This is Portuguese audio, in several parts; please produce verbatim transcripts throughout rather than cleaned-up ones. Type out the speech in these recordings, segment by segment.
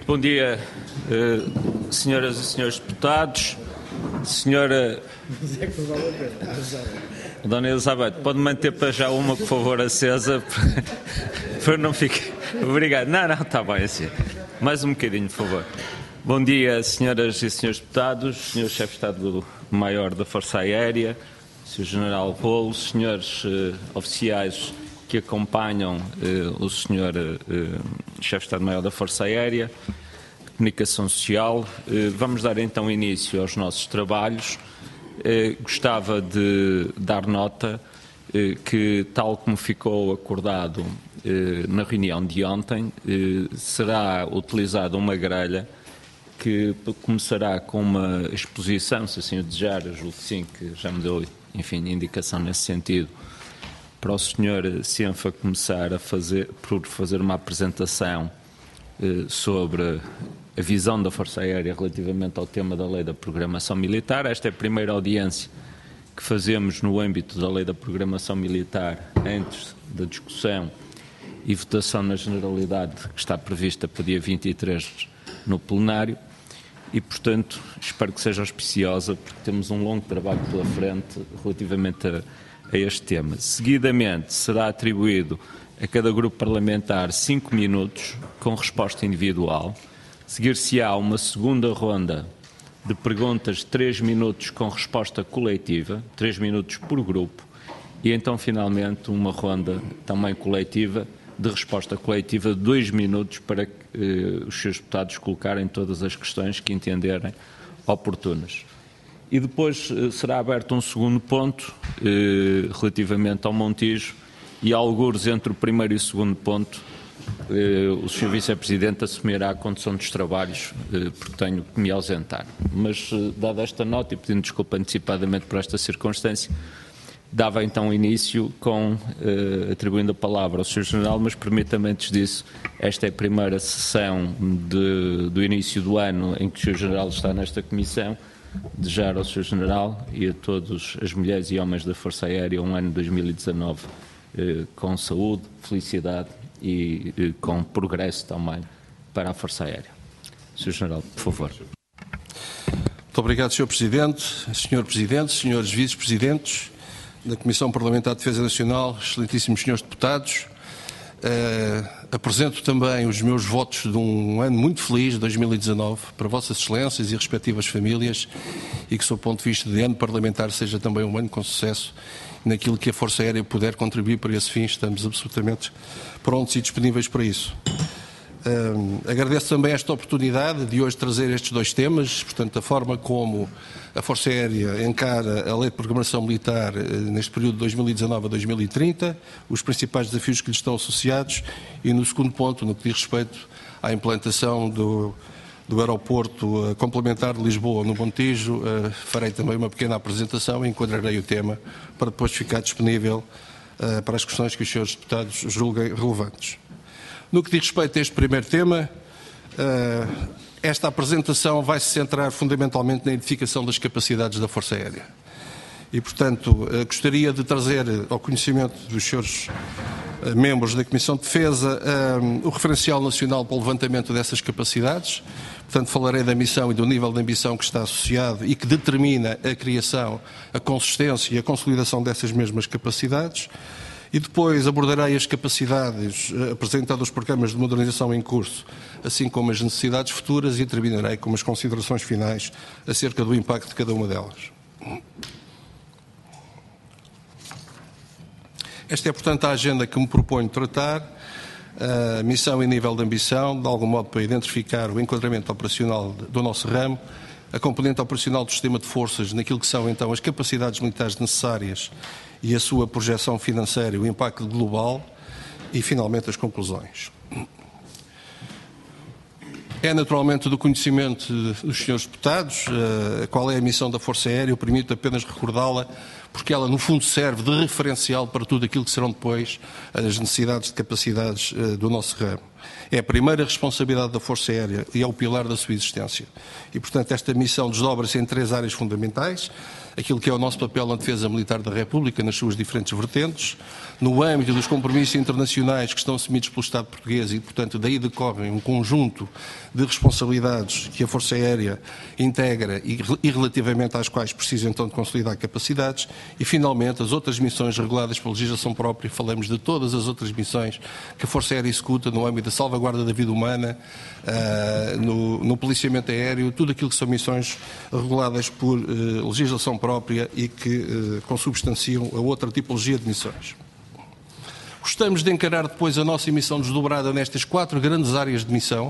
Bom dia, uh, senhoras e senhores deputados. Senhora Dona Elizabeth, pode manter para já uma, por favor, acesa, para não ficar... Obrigado. Não, não, está bem assim. Mais um bocadinho, por favor. Bom dia, senhoras e senhores deputados, senhor chefe de Estado-Maior da Força Aérea, senhor General Volo, senhores uh, oficiais que acompanham uh, o senhor uh, chefe de Estado-Maior da Força Aérea, Comunicação Social. Uh, vamos dar então início aos nossos trabalhos. Uh, gostava de dar nota uh, que, tal como ficou acordado uh, na reunião de ontem, uh, será utilizada uma grelha que começará com uma exposição, se assim o desejar, eu julgo que sim, que já me deu, enfim, indicação nesse sentido, para o senhor Senfa começar a fazer, por fazer uma apresentação eh, sobre a visão da Força Aérea relativamente ao tema da Lei da Programação Militar. Esta é a primeira audiência que fazemos no âmbito da Lei da Programação Militar antes da discussão e votação na Generalidade que está prevista para dia vinte e três no plenário e, portanto, espero que seja auspiciosa, porque temos um longo trabalho pela frente relativamente a, a este tema. Seguidamente, será atribuído a cada grupo parlamentar cinco minutos com resposta individual. Seguir-se-á uma segunda ronda de perguntas de três minutos com resposta coletiva, três minutos por grupo, e então, finalmente, uma ronda também coletiva de resposta coletiva de dois minutos para que eh, os seus deputados colocarem todas as questões que entenderem oportunas. E depois eh, será aberto um segundo ponto eh, relativamente ao Montijo e, algures entre o primeiro e o segundo ponto, eh, o senhor Vice-Presidente assumirá a condução dos trabalhos, eh, porque tenho que me ausentar. Mas, eh, dada esta nota e pedindo desculpa antecipadamente por esta circunstância, dava então início com, eh, atribuindo a palavra ao senhor General, mas permita-me antes disso, esta é a primeira sessão de, do início do ano em que o senhor General está nesta comissão, desejar ao senhor General e a todas as mulheres e homens da Força Aérea um ano dois mil e dezanove eh, com saúde, felicidade e eh, com progresso também para a Força Aérea. senhor General, por favor. Muito obrigado, senhor Presidente, senhor Presidente, senhores Vice-Presidentes da Comissão Parlamentar de Defesa Nacional, excelentíssimos senhores deputados. Uh, apresento também os meus votos de um ano muito feliz, dois mil e dezanove, para vossas excelências e respectivas famílias e que, sob o ponto de vista de ano parlamentar, seja também um ano com sucesso. Naquilo que a Força Aérea puder contribuir para esse fim, estamos absolutamente prontos e disponíveis para isso. Uh, agradeço também esta oportunidade de hoje trazer estes dois temas, portanto, a forma como a Força Aérea encara a Lei de Programação Militar uh, neste período de dois mil e dezanove a dois mil e trinta, os principais desafios que lhe estão associados e, no segundo ponto, no que diz respeito à implantação do, do aeroporto uh, complementar de Lisboa no Montijo, uh, farei também uma pequena apresentação e enquadrarei o tema para depois ficar disponível uh, para as questões que os senhores deputados julguem relevantes. No que diz respeito a este primeiro tema, esta apresentação vai se centrar fundamentalmente na identificação das capacidades da Força Aérea. E, portanto, gostaria de trazer ao conhecimento dos senhores membros da Comissão de Defesa o referencial nacional para o levantamento dessas capacidades. Portanto, falarei da missão e do nível de ambição que está associado e que determina a criação, a consistência e a consolidação dessas mesmas capacidades. E depois abordarei as capacidades apresentadas dos programas de modernização em curso, assim como as necessidades futuras, e terminarei com as considerações finais acerca do impacto de cada uma delas. Esta é, portanto, a agenda que me proponho tratar, a missão e nível de ambição, de algum modo para identificar o enquadramento operacional do nosso ramo, a componente operacional do sistema de forças naquilo que são, então, as capacidades militares necessárias e a sua projeção financeira, o impacto global e, finalmente, as conclusões. É naturalmente do conhecimento dos senhores deputados uh, qual é a missão da Força Aérea. Eu permito apenas recordá-la porque ela, no fundo, serve de referencial para tudo aquilo que serão depois as necessidades de capacidades uh, do nosso ramo. É a primeira responsabilidade da Força Aérea e é o pilar da sua existência. E, portanto, esta missão desdobra-se em três áreas fundamentais. Aquilo que é o nosso papel na defesa militar da República, nas suas diferentes vertentes, no âmbito dos compromissos internacionais que estão assumidos pelo Estado português e, portanto, daí decorrem um conjunto de responsabilidades que a Força Aérea integra e, e relativamente às quais precisa, então, de consolidar capacidades. E, finalmente, as outras missões reguladas pela legislação própria, falamos de todas as outras missões que a Força Aérea executa no âmbito da salvaguarda da vida humana, uh, no, no policiamento aéreo, tudo aquilo que são missões reguladas por uh, legislação própria e que uh, consubstanciam a outra tipologia de missões. Gostamos de encarar depois a nossa missão desdobrada nestas quatro grandes áreas de missão: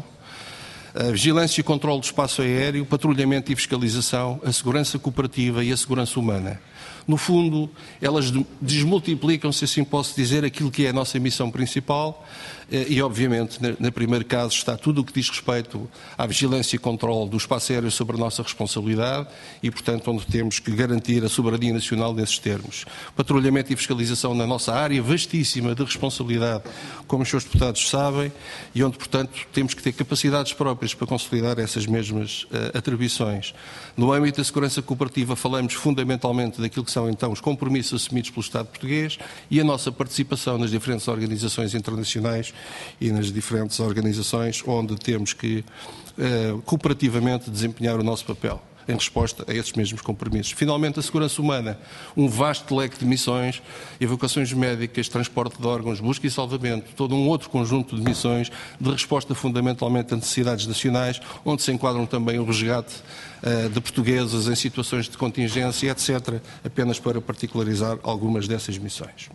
a vigilância e controle do espaço aéreo, o patrulhamento e fiscalização, a segurança cooperativa e a segurança humana. No fundo, elas desmultiplicam, se assim posso dizer, aquilo que é a nossa missão principal e, obviamente, no primeiro caso está tudo o que diz respeito à vigilância e controle do espaço aéreo sobre a nossa responsabilidade e, portanto, onde temos que garantir a soberania nacional nesses termos. Patrulhamento e fiscalização na nossa área vastíssima de responsabilidade, como os senhores deputados sabem, e onde, portanto, temos que ter capacidades próprias para consolidar essas mesmas uh, atribuições. No âmbito da segurança cooperativa, falamos fundamentalmente daquilo que são, então, os compromissos assumidos pelo Estado português e a nossa participação nas diferentes organizações internacionais e nas diferentes organizações onde temos que, uh, cooperativamente, desempenhar o nosso papel em resposta a esses mesmos compromissos. Finalmente, a segurança humana, um vasto leque de missões, evacuações médicas, transporte de órgãos, busca e salvamento, todo um outro conjunto de missões de resposta fundamentalmente a necessidades nacionais, onde se enquadram também o resgate uh, de portugueses em situações de contingência, etcétera, apenas para particularizar algumas dessas missões.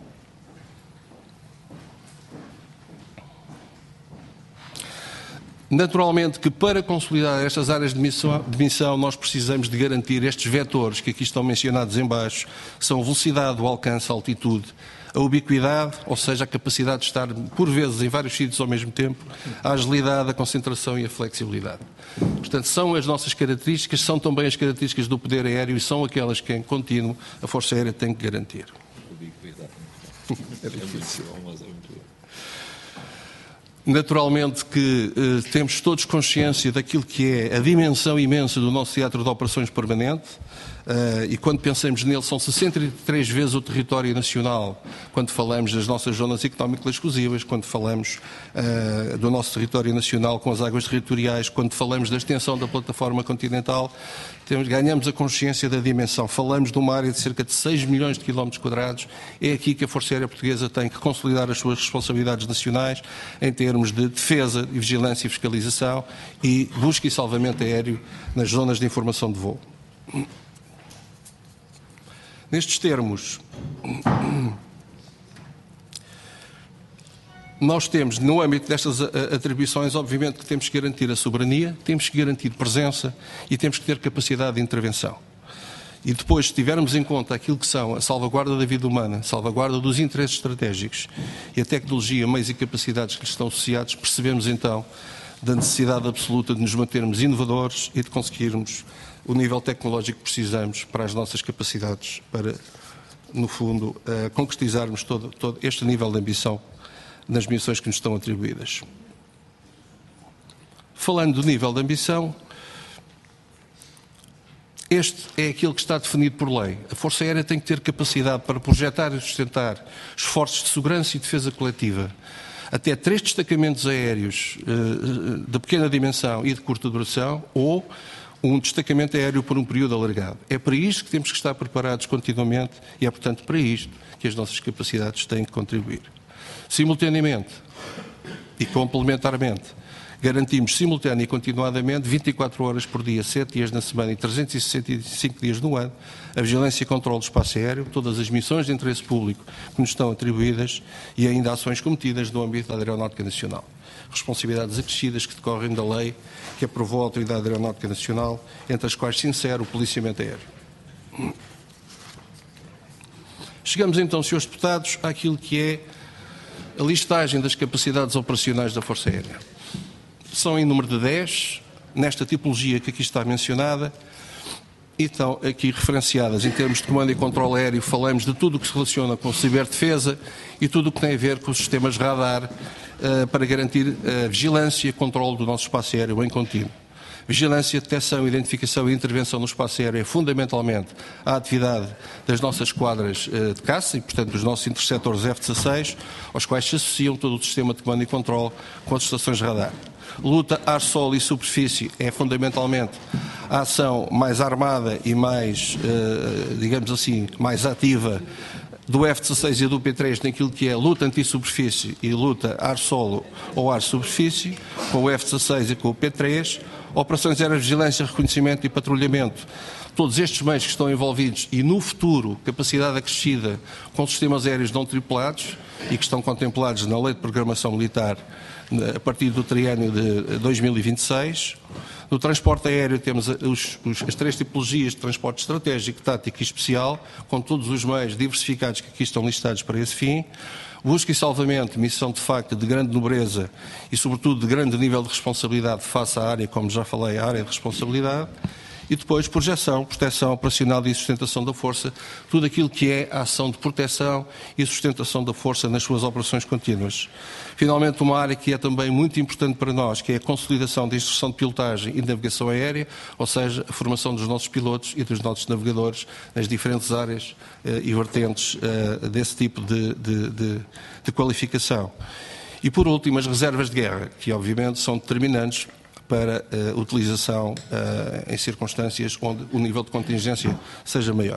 Naturalmente que para consolidar estas áreas de missão, de missão nós precisamos de garantir estes vetores que aqui estão mencionados em baixo, que são a velocidade, o alcance, a altitude, a ubiquidade, ou seja, a capacidade de estar por vezes em vários sítios ao mesmo tempo, a agilidade, a concentração e a flexibilidade. Portanto, são as nossas características, são também as características do poder aéreo e são aquelas que em contínuo a Força Aérea tem que garantir. Ubiquidade. É difícil. Naturalmente que eh, temos todos consciência daquilo que é a dimensão imensa do nosso teatro de operações permanente uh, e quando pensamos nele são sessenta e três vezes o território nacional, quando falamos das nossas zonas económicas exclusivas, quando falamos uh, do nosso território nacional com as águas territoriais, quando falamos da extensão da plataforma continental, temos, ganhamos a consciência da dimensão. Falamos de uma área de cerca de seis milhões de quilómetros quadrados. É aqui que a Força Aérea Portuguesa tem que consolidar as suas responsabilidades nacionais em termos de defesa, e vigilância e fiscalização e busca e salvamento aéreo nas zonas de informação de voo. Nestes termos, nós temos, no âmbito destas atribuições, obviamente que temos que garantir a soberania, temos que garantir presença e temos que ter capacidade de intervenção. E depois, se tivermos em conta aquilo que são a salvaguarda da vida humana, a salvaguarda dos interesses estratégicos e a tecnologia, meios e capacidades que lhes estão associados, percebemos então da necessidade absoluta de nos mantermos inovadores e de conseguirmos o nível tecnológico que precisamos para as nossas capacidades, para, no fundo, uh, concretizarmos todo, todo este nível de ambição nas missões que nos estão atribuídas. Falando do nível de ambição, este é aquilo que está definido por lei. A Força Aérea tem que ter capacidade para projetar e sustentar esforços de segurança e defesa coletiva. Até três destacamentos aéreos uh, de pequena dimensão e de curta duração, ou um destacamento aéreo por um período alargado. É para isto que temos que estar preparados continuamente e é, portanto, para isto que as nossas capacidades têm que contribuir. Simultaneamente e complementarmente, garantimos simultânea e continuadamente, vinte e quatro horas por dia, sete dias na semana e trezentos e sessenta e cinco dias no ano, a vigilância e controle do espaço aéreo, todas as missões de interesse público que nos estão atribuídas e ainda ações cometidas no âmbito da Aeronáutica Nacional. Responsabilidades acrescidas que decorrem da lei que aprovou a Autoridade Aeronáutica Nacional, entre as quais se insere o policiamento aéreo. Chegamos então, senhores deputados, àquilo que é a listagem das capacidades operacionais da Força Aérea. São em número de dez, nesta tipologia que aqui está mencionada, e estão aqui referenciadas em termos de comando e controle aéreo. Falamos de tudo o que se relaciona com ciberdefesa e tudo o que tem a ver com os sistemas radar uh, para garantir a vigilância e controle do nosso espaço aéreo em contínuo. Vigilância, detecção, identificação e intervenção no espaço aéreo é fundamentalmente a atividade das nossas esquadras uh, de caça e, portanto, dos nossos interceptores F dezasseis, aos quais se associam todo o sistema de comando e controle com as estações radar. Luta, ar, solo e superfície é fundamentalmente a ação mais armada e mais, uh, digamos assim, mais ativa do F dezasseis e do P três naquilo que é luta anti-superfície e luta ar-solo ou ar-superfície, com o F dezasseis e com o P três, operações de aerovigilância, reconhecimento e patrulhamento. Todos estes meios que estão envolvidos e, no futuro, capacidade acrescida com sistemas aéreos não tripulados e que estão contemplados na Lei de Programação Militar a partir do triênio de dois mil e vinte e seis. No transporte aéreo temos os, os, as três tipologias de transporte estratégico, tático e especial, com todos os meios diversificados que aqui estão listados para esse fim. Busca e salvamento, missão de facto de grande nobreza e sobretudo de grande nível de responsabilidade face à área, como já falei, a área de responsabilidade. E depois projeção, proteção operacional e sustentação da força, tudo aquilo que é a ação de proteção e sustentação da força nas suas operações contínuas. Finalmente, uma área que é também muito importante para nós, que é a consolidação da instrução de pilotagem e de navegação aérea, ou seja, a formação dos nossos pilotos e dos nossos navegadores nas diferentes áreas eh, e vertentes eh, desse tipo de, de, de, de qualificação. E, por último, as reservas de guerra, que obviamente são determinantes para a uh, utilização uh, em circunstâncias onde o nível de contingência seja maior.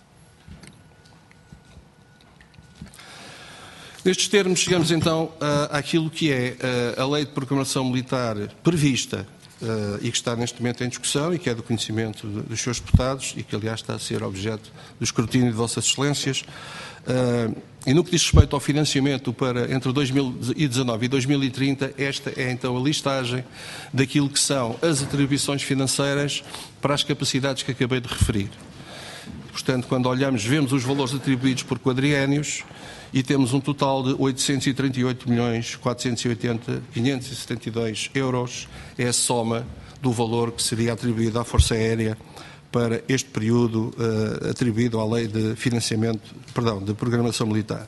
Nestes termos, chegamos então uh, àquilo que é uh, a Lei de Programação Militar prevista uh, e que está neste momento em discussão e que é do conhecimento de, dos senhores deputados e que, aliás, está a ser objeto do escrutínio de Vossas Excelências. Uh, e no que diz respeito ao financiamento para entre dois mil e dezanove e dois mil e trinta, esta é então a listagem daquilo que são as atribuições financeiras para as capacidades que acabei de referir. Portanto, quando olhamos, vemos os valores atribuídos por quadriénios e temos um total de oitocentos e trinta e oito milhões quatrocentos e oitenta mil quinhentos e setenta e dois euros. É a soma do valor que seria atribuído à Força Aérea para este período uh, atribuído à Lei de Financiamento, perdão, de Programação Militar.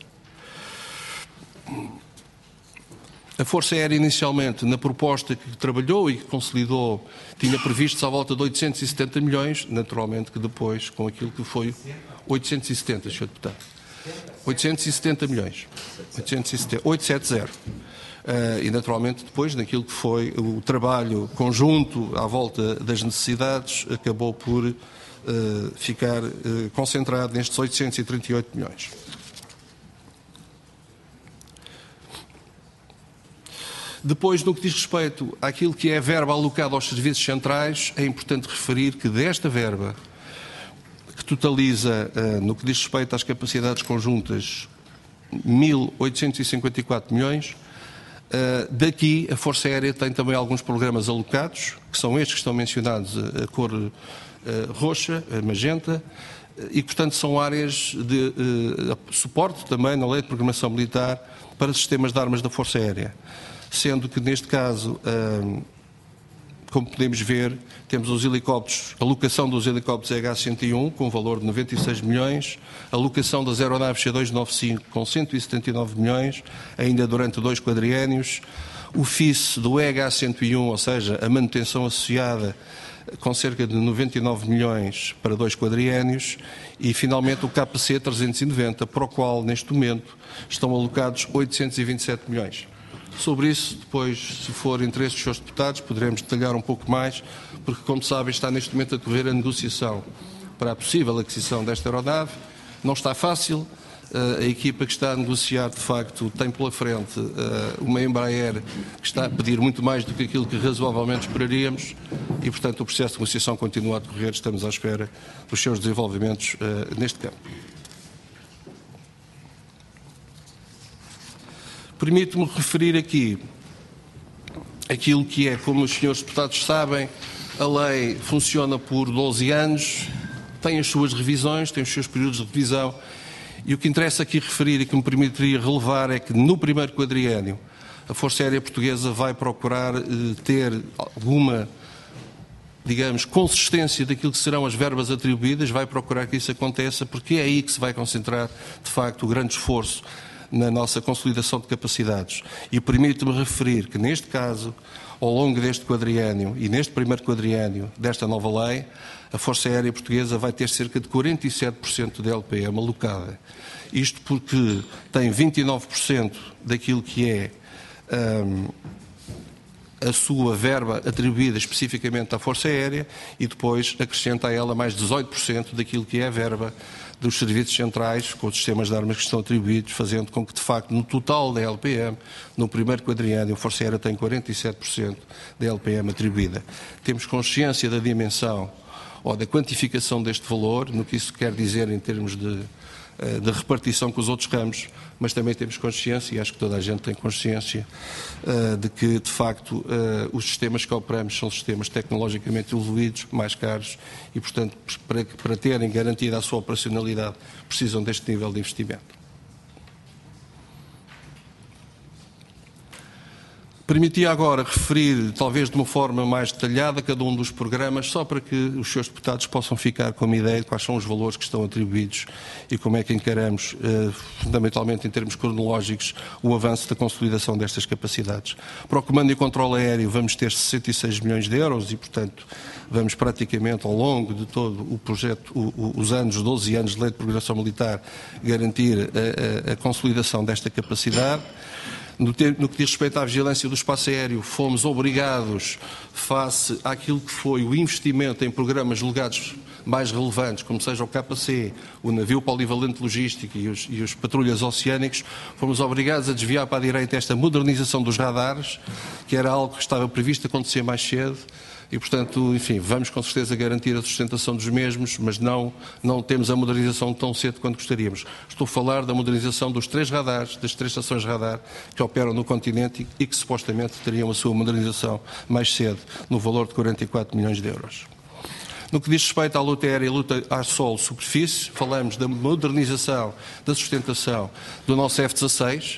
A Força Aérea, inicialmente, na proposta que trabalhou e que consolidou, tinha previstos à volta de oitocentos e setenta milhões, naturalmente que depois, com aquilo que foi oitocentos e setenta, senhor Deputado. oitocentos e setenta milhões. oitocentos e setenta, oitocentos e setenta. Uh, e, naturalmente, depois, naquilo que foi o trabalho conjunto à volta das necessidades, acabou por uh, ficar uh, concentrado nestes oitocentos e trinta e oito milhões. Depois, no que diz respeito àquilo que é a verba alocada aos serviços centrais, é importante referir que desta verba, que totaliza, uh, no que diz respeito às capacidades conjuntas, mil oitocentos e cinquenta e quatro milhões, Uh, daqui, a Força Aérea tem também alguns programas alocados, que são estes que estão mencionados, a, a cor uh, roxa, a magenta, uh, e, portanto, são áreas de uh, suporte também na Lei de Programação Militar para sistemas de armas da Força Aérea. Sendo que, neste caso, uh, como podemos ver, temos os helicópteros, a locação dos helicópteros E H cento e um, com valor de noventa e seis milhões, a locação das aeronaves C duzentos e noventa e cinco, com cento e setenta e nove milhões, ainda durante dois quadriénios, o F I C do E H cento e um, ou seja, a manutenção associada, com cerca de noventa e nove milhões para dois quadriénios, e, finalmente, o K C trezentos e noventa, para o qual, neste momento, estão alocados oitocentos e vinte e sete milhões. Sobre isso, depois, se for interesse dos senhores deputados, poderemos detalhar um pouco mais, porque, como sabem, está neste momento a decorrer a negociação para a possível aquisição desta aeronave. Não está fácil. A equipa que está a negociar, de facto, tem pela frente uma Embraer que está a pedir muito mais do que aquilo que razoavelmente esperaríamos e, portanto, o processo de negociação continua a decorrer. Estamos à espera dos seus desenvolvimentos neste campo. Permito-me referir aqui aquilo que é, como os senhores deputados sabem, a lei funciona por doze anos, tem as suas revisões, tem os seus períodos de revisão, e o que interessa aqui referir e que me permitiria relevar é que no primeiro quadriênio a Força Aérea Portuguesa vai procurar eh, ter alguma digamos, consistência daquilo que serão as verbas atribuídas, vai procurar que isso aconteça, porque é aí que se vai concentrar, de facto, o grande esforço na nossa consolidação de capacidades. E permito-me referir que, neste caso, ao longo deste quadriênio e neste primeiro quadriênio desta nova lei, a Força Aérea Portuguesa vai ter cerca de quarenta e sete por cento da L P M alocada. Isto porque tem vinte e nove por cento daquilo que é hum, a sua verba atribuída especificamente à Força Aérea e depois acrescenta a ela mais dezoito por cento daquilo que é a verba dos serviços centrais, com os sistemas de armas que estão atribuídos, fazendo com que, de facto, no total da L P M, no primeiro quadriênio, a Força Aérea tem quarenta e sete por cento da L P M atribuída. Temos consciência da dimensão ou da quantificação deste valor, no que isso quer dizer em termos de, de repartição com os outros ramos, mas também temos consciência, e acho que toda a gente tem consciência, de que, de facto, os sistemas que operamos são sistemas tecnologicamente evoluídos, mais caros, e, portanto, para, para terem garantida a sua operacionalidade, precisam deste nível de investimento. Permitia agora referir, talvez de uma forma mais detalhada, cada um dos programas, só para que os senhores deputados possam ficar com uma ideia de quais são os valores que estão atribuídos e como é que encaramos, eh, fundamentalmente em termos cronológicos, o avanço da consolidação destas capacidades. Para o Comando e Controle Aéreo vamos ter sessenta e seis milhões de euros e, portanto, vamos praticamente ao longo de todo o projeto, o, o, os anos, doze anos de Lei de Programação Militar, garantir a, a, a consolidação desta capacidade. No que diz respeito à vigilância do espaço aéreo, fomos obrigados, face àquilo que foi o investimento em programas julgados mais relevantes, como seja o K C, o navio polivalente logístico e os, e os patrulhas oceânicos, fomos obrigados a desviar para a direita esta modernização dos radares, que era algo que estava previsto acontecer mais cedo. E, portanto, enfim, vamos com certeza garantir a sustentação dos mesmos, mas não, não temos a modernização tão cedo quanto gostaríamos. Estou a falar da modernização dos três radares, das três estações de radar que operam no continente e que supostamente teriam a sua modernização mais cedo, no valor de quarenta e quatro milhões de euros. No que diz respeito à luta aérea e luta ar solo superfície, falamos da modernização, da sustentação do nosso F dezasseis.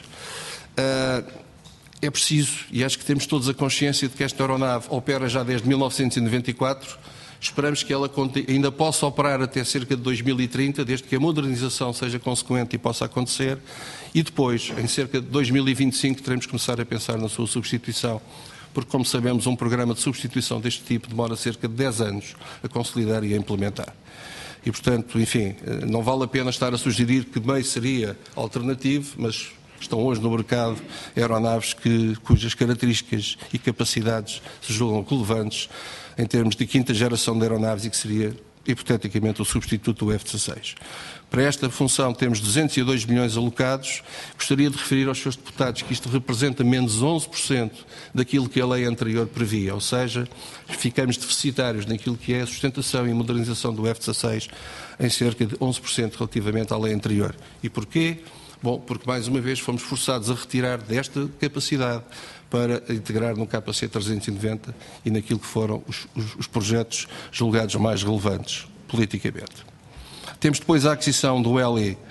Uh, É preciso, e acho que temos todos a consciência de que esta aeronave opera já desde mil novecentos e noventa e quatro, esperamos que ela ainda possa operar até cerca de dois mil e trinta, desde que a modernização seja consequente e possa acontecer, e depois, em cerca de dois mil e vinte e cinco, teremos que começar a pensar na sua substituição, porque, como sabemos, um programa de substituição deste tipo demora cerca de dez anos a consolidar e a implementar. E, portanto, enfim, não vale a pena estar a sugerir que meio seria alternativo, mas estão hoje no mercado aeronaves que, cujas características e capacidades se julgam relevantes em termos de quinta geração de aeronaves e que seria, hipoteticamente, o substituto do F dezasseis. Para esta função temos duzentos e dois milhões alocados. Gostaria de referir aos senhores deputados que isto representa menos onze por cento daquilo que a lei anterior previa, ou seja, ficamos deficitários naquilo que é a sustentação e modernização do F dezasseis em cerca de onze por cento relativamente à lei anterior. E porquê? Bom, porque mais uma vez fomos forçados a retirar desta capacidade para integrar no K C trezentos e noventa e naquilo que foram os, os, os projetos julgados mais relevantes politicamente. Temos depois a aquisição do L E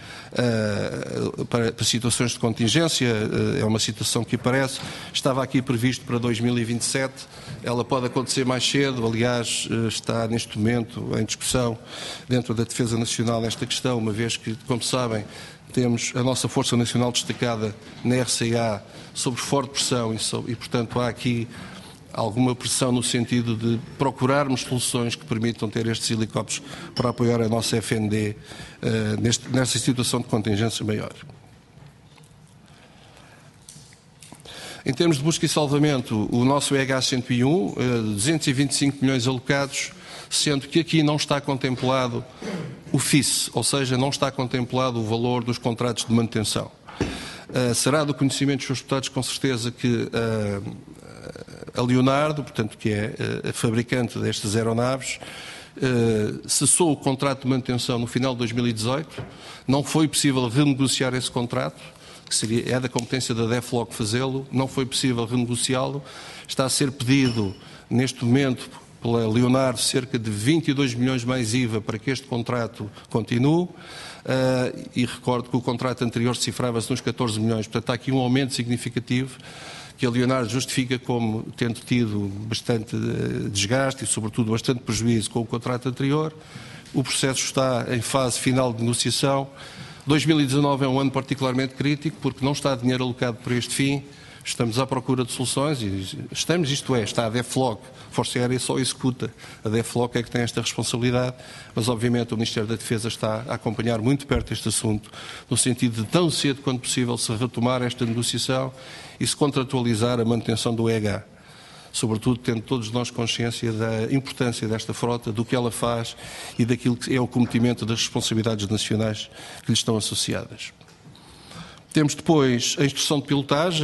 uh, para, para situações de contingência, uh, é uma situação que aparece, estava aqui previsto para dois mil e vinte e sete, ela pode acontecer mais cedo, aliás, uh, está neste momento em discussão dentro da Defesa Nacional esta questão, uma vez que, como sabem, temos a nossa Força Nacional destacada na R C A sob forte pressão e, e, portanto, há aqui alguma pressão no sentido de procurarmos soluções que permitam ter estes helicópteros para apoiar a nossa F N D uh, neste, nesta situação de contingência maior. Em termos de busca e salvamento, o nosso E H cento e um, uh, duzentos e vinte e cinco milhões alocados, sendo que aqui não está contemplado o F I S, ou seja, não está contemplado o valor dos contratos de manutenção. Uh, será do conhecimento dos seus deputados, com certeza, que uh, a Leonardo, portanto, que é uh, a fabricante destas aeronaves, uh, cessou o contrato de manutenção no final de dois mil e dezoito, não foi possível renegociar esse contrato, que seria, é da competência da DEFLOG fazê-lo, não foi possível renegociá-lo, está a ser pedido, neste momento, pela Leonardo, cerca de vinte e dois milhões mais I V A para que este contrato continue, uh, e recordo que o contrato anterior cifrava-se nos catorze milhões, portanto há aqui um aumento significativo que a Leonardo justifica como tendo tido bastante desgaste e, sobretudo, bastante prejuízo com o contrato anterior. O processo está em fase final de negociação. dois mil e dezanove é um ano particularmente crítico porque não está dinheiro alocado para este fim. Estamos à procura de soluções e estamos, isto é, está a DEFLOG, Força Aérea só executa, a DEFLOG é que tem esta responsabilidade, mas obviamente o Ministério da Defesa está a acompanhar muito perto este assunto, no sentido de tão cedo quanto possível se retomar esta negociação e se contratualizar a manutenção do E H, sobretudo tendo todos nós consciência da importância desta frota, do que ela faz e daquilo que é o cometimento das responsabilidades nacionais que lhe estão associadas. Temos depois a instrução de pilotagem,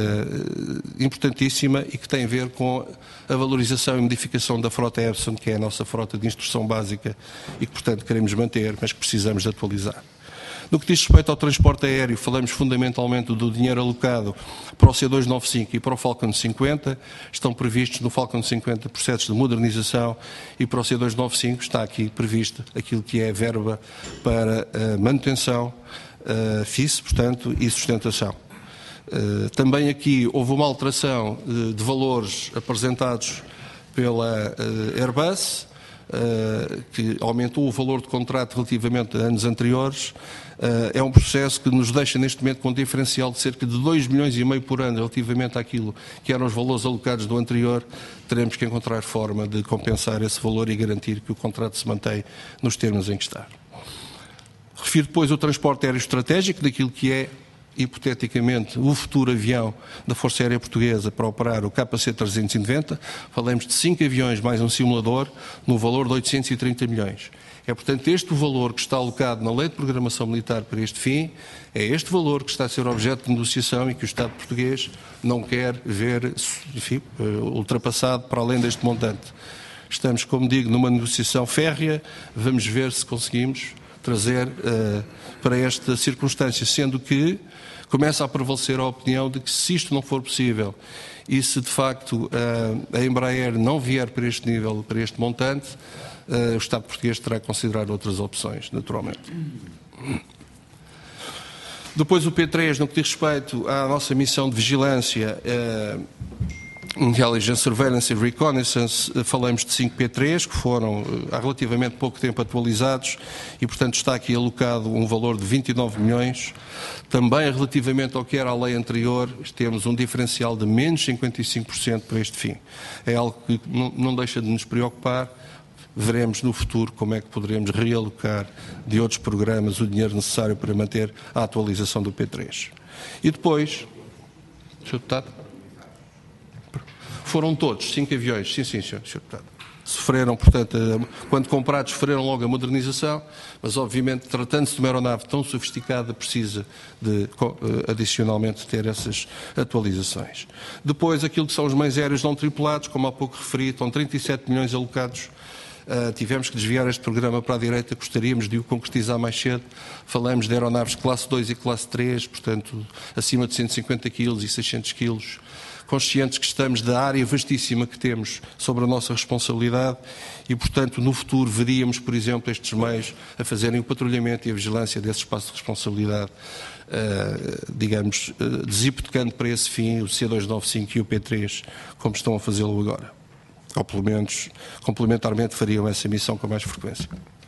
eh, importantíssima e que tem a ver com a valorização e modificação da frota Epson, que é a nossa frota de instrução básica e que, portanto, queremos manter, mas que precisamos de atualizar. No que diz respeito ao transporte aéreo, falamos fundamentalmente do dinheiro alocado para o C duzentos e noventa e cinco e para o Falcon cinquenta. Estão previstos no Falcon cinquenta processos de modernização e para o C duzentos e noventa e cinco está aqui previsto aquilo que é a verba para a manutenção, Uh, F I S, portanto, e sustentação. Uh, também aqui houve uma alteração uh, de valores apresentados pela uh, Airbus, uh, que aumentou o valor de contrato relativamente a anos anteriores. Uh, é um processo que nos deixa neste momento com um diferencial de cerca de dois milhões e meio por ano relativamente àquilo que eram os valores alocados do anterior. Teremos que encontrar forma de compensar esse valor e garantir que o contrato se mantém nos termos em que está. Refiro depois o transporte aéreo estratégico, daquilo que é, hipoteticamente, o futuro avião da Força Aérea Portuguesa para operar o K C trezentos e noventa. Falamos de cinco aviões mais um simulador, no valor de oitocentos e trinta milhões. É, portanto, este o valor que está alocado na Lei de Programação Militar para este fim, é este valor que está a ser objeto de negociação e que o Estado português não quer ver, enfim, ultrapassado para além deste montante. Estamos, como digo, numa negociação férrea, vamos ver se conseguimos trazer uh, para esta circunstância, sendo que começa a prevalecer a opinião de que se isto não for possível e se de facto uh, a Embraer não vier para este nível, para este montante, uh, o Estado português terá que considerar outras opções, naturalmente. Depois o P três, no que diz respeito à nossa missão de vigilância, uh, Intelligence, Surveillance e Reconnaissance, falamos de cinco P três, que foram há relativamente pouco tempo atualizados e, portanto, está aqui alocado um valor de vinte e nove milhões. Também, relativamente ao que era a lei anterior, temos um diferencial de menos cinquenta e cinco por cento para este fim. É algo que não deixa de nos preocupar. Veremos no futuro como é que poderemos realocar de outros programas o dinheiro necessário para manter a atualização do P três. E depois, senhor Deputado? Foram todos, cinco aviões, sim, sim, senhor, senhor Deputado. Sofreram, portanto, quando comprados, sofreram logo a modernização, mas obviamente, tratando-se de uma aeronave tão sofisticada, precisa de, adicionalmente, ter essas atualizações. Depois, aquilo que são os meios aéreos não tripulados, como há pouco referi, estão trinta e sete milhões alocados. Uh, tivemos que desviar este programa para a direita, gostaríamos de o concretizar mais cedo. Falamos de aeronaves classe dois e classe três, portanto, acima de cento e cinquenta quilos e seiscentos quilos. Conscientes que estamos da área vastíssima que temos sobre a nossa responsabilidade e, portanto, no futuro veríamos, por exemplo, estes meios a fazerem o patrulhamento e a vigilância desse espaço de responsabilidade, uh, digamos, uh, desipotecando para esse fim o C duzentos e noventa e cinco e o P três, como estão a fazê-lo agora. Ou, pelo menos, complementarmente fariam essa missão com mais frequência.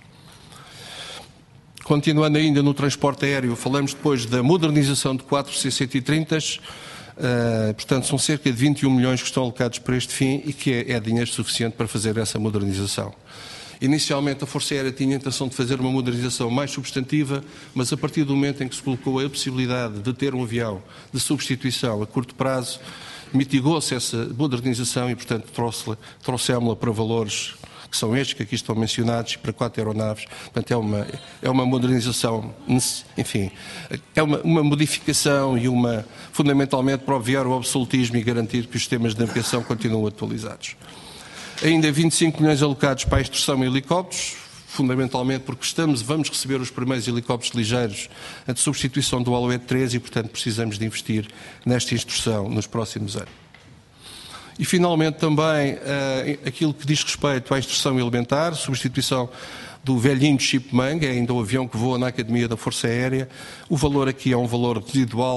Continuando ainda no transporte aéreo, falamos depois da modernização de quatro C cento e trinta. Uh, portanto, são cerca de vinte e um milhões que estão alocados para este fim e que é, é dinheiro suficiente para fazer essa modernização. Inicialmente, a Força Aérea tinha a intenção de fazer uma modernização mais substantiva, mas a partir do momento em que se colocou a possibilidade de ter um avião de substituição a curto prazo, mitigou-se essa modernização e, portanto, trouxemos-la para valores que são estes que aqui estão mencionados, para quatro aeronaves. Portanto, é uma, é uma modernização, enfim, é uma, uma modificação e uma, fundamentalmente, para obviar o absolutismo e garantir que os sistemas de navegação continuam atualizados. Ainda vinte e cinco milhões alocados para a instrução em helicópteros, fundamentalmente porque estamos, vamos receber os primeiros helicópteros ligeiros de substituição do Alouette três e, portanto, precisamos de investir nesta instrução nos próximos anos. E, finalmente, também uh, aquilo que diz respeito à instrução elementar, substituição do velhinho Chipmunk, é ainda o avião que voa na Academia da Força Aérea. O valor aqui é um valor residual,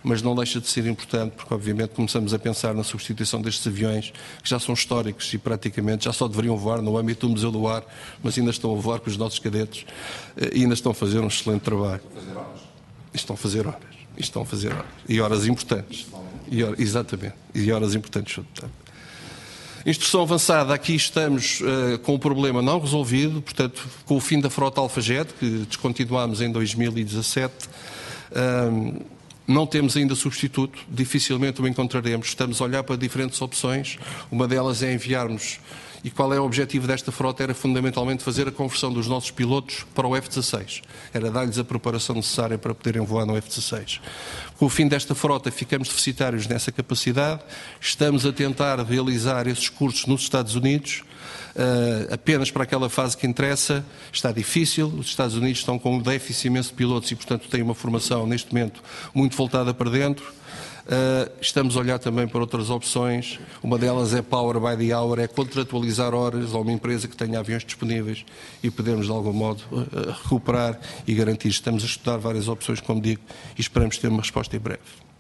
mas não deixa de ser importante, porque obviamente começamos a pensar na substituição destes aviões, que já são históricos e praticamente já só deveriam voar no âmbito do Museu do Ar, mas ainda estão a voar com os nossos cadetes e ainda estão a fazer um excelente trabalho. Estão a fazer horas. Estão a fazer horas. E horas importantes. E horas, exatamente. E horas importantes, senhor Deputado. Instrução avançada, aqui estamos uh, com o problema não resolvido, portanto, com o fim da frota Alfagete, que descontinuámos em dois mil e dezassete, uh, não temos ainda substituto, dificilmente o encontraremos. Estamos a olhar para diferentes opções, uma delas é enviarmos, e qual é o objetivo desta frota? Era fundamentalmente fazer a conversão dos nossos pilotos para o F dezasseis. Era dar-lhes a preparação necessária para poderem voar no F dezasseis. Com o fim desta frota ficamos deficitários nessa capacidade, estamos a tentar realizar esses cursos nos Estados Unidos, uh, apenas para aquela fase que interessa, está difícil, os Estados Unidos estão com um déficit imenso de pilotos e, portanto, têm uma formação neste momento muito voltada para dentro. Uh, estamos a olhar também para outras opções, uma delas é Power by the Hour, é contratualizar horas a uma empresa que tenha aviões disponíveis e podermos de algum modo uh, recuperar e garantir. Estamos a estudar várias opções, como digo, e esperamos ter uma resposta em breve.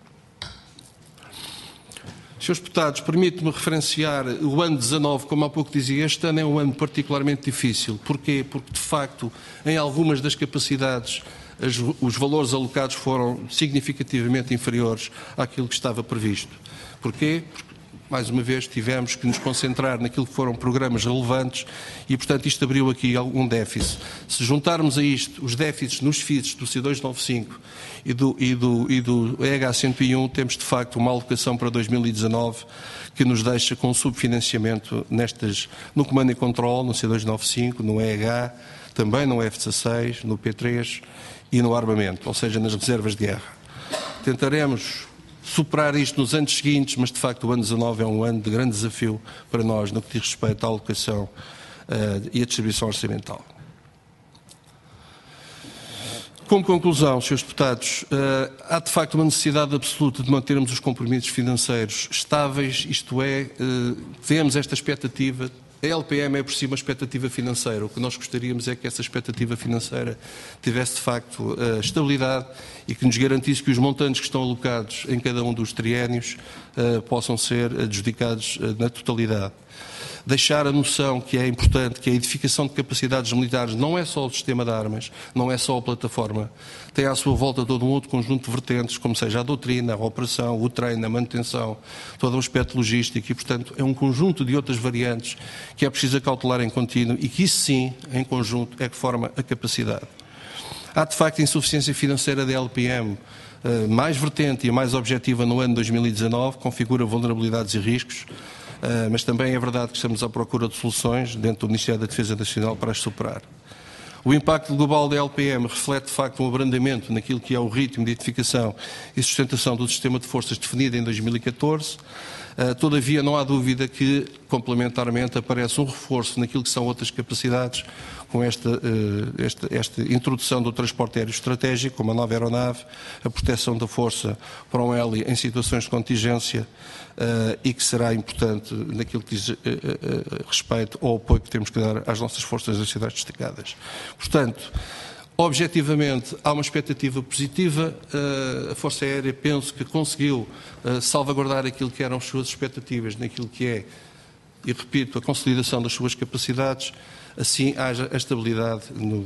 Senhores Deputados, permite-me referenciar o ano dezanove, como há pouco dizia, este ano é um ano particularmente difícil. Porquê? Porque, de facto, em algumas das capacidades, os valores alocados foram significativamente inferiores àquilo que estava previsto. Porquê? Porque, mais uma vez, tivemos que nos concentrar naquilo que foram programas relevantes e, portanto, isto abriu aqui algum déficit. Se juntarmos a isto os déficits nos F I Ds do C duzentos e noventa e cinco e do, e do, e do E H cento e um, temos, de facto, uma alocação para dois mil e dezanove que nos deixa com subfinanciamento nestas, no Comando e Controle, no C duzentos e noventa e cinco, no E H, também no F dezasseis, no P três e no armamento, ou seja, nas reservas de guerra. Tentaremos superar isto nos anos seguintes, mas de facto o ano dezanove é um ano de grande desafio para nós no que diz respeito à alocação uh, e à distribuição orçamental. Como conclusão, senhores Deputados, uh, há de facto uma necessidade absoluta de mantermos os compromissos financeiros estáveis, isto é, uh, temos esta expectativa. A L P M é por si uma expectativa financeira. O que nós gostaríamos é que essa expectativa financeira tivesse, de facto, uh, estabilidade e que nos garantisse que os montantes que estão alocados em cada um dos triénios uh, possam ser adjudicados uh, na totalidade. Deixar a noção que é importante, que a edificação de capacidades militares não é só o sistema de armas, não é só a plataforma, tem à sua volta todo um outro conjunto de vertentes, como seja a doutrina, a operação, o treino, a manutenção, todo o aspecto logístico e, portanto, é um conjunto de outras variantes que é preciso acautelar em contínuo e que isso sim, em conjunto, é que forma a capacidade. Há, de facto, insuficiência financeira da L P M, mais vertente e mais objetiva no ano dois mil e dezanove, configura vulnerabilidades e riscos, Uh, mas também é verdade que estamos à procura de soluções dentro do Ministério da Defesa Nacional para as superar. O impacto global da L P M reflete, de facto, um abrandamento naquilo que é o ritmo de edificação e sustentação do sistema de forças definido em dois mil e catorze. Uh, todavia, não há dúvida que, complementarmente, aparece um reforço naquilo que são outras capacidades, com esta, uh, esta, esta introdução do transporte aéreo estratégico, como a nova aeronave, a proteção da força para um Heli em situações de contingência, uh, e que será importante naquilo que diz uh, uh, respeito ao apoio que temos que dar às nossas forças nacionais destacadas. Portanto, objetivamente, há uma expectativa positiva. A Força Aérea, penso que conseguiu salvaguardar aquilo que eram as suas expectativas naquilo que é, e repito, a consolidação das suas capacidades, assim haja a estabilidade no,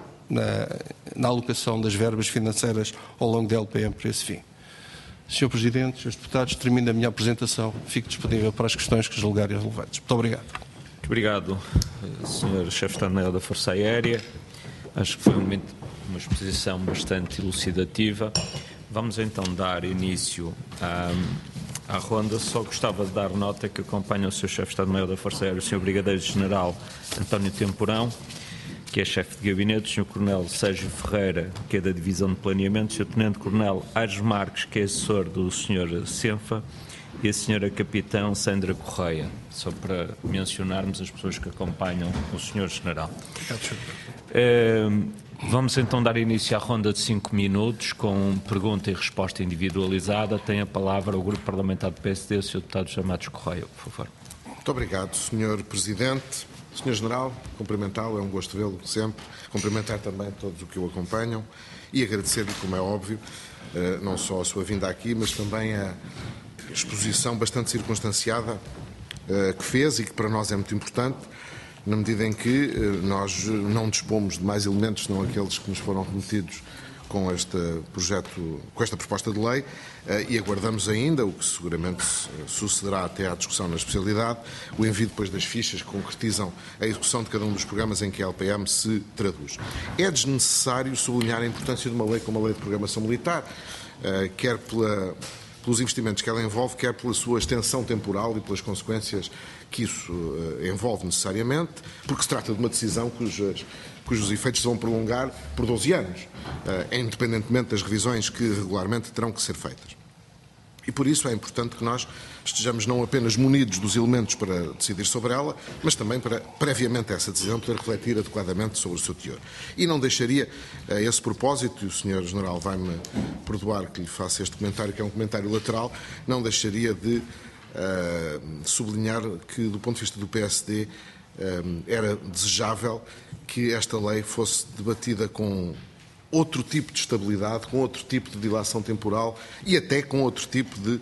na, na alocação das verbas financeiras ao longo da L P M para esse fim. senhor Presidente, senhores Deputados, termino a minha apresentação. Fico disponível para as questões que julgarem relevantes. Muito obrigado. Muito obrigado, senhor Chefe de Estado-Maior da Força Aérea. Acho que foi uma, uma exposição bastante elucidativa. Vamos então dar início à, à ronda. Só gostava de dar nota que acompanha o senhor Chefe de Estado-Maior da Força Aérea, o senhor Brigadeiro-General António Temporão, que é chefe de gabinete, o senhor Coronel Sérgio Ferreira, que é da Divisão de Planeamento, o senhor Tenente Coronel Aires Marques, que é assessor do senhor Senfa, e a senhora Capitão Sandra Correia, só para mencionarmos as pessoas que acompanham o senhor General. Uh, vamos então dar início à ronda de cinco minutos com pergunta e resposta individualizada. Tem a palavra o Grupo Parlamentar do P S D, o senhor Deputado José Matos Correia, por favor. Muito obrigado, senhor Presidente. senhor General, cumprimentá-lo, é um gosto vê-lo sempre, cumprimentar também todos os que o acompanham e agradecer-lhe, como é óbvio, não só a sua vinda aqui, mas também a exposição bastante circunstanciada que fez e que para nós é muito importante, na medida em que nós não dispomos de mais elementos senão aqueles que nos foram remetidos com este projeto, com esta proposta de lei, e aguardamos ainda, o que seguramente sucederá até à discussão na especialidade, o envio depois das fichas que concretizam a execução de cada um dos programas em que a L P M se traduz. É desnecessário sublinhar a importância de uma lei como a Lei de Programação Militar, quer pela, pelos investimentos que ela envolve, quer pela sua extensão temporal e pelas consequências que isso envolve necessariamente, porque se trata de uma decisão cujas cujos efeitos se vão prolongar por doze anos, independentemente das revisões que regularmente terão que ser feitas. E por isso é importante que nós estejamos não apenas munidos dos elementos para decidir sobre ela, mas também para, previamente a essa decisão, poder refletir adequadamente sobre o seu teor. E não deixaria, a esse propósito, e o senhor General vai-me perdoar que lhe faça este comentário, que é um comentário lateral, não deixaria de uh, sublinhar que, do ponto de vista do P S D, uh, era desejável que esta lei fosse debatida com outro tipo de estabilidade, com outro tipo de dilação temporal e até com outro tipo de, uh,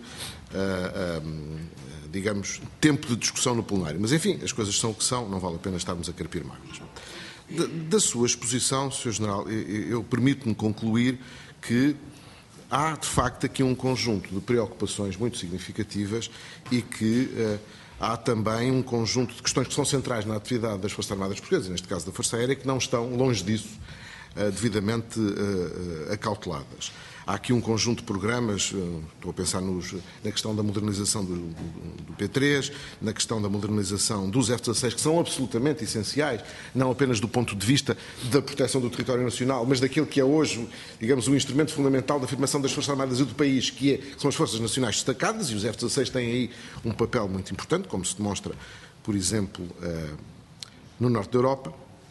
uh, digamos, tempo de discussão no plenário. Mas, enfim, as coisas são o que são, não vale a pena estarmos a carpir mágoas. Da, da sua exposição, senhor General, eu, eu permito-me concluir que há, de facto, aqui um conjunto de preocupações muito significativas e que uh, há também um conjunto de questões que são centrais na atividade das Forças Armadas Portuguesas, neste caso da Força Aérea, que não estão longe disso uh, devidamente uh, acauteladas. Há aqui um conjunto de programas, uh, estou a pensar nos, na questão da modernização do, do, do P três, na questão da modernização dos F dezasseis, que são absolutamente essenciais, não apenas do ponto de vista da proteção do território nacional, mas daquilo que é hoje, digamos, um instrumento fundamental da afirmação das Forças Armadas e do país, que, é, que são as Forças Nacionais destacadas, e os F dezasseis têm aí um papel muito importante, como se demonstra, por exemplo, uh, no norte da Europa.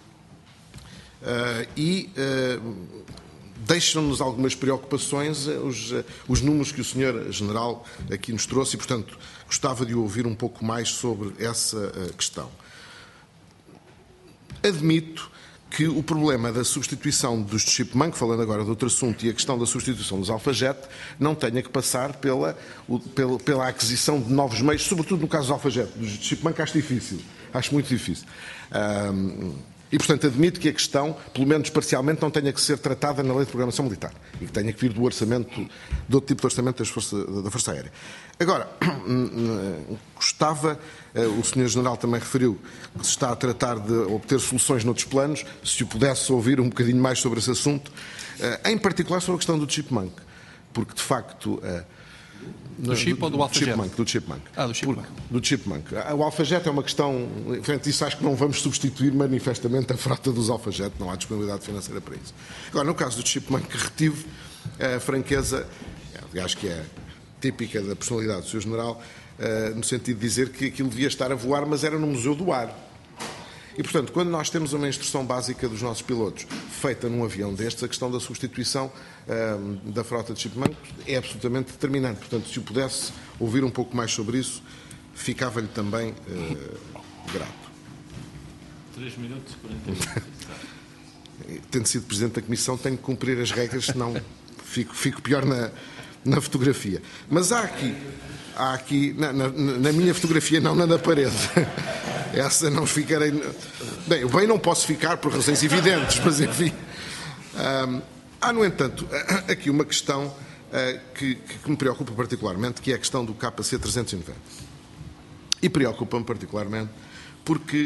Uh, e uh, deixam-nos algumas preocupações os, os números que o senhor General aqui nos trouxe e, portanto, gostava de ouvir um pouco mais sobre essa uh, questão. Admito que o problema da substituição dos Chipmunk, falando agora de outro assunto, e a questão da substituição dos Alphagete, não tenha que passar pela, o, pela, pela aquisição de novos meios, sobretudo no caso dos Alphagete. Dos Chipmunk acho difícil, acho muito difícil. Um, E, portanto, admito que a questão, pelo menos parcialmente, não tenha que ser tratada na Lei de Programação Militar e que tenha que vir do orçamento, de outro tipo de orçamento das Força, da Força Aérea. Agora, gostava, o senhor General também referiu que se está a tratar de obter soluções noutros planos, se o pudesse ouvir um bocadinho mais sobre esse assunto, em particular sobre a questão do Chipmunk, porque, de facto... Do chip do, ou do Alphagete? Chipmunk, do Chipmunk. Ah, do Chipmunk. Do Chipmunk. O Alphagete é uma questão... Frente a isso, acho que não vamos substituir manifestamente a frota dos Alphagete. Não há disponibilidade financeira para isso. Agora, no caso do Chipmunk, retive a franqueza, acho que é típica da personalidade do senhor General, no sentido de dizer que aquilo devia estar a voar, mas era no Museu do Ar. E, portanto, quando nós temos uma instrução básica dos nossos pilotos feita num avião destes, a questão da substituição uh, da frota de Chipmunk é absolutamente determinante. Portanto, se o pudesse ouvir um pouco mais sobre isso, ficava-lhe também uh, grato. Três minutos, quarenta minutos. Tendo sido Presidente da Comissão, tenho que cumprir as regras, senão fico, fico pior na, na fotografia. Mas há aqui, há aqui na, na, na minha fotografia, não na da parede. Essa não ficarei... Bem, eu bem não posso ficar por razões evidentes, mas enfim. Um, há, no entanto, aqui uma questão uh, que, que me preocupa particularmente, que é a questão do K C trezentos e noventa. E preocupa-me particularmente porque,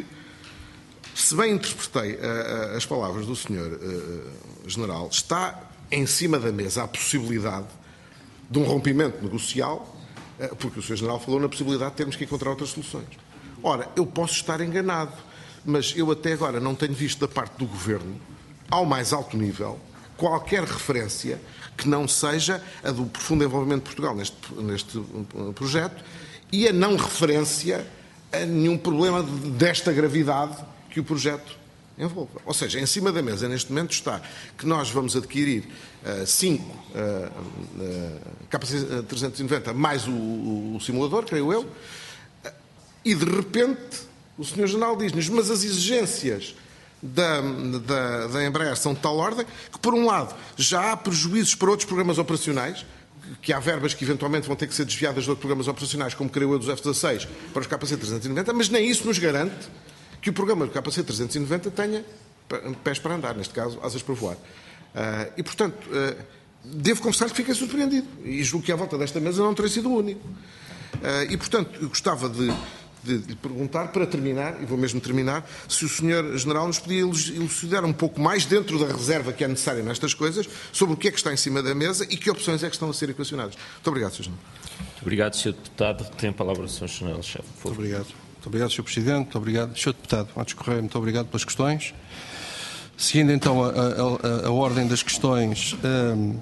se bem interpretei uh, uh, as palavras do senhor uh, General, está em cima da mesa a possibilidade de um rompimento negocial, uh, porque o senhor General falou na possibilidade de termos que encontrar outras soluções. Ora, eu posso estar enganado, mas eu até agora não tenho visto da parte do Governo, ao mais alto nível, qualquer referência que não seja a do profundo envolvimento de Portugal neste, neste projeto e a não referência a nenhum problema desta gravidade que o projeto envolva. Ou seja, em cima da mesa neste momento está que nós vamos adquirir uh, cinco uh, uh, K C trezentos e noventa mais o, o, o simulador, creio eu, e, de repente, O senhor General diz-nos, mas as exigências da, da, da Embraer são de tal ordem que, por um lado, já há prejuízos para outros programas operacionais, que há verbas que eventualmente vão ter que ser desviadas de outros programas operacionais, como creio eu dos F dezasseis, para os K C trezentos e noventa, mas nem isso nos garante que o programa do K C trezentos e noventa tenha pés para andar, neste caso, asas para voar. Uh, e, portanto, uh, devo confessar que fiquei surpreendido. E julgo que à volta desta mesa não terei sido o único. Uh, e, portanto, eu gostava de, de, de perguntar, para terminar, e vou mesmo terminar, se o senhor General nos podia elucidar um pouco mais, dentro da reserva que é necessária nestas coisas, sobre o que é que está em cima da mesa e que opções é que estão a ser equacionadas. Muito obrigado, senhor General. Muito obrigado, senhor Deputado. Tem a palavra o senhor General-Chefe. Muito obrigado. Muito obrigado, senhor Presidente. Muito obrigado, senhor Deputado. Antes de correr, muito obrigado pelas questões. Seguindo então a, a, a ordem das questões, um,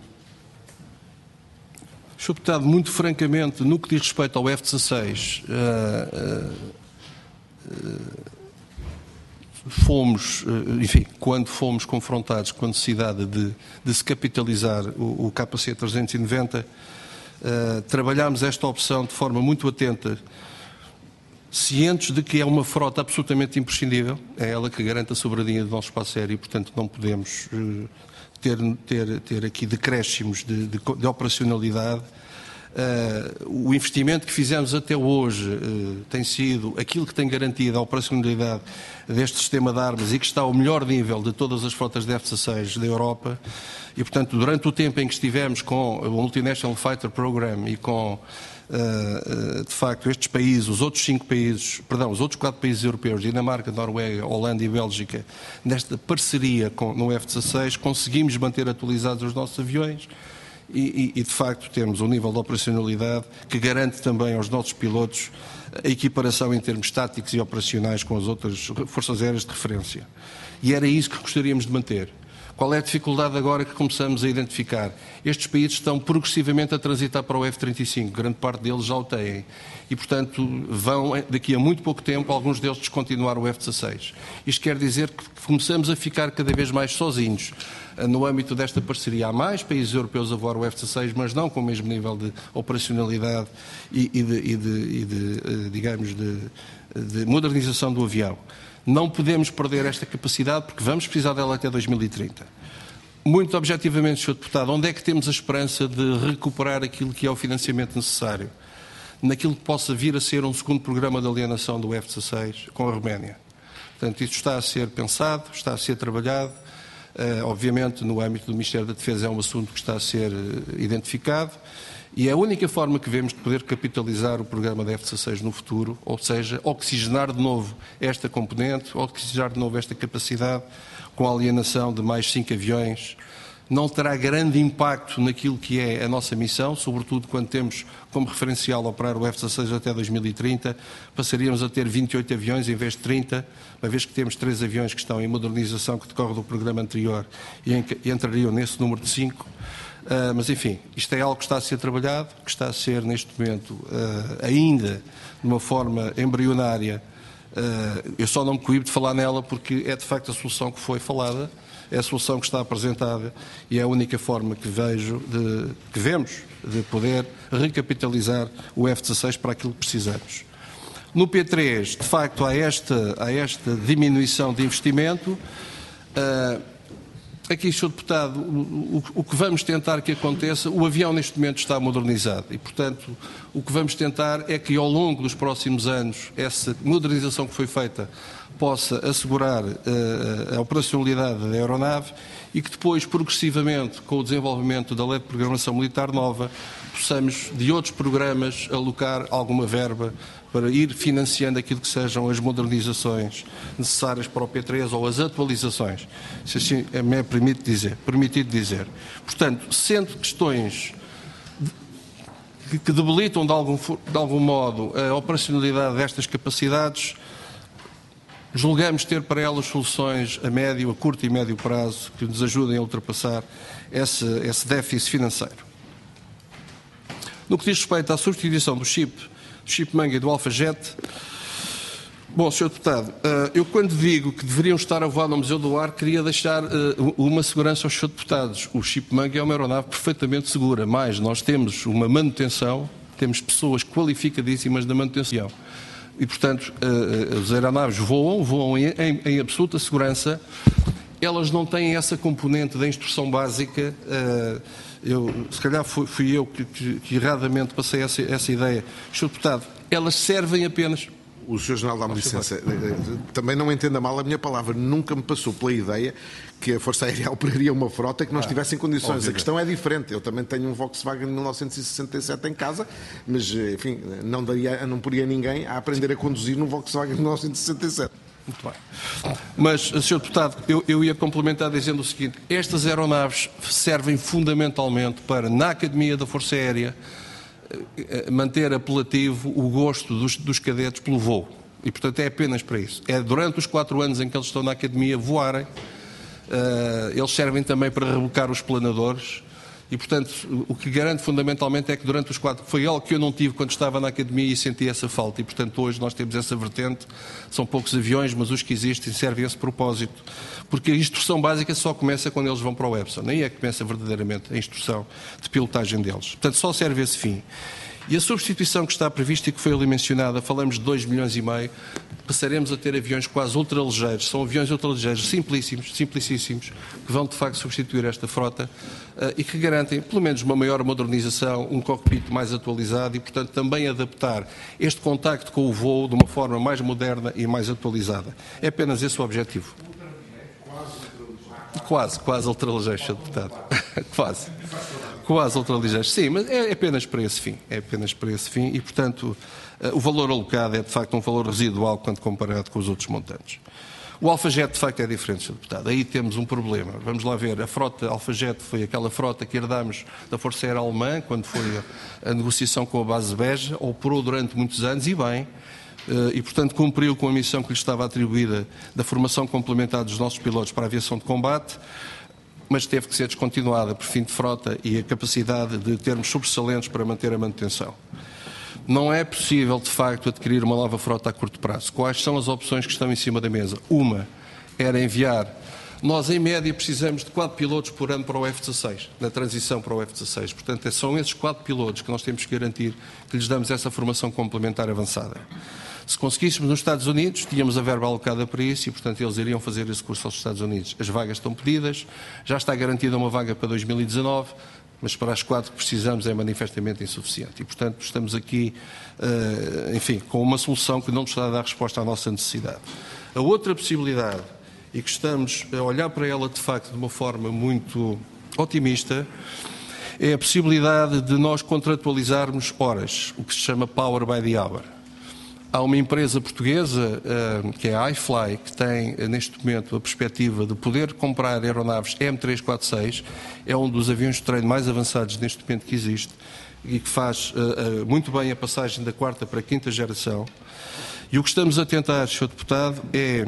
senhor Deputado, muito francamente, no que diz respeito ao F dezasseis, uh, uh, uh, fomos, uh, enfim, quando fomos confrontados com a necessidade de, de se capitalizar o, o K C trezentos e noventa, uh, trabalhámos esta opção de forma muito atenta, cientes de que é uma frota absolutamente imprescindível, é ela que garante a soberania do nosso espaço aéreo e, portanto, não podemos uh, ter, ter, ter aqui decréscimos de, de, de operacionalidade. Uh, o investimento que fizemos até hoje uh, tem sido aquilo que tem garantido a operacionalidade deste sistema de armas e que está ao melhor nível de todas as frotas de F dezasseis da Europa. E, portanto, durante o tempo em que estivemos com o Multinational Fighter Program e com Uh, uh, de facto, estes países, os outros cinco países, perdão, os outros quatro países europeus, Dinamarca, Noruega, Holanda e Bélgica, nesta parceria com, no F dezasseis, conseguimos manter atualizados os nossos aviões e, e, e, de facto, temos um nível de operacionalidade que garante também aos nossos pilotos a equiparação em termos táticos e operacionais com as outras forças aéreas de referência. E era isso que gostaríamos de manter. Qual é a dificuldade agora que começamos a identificar? Estes países estão progressivamente a transitar para o F trinta e cinco, grande parte deles já o têm. E, portanto, vão, daqui a muito pouco tempo, alguns deles descontinuar o F dezasseis. Isto quer dizer que começamos a ficar cada vez mais sozinhos no âmbito desta parceria. Há mais países europeus a voar o F dezasseis, mas não com o mesmo nível de operacionalidade e, e, de, e, de, e de, digamos, de, de modernização do avião. Não podemos perder esta capacidade porque vamos precisar dela até dois mil e trinta. Muito objetivamente, senhor Deputado, onde é que temos a esperança de recuperar aquilo que é o financiamento necessário? Naquilo que possa vir a ser um segundo programa de alienação do F dezasseis com a Roménia. Portanto, isto está a ser pensado, está a ser trabalhado. Uh, obviamente, no âmbito do Ministério da Defesa é um assunto que está a ser uh, identificado. E é a única forma que vemos de poder capitalizar o programa da F dezasseis no futuro, ou seja, oxigenar de novo esta componente, oxigenar de novo esta capacidade, com a alienação de mais cinco aviões, não terá grande impacto naquilo que é a nossa missão, sobretudo quando temos como referencial operar o F dezasseis até dois mil e trinta, passaríamos a ter vinte e oito aviões em vez de trinta, uma vez que temos três aviões que estão em modernização que decorre do programa anterior e entrariam nesse número de cinco. Uh, mas, enfim, isto é algo que está a ser trabalhado, que está a ser, neste momento, uh, ainda de uma forma embrionária. Uh, eu só não me coíbo de falar nela porque é, de facto, a solução que foi falada, é a solução que está apresentada e é a única forma que vejo, de, que vemos, de poder recapitalizar o F dezasseis para aquilo que precisamos. No P três, de facto, há esta, há esta diminuição de investimento. Uh, Aqui, senhor Deputado, o, o, o que vamos tentar que aconteça, o avião neste momento está modernizado e, portanto, o que vamos tentar é que ao longo dos próximos anos essa modernização que foi feita possa assegurar uh, a operacionalidade da aeronave e que depois, progressivamente, com o desenvolvimento da Lei de Programação Militar nova, possamos, de outros programas, alocar alguma verba para ir financiando aquilo que sejam as modernizações necessárias para o P três ou as atualizações, se assim me é permitido dizer. Permitido dizer. Portanto, sendo questões que, que debilitam de algum, de algum modo a operacionalidade destas capacidades, julgamos ter para elas soluções a médio, a curto e médio prazo que nos ajudem a ultrapassar esse, esse déficit financeiro. No que diz respeito à substituição do chip, do chipmanga e do Alpha-Jet, bom, senhor Deputado, eu quando digo que deveriam estar a voar no Museu do Ar, queria deixar uma segurança aos senhores deputados. O chipmanga é uma aeronave perfeitamente segura, mas nós temos uma manutenção, temos pessoas qualificadíssimas da manutenção. e, portanto, as aeronaves voam, voam em, em, em absoluta segurança. Elas não têm essa componente da instrução básica. Eu, se calhar fui, fui eu que, que, que erradamente passei essa, essa ideia. senhor Deputado, elas servem apenas... O senhor General dá-me licença. Também não entenda mal a minha palavra. Nunca me passou pela ideia que a Força Aérea operaria uma frota que não estivesse em condições. Obviamente. A questão é diferente. Eu também tenho um Volkswagen de mil novecentos e sessenta e sete em casa, mas, enfim, não, daria, não poria ninguém a aprender a conduzir num Volkswagen de mil novecentos e sessenta e sete. Muito bem. Mas, senhor Deputado, eu, eu ia complementar dizendo o seguinte: estas aeronaves servem fundamentalmente para, na Academia da Força Aérea, manter apelativo o gosto dos, dos cadetes pelo voo. E, portanto, é apenas para isso. É durante os quatro anos em que eles estão na Academia voarem, uh, eles servem também para rebocar os planadores. E, portanto, o que garante fundamentalmente é que durante os quatro... Foi algo que eu não tive quando estava na Academia e senti essa falta. E, portanto, hoje nós temos essa vertente. São poucos aviões, mas os que existem servem a esse propósito. Porque a instrução básica só começa quando eles vão para o Epson. Aí é que começa verdadeiramente a instrução de pilotagem deles. Portanto, só serve esse fim. E a substituição que está prevista e que foi ali mencionada, falamos de dois milhões e meio, passaremos a ter aviões quase ultraligeiros. São aviões ultraligeiros simplíssimos, simplicíssimos, que vão de facto substituir esta frota uh, e que garantem pelo menos uma maior modernização, um cockpit mais atualizado e, portanto, também adaptar este contacto com o voo de uma forma mais moderna e mais atualizada. É apenas esse o objetivo. Quase, quase ultraligeiros, senhor Deputado. Quase. Quase ultraligeiros. Sim, mas é apenas para esse fim. É apenas para esse fim e, portanto, o valor alocado é, de facto, um valor residual quando comparado com os outros montantes. O Alphajet, de facto, é diferente, senhor Deputado. Aí temos um problema. Vamos lá ver. A frota Alphajet foi aquela frota que herdámos da Força Aérea Alemã, quando foi a, a negociação com a base de Beja, operou durante muitos anos e bem, e, portanto, cumpriu com a missão que lhe estava atribuída da formação complementar dos nossos pilotos para a aviação de combate, mas teve que ser descontinuada por fim de frota e a capacidade de termos sobressalentes para manter a manutenção. Não é possível, de facto, adquirir uma nova frota a curto prazo. Quais são as opções que estão em cima da mesa? Uma era enviar... Nós, em média, precisamos de quatro pilotos por ano para o F dezasseis, na transição para o F dezasseis. Portanto, são esses quatro pilotos que nós temos que garantir que lhes damos essa formação complementar avançada. Se conseguíssemos nos Estados Unidos, tínhamos a verba alocada para isso e, portanto, eles iriam fazer esse curso aos Estados Unidos. As vagas estão pedidas, já está garantida uma vaga para dois mil e dezanove, mas para as quatro que precisamos é manifestamente insuficiente. E, portanto, estamos aqui, enfim, com uma solução que não nos está a dar resposta à nossa necessidade. A outra possibilidade, e que estamos a olhar para ela, de facto, de uma forma muito otimista, é a possibilidade de nós contratualizarmos horas, o que se chama Power by the Hour. Há uma empresa portuguesa, que é a iFly, que tem, neste momento, a perspectiva de poder comprar aeronaves M trezentos e quarenta e seis. É um dos aviões de treino mais avançados neste momento que existe e que faz muito bem a passagem da quarta para a quinta geração. E o que estamos a tentar, senhor Deputado, é,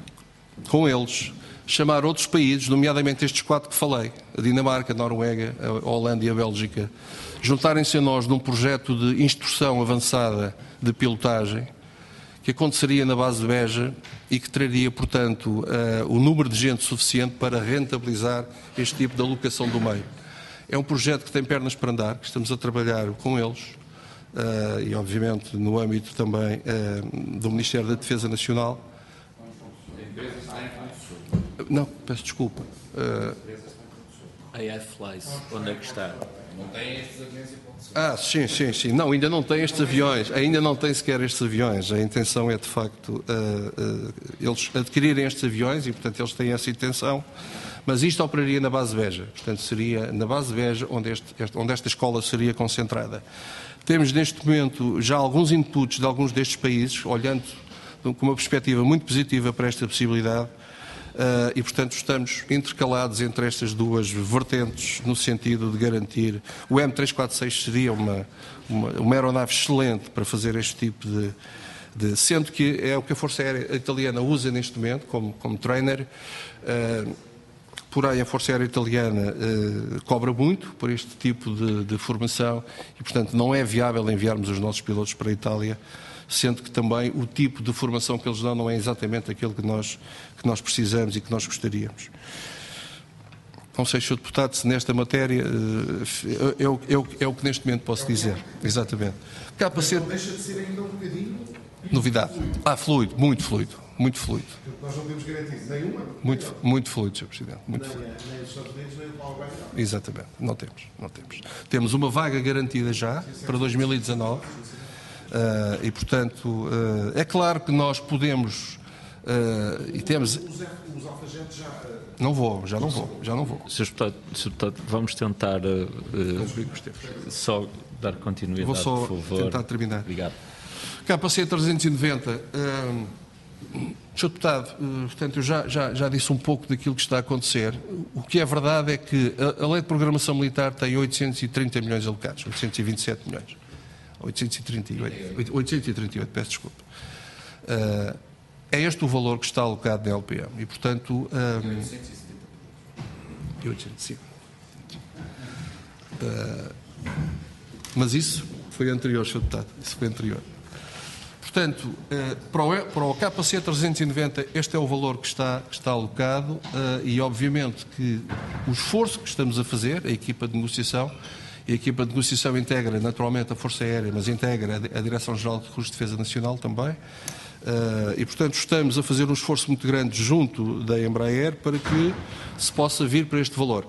com eles, chamar outros países, nomeadamente estes quatro que falei, a Dinamarca, a Noruega, a Holanda e a Bélgica, juntarem-se a nós num projeto de instrução avançada de pilotagem que aconteceria na base de Beja e que traria, portanto, uh, o número de gente suficiente para rentabilizar este tipo de alocação do meio. É um projeto que tem pernas para andar, que estamos a trabalhar com eles uh, e, obviamente, no âmbito também uh, do Ministério da Defesa Nacional. Não, peço desculpa. Uh... A iFly, onde é que está? Não tem estes aviões? Ah, sim, sim, sim. Não, ainda não tem estes aviões. Ainda não tem sequer estes aviões. A intenção é, de facto, uh, uh, eles adquirirem estes aviões e, portanto, eles têm essa intenção. Mas isto operaria na base de Beja. Portanto, seria na base de Beja onde, este, este, onde esta escola seria concentrada. Temos, neste momento, já alguns inputs de alguns destes países, olhando com uma perspectiva muito positiva para esta possibilidade. Uh, e, portanto, estamos intercalados entre estas duas vertentes no sentido de garantir... O M trezentos e quarenta e seis seria uma, uma, uma aeronave excelente para fazer este tipo de, de... Sendo que é o que a Força Aérea Italiana usa neste momento como, como trainer. Uh, porém, a Força Aérea Italiana uh, cobra muito por este tipo de, de formação e, portanto, não é viável enviarmos os nossos pilotos para a Itália, sendo que também o tipo de formação que eles dão não é exatamente aquele que nós, que nós precisamos e que nós gostaríamos. Não sei, senhor Deputado, se nesta matéria é o, é o, é o que neste momento posso dizer. Exatamente. Cá para ser... Não deixa de ser ainda um bocadinho Novidade. Ah, fluido, muito fluido, muito fluido. Nós não temos garantido nenhuma. Muito, muito fluido, senhor Presidente. Muito Nem, fluido. nem os Estados Unidos, nem o Paulo Baião. Exatamente, não temos, não temos. Temos uma vaga garantida já para dois mil e dezanove uh, e, portanto, uh, é claro que nós podemos uh, e temos. Os, os alfajantes já. Uh... Não vou, já não vou, já não vou. senhor Deputado, senhor Deputado, vamos tentar uh, uh, só dar continuidade, Vou só por favor. tentar terminar. Obrigado. K C trezentos e noventa, uh, senhor Deputado, uh, portanto, eu já, já, já disse um pouco daquilo que está a acontecer. O que é verdade é que a, a Lei de Programação Militar tem oitocentos e trinta milhões alocados, oitocentos e vinte e sete milhões. oitocentos e trinta e oito, oitocentos e trinta e oito, peço desculpa. Uh, é este o valor que está alocado na L P M e, portanto... Um, e oitocentos e cinquenta. Uh, mas isso foi anterior, senhor Deputado, isso foi anterior. Portanto, uh, para o, para o K C trezentos e noventa, este é o valor que está, que está alocado uh, e, obviamente, que o esforço que estamos a fazer, a equipa de negociação, e a equipa de negociação integra, naturalmente, a Força Aérea, mas integra a Direção-Geral de Recursos de Defesa Nacional também, Uh, e, portanto, estamos a fazer um esforço muito grande junto da Embraer para que se possa vir para este valor.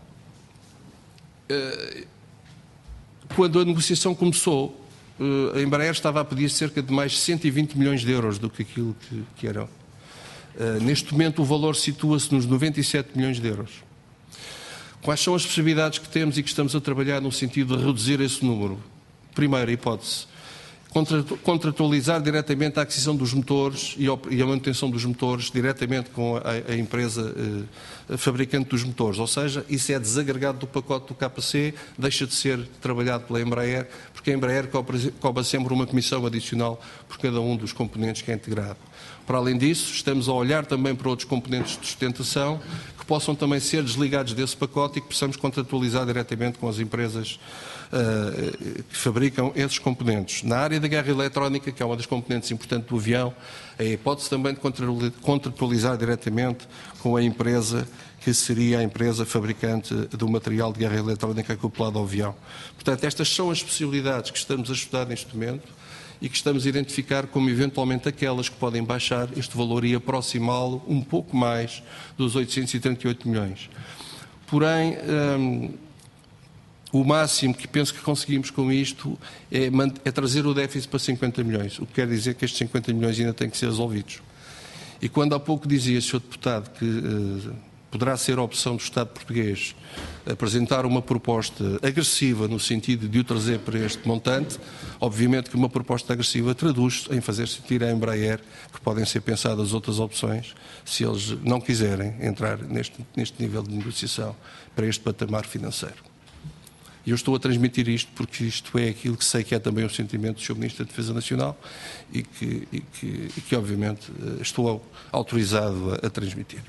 Uh, quando a negociação começou, uh, a Embraer estava a pedir cerca de mais cento e vinte milhões de euros do que aquilo que, que eram. Uh, neste momento, o valor situa-se nos noventa e sete milhões de euros. Quais são as possibilidades que temos e que estamos a trabalhar no sentido de reduzir esse número? Primeira hipótese. Contratualizar diretamente a aquisição dos motores e a manutenção dos motores diretamente com a, a empresa eh, fabricante dos motores. Ou seja, isso é desagregado do pacote do K C, deixa de ser trabalhado pela Embraer, porque a Embraer cobra, cobra sempre uma comissão adicional por cada um dos componentes que é integrado. Para além disso, estamos a olhar também para outros componentes de sustentação que possam também ser desligados desse pacote e que possamos contratualizar diretamente com as empresas uh, que fabricam esses componentes. Na área da guerra eletrónica, que é uma das componentes importantes do avião, a hipótese também de contratualizar diretamente com a empresa que seria a empresa fabricante do material de guerra eletrónica acoplado ao avião. Portanto, estas são as possibilidades que estamos a estudar neste momento e que estamos a identificar como eventualmente aquelas que podem baixar este valor e aproximá-lo um pouco mais dos oitocentos e trinta e oito milhões. Porém, hum, o máximo que penso que conseguimos com isto é, é trazer o déficit para cinquenta milhões, o que quer dizer que estes cinquenta milhões ainda têm que ser resolvidos. E quando há pouco dizia, senhor Deputado, que uh, poderá ser a opção do Estado português apresentar uma proposta agressiva no sentido de o trazer para este montante, obviamente que uma proposta agressiva traduz-se em fazer sentir à Embraer que podem ser pensadas outras opções se eles não quiserem entrar neste, neste nível de negociação para este patamar financeiro. E eu estou a transmitir isto porque isto é aquilo que sei que é também o sentimento do senhor Ministro da Defesa Nacional e que, e que, e que obviamente, estou autorizado a, a transmitir.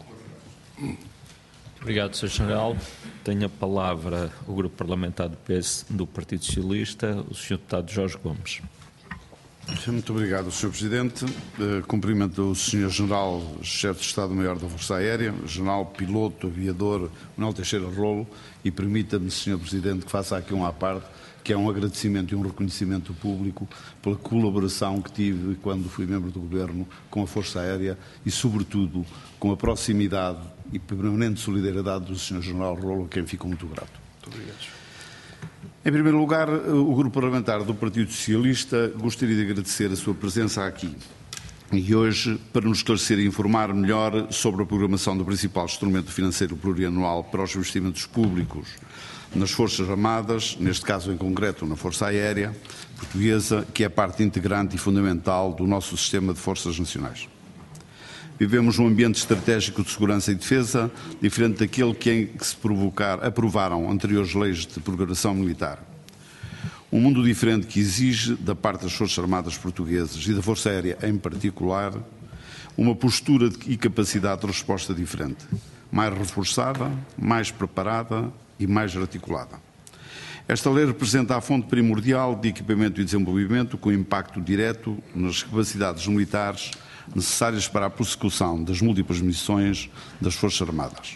Obrigado, senhor General. Tenho a palavra o Grupo Parlamentar do P S do Partido Socialista, o senhor Deputado Jorge Gomes. Muito obrigado, senhor Presidente. Uh, cumprimento o senhor General, Chefe de Estado-Maior da Força Aérea, General Piloto, Aviador, Manuel Teixeira Rolo, e permita-me, senhor Presidente, que faça aqui um à parte, que é um agradecimento e um reconhecimento público pela colaboração que tive quando fui membro do Governo com a Força Aérea e, sobretudo, com a proximidade e permanente solidariedade do senhor General Rolo, a quem fico muito grato. Muito obrigado. Em primeiro lugar, o Grupo Parlamentar do Partido Socialista gostaria de agradecer a sua presença aqui e hoje para nos esclarecer e informar melhor sobre a programação do principal instrumento financeiro plurianual para os investimentos públicos nas Forças Armadas, neste caso em concreto na Força Aérea Portuguesa, que é parte integrante e fundamental do nosso sistema de forças nacionais. Vivemos um ambiente estratégico de segurança e defesa, diferente daquele que em que se provocar, aprovaram anteriores leis de programação militar. Um mundo diferente que exige, da parte das Forças Armadas Portuguesas e da Força Aérea em particular, uma postura e capacidade de resposta diferente, mais reforçada, mais preparada e mais articulada. Esta lei representa a fonte primordial de equipamento e desenvolvimento com impacto direto nas capacidades militares necessárias para a prossecução das múltiplas missões das Forças Armadas.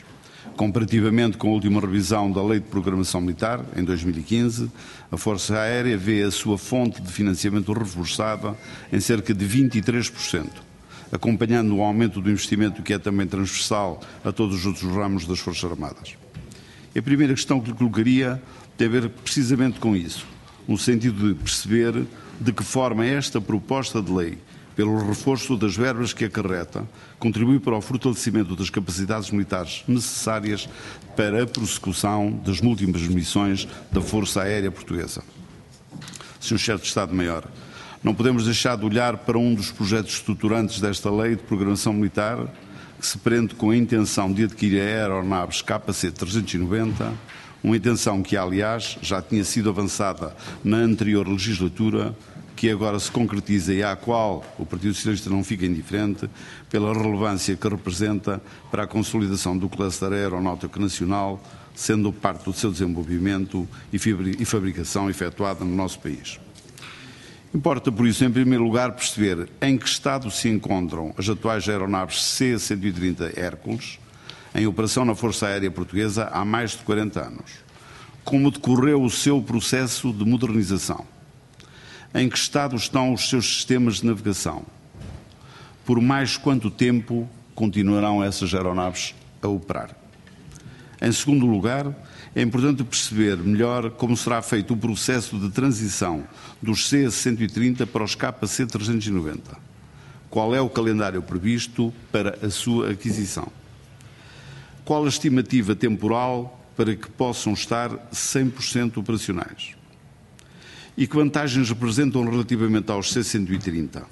Comparativamente com a última revisão da Lei de Programação Militar, em dois mil e quinze, a Força Aérea vê a sua fonte de financiamento reforçada em cerca de vinte e três por cento, acompanhando o aumento do investimento que é também transversal a todos os outros ramos das Forças Armadas. A primeira questão que lhe colocaria tem a ver precisamente com isso, no sentido de perceber de que forma esta proposta de lei, pelo reforço das verbas que acarreta, contribui para o fortalecimento das capacidades militares necessárias para a prossecução das múltiplas missões da Força Aérea Portuguesa. senhor Chefe de Estado-Maior, não podemos deixar de olhar para um dos projetos estruturantes desta Lei de Programação Militar, que se prende com a intenção de adquirir aeronaves K C trezentos e noventa, uma intenção que, aliás, já tinha sido avançada na anterior legislatura, que agora se concretiza e à qual o Partido Socialista não fica indiferente, pela relevância que representa para a consolidação do cluster aeronáutico nacional, sendo parte do seu desenvolvimento e fabricação efetuada no nosso país. Importa, por isso, em primeiro lugar, perceber em que estado se encontram as atuais aeronaves C cento e trinta Hércules, em operação na Força Aérea Portuguesa há mais de quarenta anos. Como decorreu o seu processo de modernização? Em que estado estão os seus sistemas de navegação? Por mais quanto tempo continuarão essas aeronaves a operar? Em segundo lugar, é importante perceber melhor como será feito o processo de transição dos C cento e trinta para os K C trezentos e noventa. Qual é o calendário previsto para a sua aquisição? Qual a estimativa temporal para que possam estar cem por cento operacionais? E que vantagens representam relativamente aos C cento e trinta?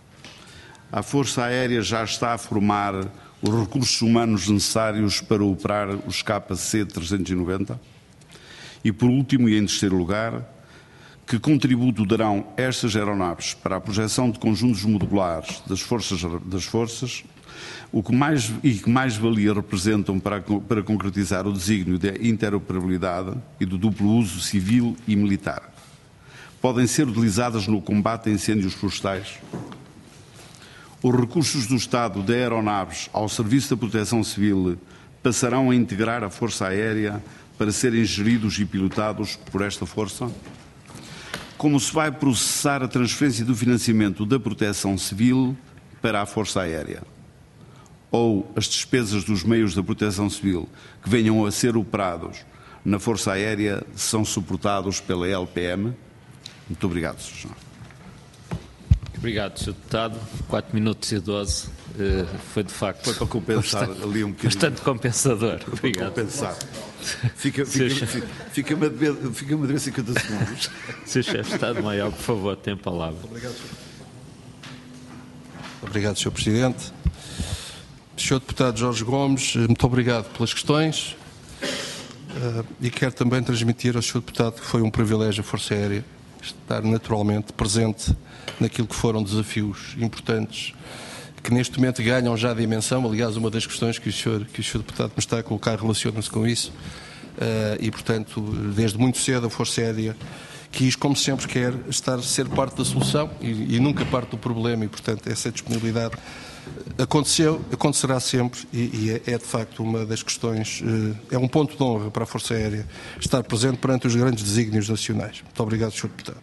A Força Aérea já está a formar os recursos humanos necessários para operar os K C trezentos e noventa? E por último e em terceiro lugar, que contributo darão estas aeronaves para a projeção de conjuntos modulares das forças, das forças o que mais, e que mais-valia representam para, para concretizar o desígnio da interoperabilidade e do duplo uso civil e militar? Podem ser utilizadas no combate a incêndios florestais? Os recursos do Estado de aeronaves ao Serviço da Proteção Civil passarão a integrar a Força Aérea para serem geridos e pilotados por esta força? Como se vai processar a transferência do financiamento da Proteção Civil para a Força Aérea? Ou as despesas dos meios da Proteção Civil que venham a ser operados na Força Aérea são suportados pela L P M? Muito obrigado, senhor General. Obrigado, senhor Deputado. quatro minutos e doze. Uh, foi de facto. Foi para compensar bastante, ali um bocadinho. Bastante compensador. Foi obrigado. Para compensar. Fica, fica, fica, fica-me a dever, fica-me a dever cinquenta segundos. senhor Chefe de Estado-Maior, por favor, tem a palavra. Obrigado, senhor. Obrigado, senhor Presidente. senhor Deputado Jorge Gomes, muito obrigado pelas questões. Uh, e quero também transmitir ao senhor Deputado que foi um privilégio a Força Aérea estar naturalmente presente naquilo que foram desafios importantes que neste momento ganham já a dimensão. Aliás, uma das questões que o senhor, que o senhor Deputado me está a colocar relaciona-se com isso. Uh, e, portanto, desde muito cedo a Força Aérea quis, como sempre quer, estar, ser parte da solução e, e nunca parte do problema, e, portanto, essa disponibilidade aconteceu, acontecerá sempre e, e é, é, de facto, uma das questões, uh, é um ponto de honra para a Força Aérea estar presente perante os grandes desígnios nacionais. Muito obrigado, senhor Deputado.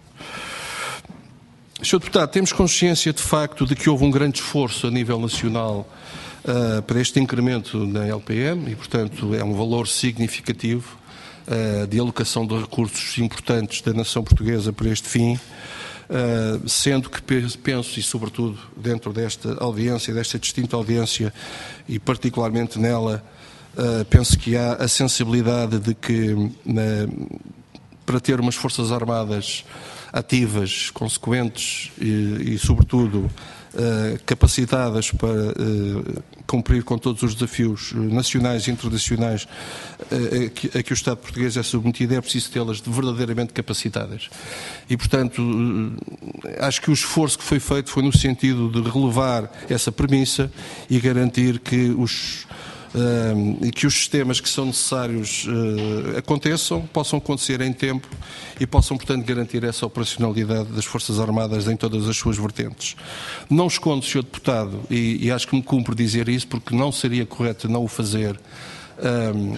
senhor Deputado, temos consciência, de facto, de que houve um grande esforço a nível nacional uh, para este incremento na L P M e, portanto, é um valor significativo uh, de alocação de recursos importantes da nação portuguesa para este fim, uh, sendo que penso, e sobretudo dentro desta audiência, desta distinta audiência, e particularmente nela, uh, penso que há a sensibilidade de que, na, para ter umas Forças Armadas ativas, consequentes e, e sobretudo, uh, capacitadas para uh, cumprir com todos os desafios nacionais e internacionais uh, a, que, a que o Estado português é submetido, é preciso tê-las verdadeiramente capacitadas. E, portanto, uh, acho que o esforço que foi feito foi no sentido de relevar essa premissa e garantir que os Uh, e que os sistemas que são necessários uh, aconteçam, possam acontecer em tempo e possam, portanto, garantir essa operacionalidade das Forças Armadas em todas as suas vertentes. Não escondo, senhor Deputado, e, e acho que me cumpre dizer isso, porque não seria correto não o fazer, Um,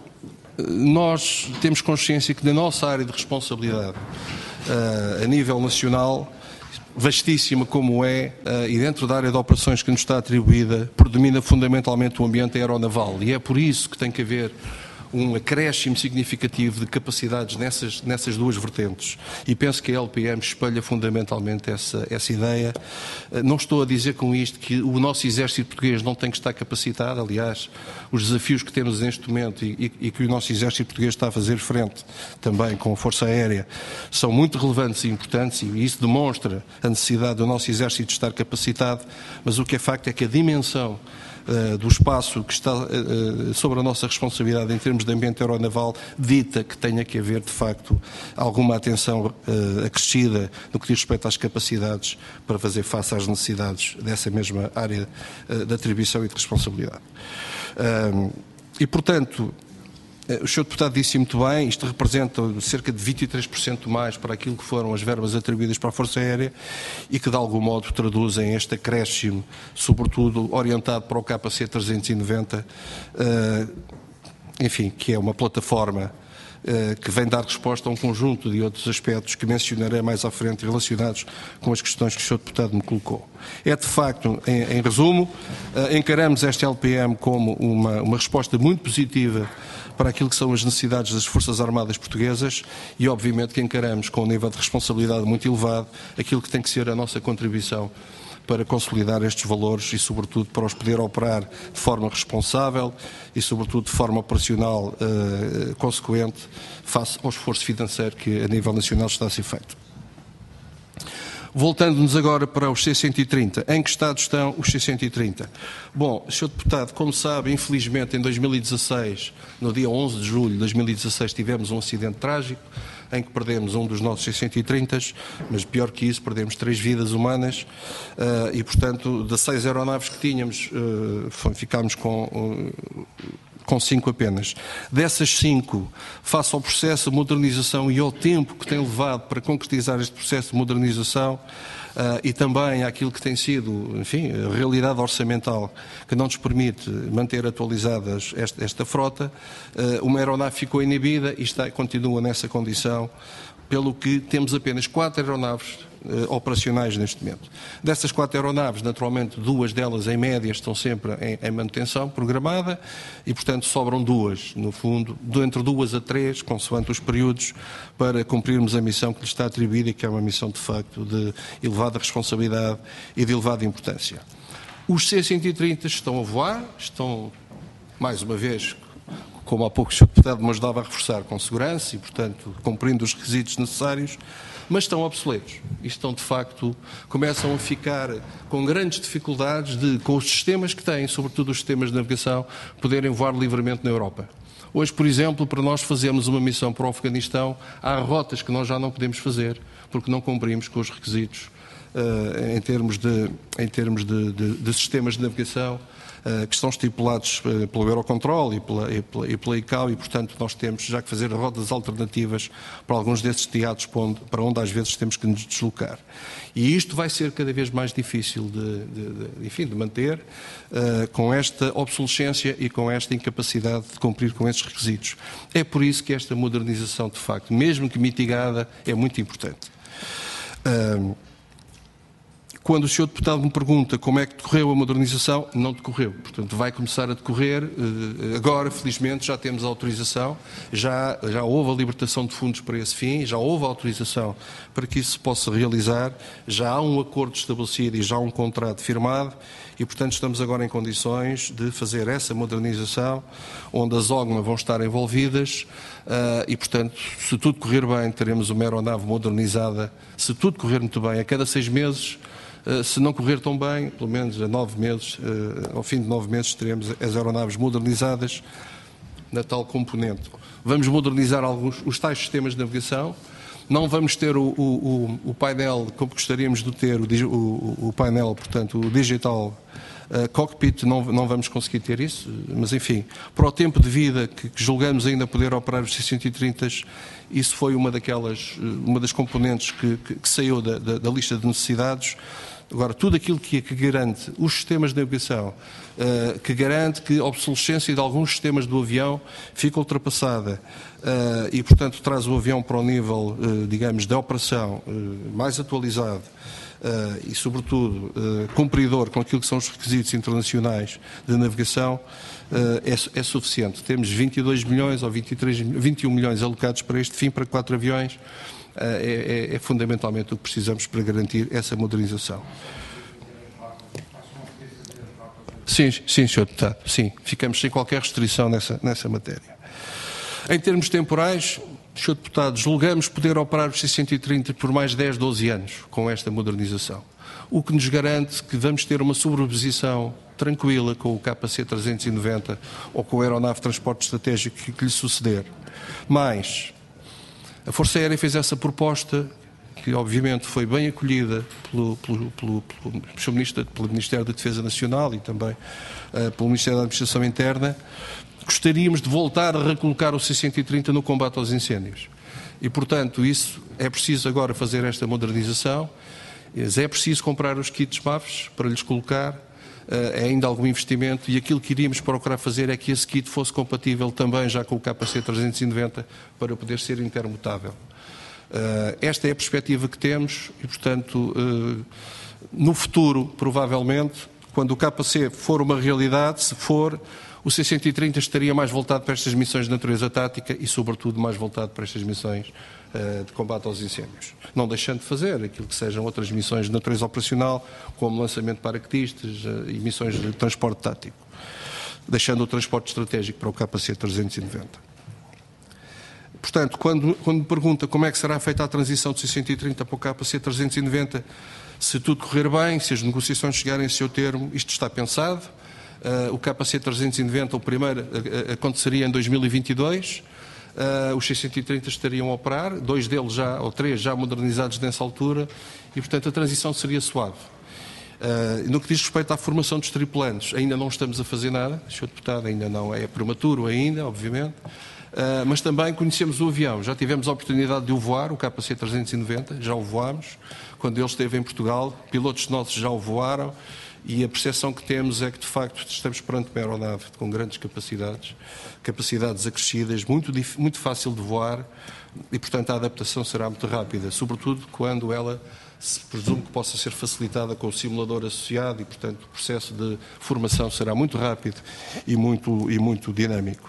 nós temos consciência que na nossa área de responsabilidade, uh, a nível nacional, vastíssima como é, uh, e dentro da área de operações que nos está atribuída, predomina fundamentalmente o ambiente aeronaval. E é por isso que tem que haver um acréscimo significativo de capacidades nessas, nessas duas vertentes. E penso que a L P M espelha fundamentalmente essa, essa ideia. Não estou a dizer com isto que o nosso exército português não tem que estar capacitado. Aliás, os desafios que temos neste momento e, e, e que o nosso exército português está a fazer frente também com a Força Aérea são muito relevantes e importantes, e isso demonstra a necessidade do nosso exército estar capacitado, mas o que é facto é que a dimensão Uh, do espaço que está uh, sobre a nossa responsabilidade em termos de ambiente aeronaval dita que tenha que haver, de facto, alguma atenção uh, acrescida no que diz respeito às capacidades para fazer face às necessidades dessa mesma área uh, de atribuição e de responsabilidade. Uh, e, portanto, o senhor Deputado disse muito bem, isto representa cerca de vinte e três por cento mais para aquilo que foram as verbas atribuídas para a Força Aérea e que de algum modo traduzem este acréscimo, sobretudo orientado para o K C trezentos e noventa, enfim, que é uma plataforma que vem dar resposta a um conjunto de outros aspectos que mencionarei mais à frente relacionados com as questões que o senhor Deputado me colocou. É de facto, em, em resumo, encaramos esta L P M como uma, uma resposta muito positiva para aquilo que são as necessidades das Forças Armadas Portuguesas e, obviamente, que encaramos com um nível de responsabilidade muito elevado aquilo que tem que ser a nossa contribuição para consolidar estes valores e, sobretudo, para os poder operar de forma responsável e, sobretudo, de forma operacional uh, consequente face ao esforço financeiro que a nível nacional está a ser feito. Voltando-nos agora para os C cento e trinta. Em que estado estão os C cento e trinta? Bom, senhor Deputado, como sabe, infelizmente, em dois mil e dezasseis, no dia onze de julho de dois mil e dezasseis, tivemos um acidente trágico em que perdemos um dos nossos C cento e trinta, mas pior que isso, perdemos três vidas humanas uh, e, portanto, das seis aeronaves que tínhamos, uh, ficámos com... Uh, com cinco apenas. Dessas cinco, face ao processo de modernização e ao tempo que tem levado para concretizar este processo de modernização uh, e também àquilo que tem sido, enfim, a realidade orçamental que não nos permite manter atualizadas esta, esta frota, uh, uma aeronave ficou inibida e está, continua nessa condição, pelo que temos apenas quatro aeronaves Uh, operacionais neste momento. Dessas quatro aeronaves, naturalmente, duas delas em média estão sempre em, em manutenção programada e, portanto, sobram duas, no fundo, de entre duas a três, consoante os períodos, para cumprirmos a missão que lhes está atribuída e que é uma missão, de facto, de elevada responsabilidade e de elevada importância. Os C cento e trinta estão a voar, estão, mais uma vez, como há pouco o senhor Deputado me ajudava a reforçar, com segurança e, portanto, cumprindo os requisitos necessários, mas estão obsoletos e estão, de facto, começam a ficar com grandes dificuldades de, com os sistemas que têm, sobretudo os sistemas de navegação, poderem voar livremente na Europa. Hoje, por exemplo, para nós fazermos uma missão para o Afeganistão, há rotas que nós já não podemos fazer porque não cumprimos com os requisitos uh, em termos de, em termos de, de, de sistemas de navegação uh, que estão estipulados uh, pelo Eurocontrol e pela, e, pela, e pela I C A O e, portanto, nós temos já que fazer rotas alternativas para alguns desses teatros para onde, para onde às vezes temos que nos deslocar. E isto vai ser cada vez mais difícil de, de, de, enfim, de manter uh, com esta obsolescência e com esta incapacidade de cumprir com esses requisitos. É por isso que esta modernização, de facto, mesmo que mitigada, é muito importante. Uh, Quando o senhor Deputado me pergunta como é que decorreu a modernização, não decorreu. Portanto, vai começar a decorrer. Agora, felizmente, já temos a autorização, já, já houve a libertação de fundos para esse fim, já houve a autorização para que isso se possa realizar, já há um acordo estabelecido e já há um contrato firmado e, portanto, estamos agora em condições de fazer essa modernização, onde as OGMA vão estar envolvidas e, portanto, se tudo correr bem, teremos uma aeronave modernizada, se tudo correr muito bem, a cada seis meses. Uh, se não correr tão bem, pelo menos a nove meses, uh, ao fim de nove meses teremos as aeronaves modernizadas na tal componente. Vamos modernizar alguns, os tais sistemas de navegação, não vamos ter o, o, o, o painel como gostaríamos de ter, o, o, o painel, portanto, o digital uh, cockpit, não, não vamos conseguir ter isso, mas enfim, para o tempo de vida que, que julgamos ainda poder operar os C cento e trinta, isso foi uma daquelas, uma das componentes que, que, que saiu da, da, da lista de necessidades. Agora, tudo aquilo que, que garante os sistemas de navegação, uh, que garante que a obsolescência de alguns sistemas do avião fica ultrapassada uh, e, portanto, traz o avião para o nível, uh, digamos, de operação uh, mais atualizado uh, e, sobretudo, uh, cumpridor com aquilo que são os requisitos internacionais de navegação, uh, é, é suficiente. Temos vinte e dois milhões ou vinte e três, vinte e um milhões alocados para este fim, para quatro aviões. É, é, é fundamentalmente o que precisamos para garantir essa modernização. Sim, sim, senhor Deputado, sim. Ficamos sem qualquer restrição nessa, nessa matéria. Em termos temporais, senhor Deputado, julgamos poder operar os seiscentos e trinta por mais dez, doze anos com esta modernização, o que nos garante que vamos ter uma sobreposição tranquila com o K C trezentos e noventa ou com a aeronave de transporte estratégico que, que lhe suceder. Mas a Força Aérea fez essa proposta, que obviamente foi bem acolhida pelo, pelo, pelo, pelo, pelo, pelo Ministério da Defesa Nacional e também uh, pelo Ministério da Administração Interna. Gostaríamos de voltar a recolocar o seiscentos e trinta no combate aos incêndios. E, portanto, isso é preciso agora fazer esta modernização, é preciso comprar os kits M A F S para lhes colocar, é ainda algum investimento, e aquilo que iríamos procurar fazer é que esse kit fosse compatível também já com o K C trezentos e noventa para poder ser intermutável. Esta é a perspectiva que temos e, portanto, no futuro, provavelmente, quando o K C for uma realidade, se for, o seiscentos e trinta estaria mais voltado para estas missões de natureza tática e, sobretudo, mais voltado para estas missões de combate aos incêndios. Não deixando de fazer aquilo que sejam outras missões de natureza operacional, como lançamento de paraquedistas e missões de transporte tático, deixando o transporte estratégico para o K C trezentos e noventa. Portanto, quando, quando me pergunta como é que será feita a transição de seiscentos e trinta para o K C trezentos e noventa, se tudo correr bem, se as negociações chegarem a seu termo, isto está pensado. Uh, o K C trezentos e noventa, o primeiro, uh, aconteceria em dois mil e vinte e dois. Uh, os seiscentos e trinta estariam a operar, dois deles já, ou três já modernizados nessa altura, e portanto a transição seria suave. Uh, no que diz respeito à formação dos tripulantes, ainda não estamos a fazer nada, senhor Deputado, ainda não é prematuro ainda, obviamente, uh, mas também conhecemos o avião, já tivemos a oportunidade de o voar, o K C trezentos e noventa, já o voámos, quando ele esteve em Portugal, pilotos nossos já o voaram, e a percepção que temos é que, de facto, estamos perante uma aeronave com grandes capacidades, capacidades acrescidas, muito, muito fácil de voar e, portanto, a adaptação será muito rápida, sobretudo quando ela se presume que possa ser facilitada com o simulador associado e, portanto, o processo de formação será muito rápido e muito, e muito dinâmico.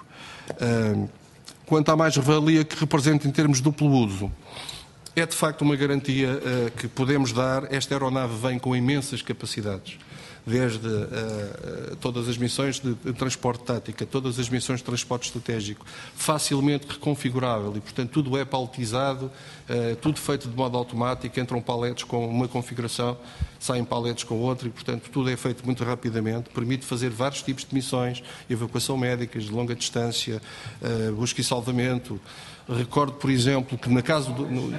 Quanto à mais-valia que representa em termos de duplo uso, é, de facto, uma garantia que podemos dar. Esta aeronave vem com imensas capacidades, desde uh, todas as missões de transporte tática, todas as missões de transporte estratégico, facilmente reconfigurável e, portanto, tudo é paletizado, uh, tudo feito de modo automático, entram paletes com uma configuração, saem paletes com outra e, portanto, tudo é feito muito rapidamente, permite fazer vários tipos de missões, evacuação médicas, de longa distância, uh, busca e salvamento. Recordo, por exemplo, que na casa do... No...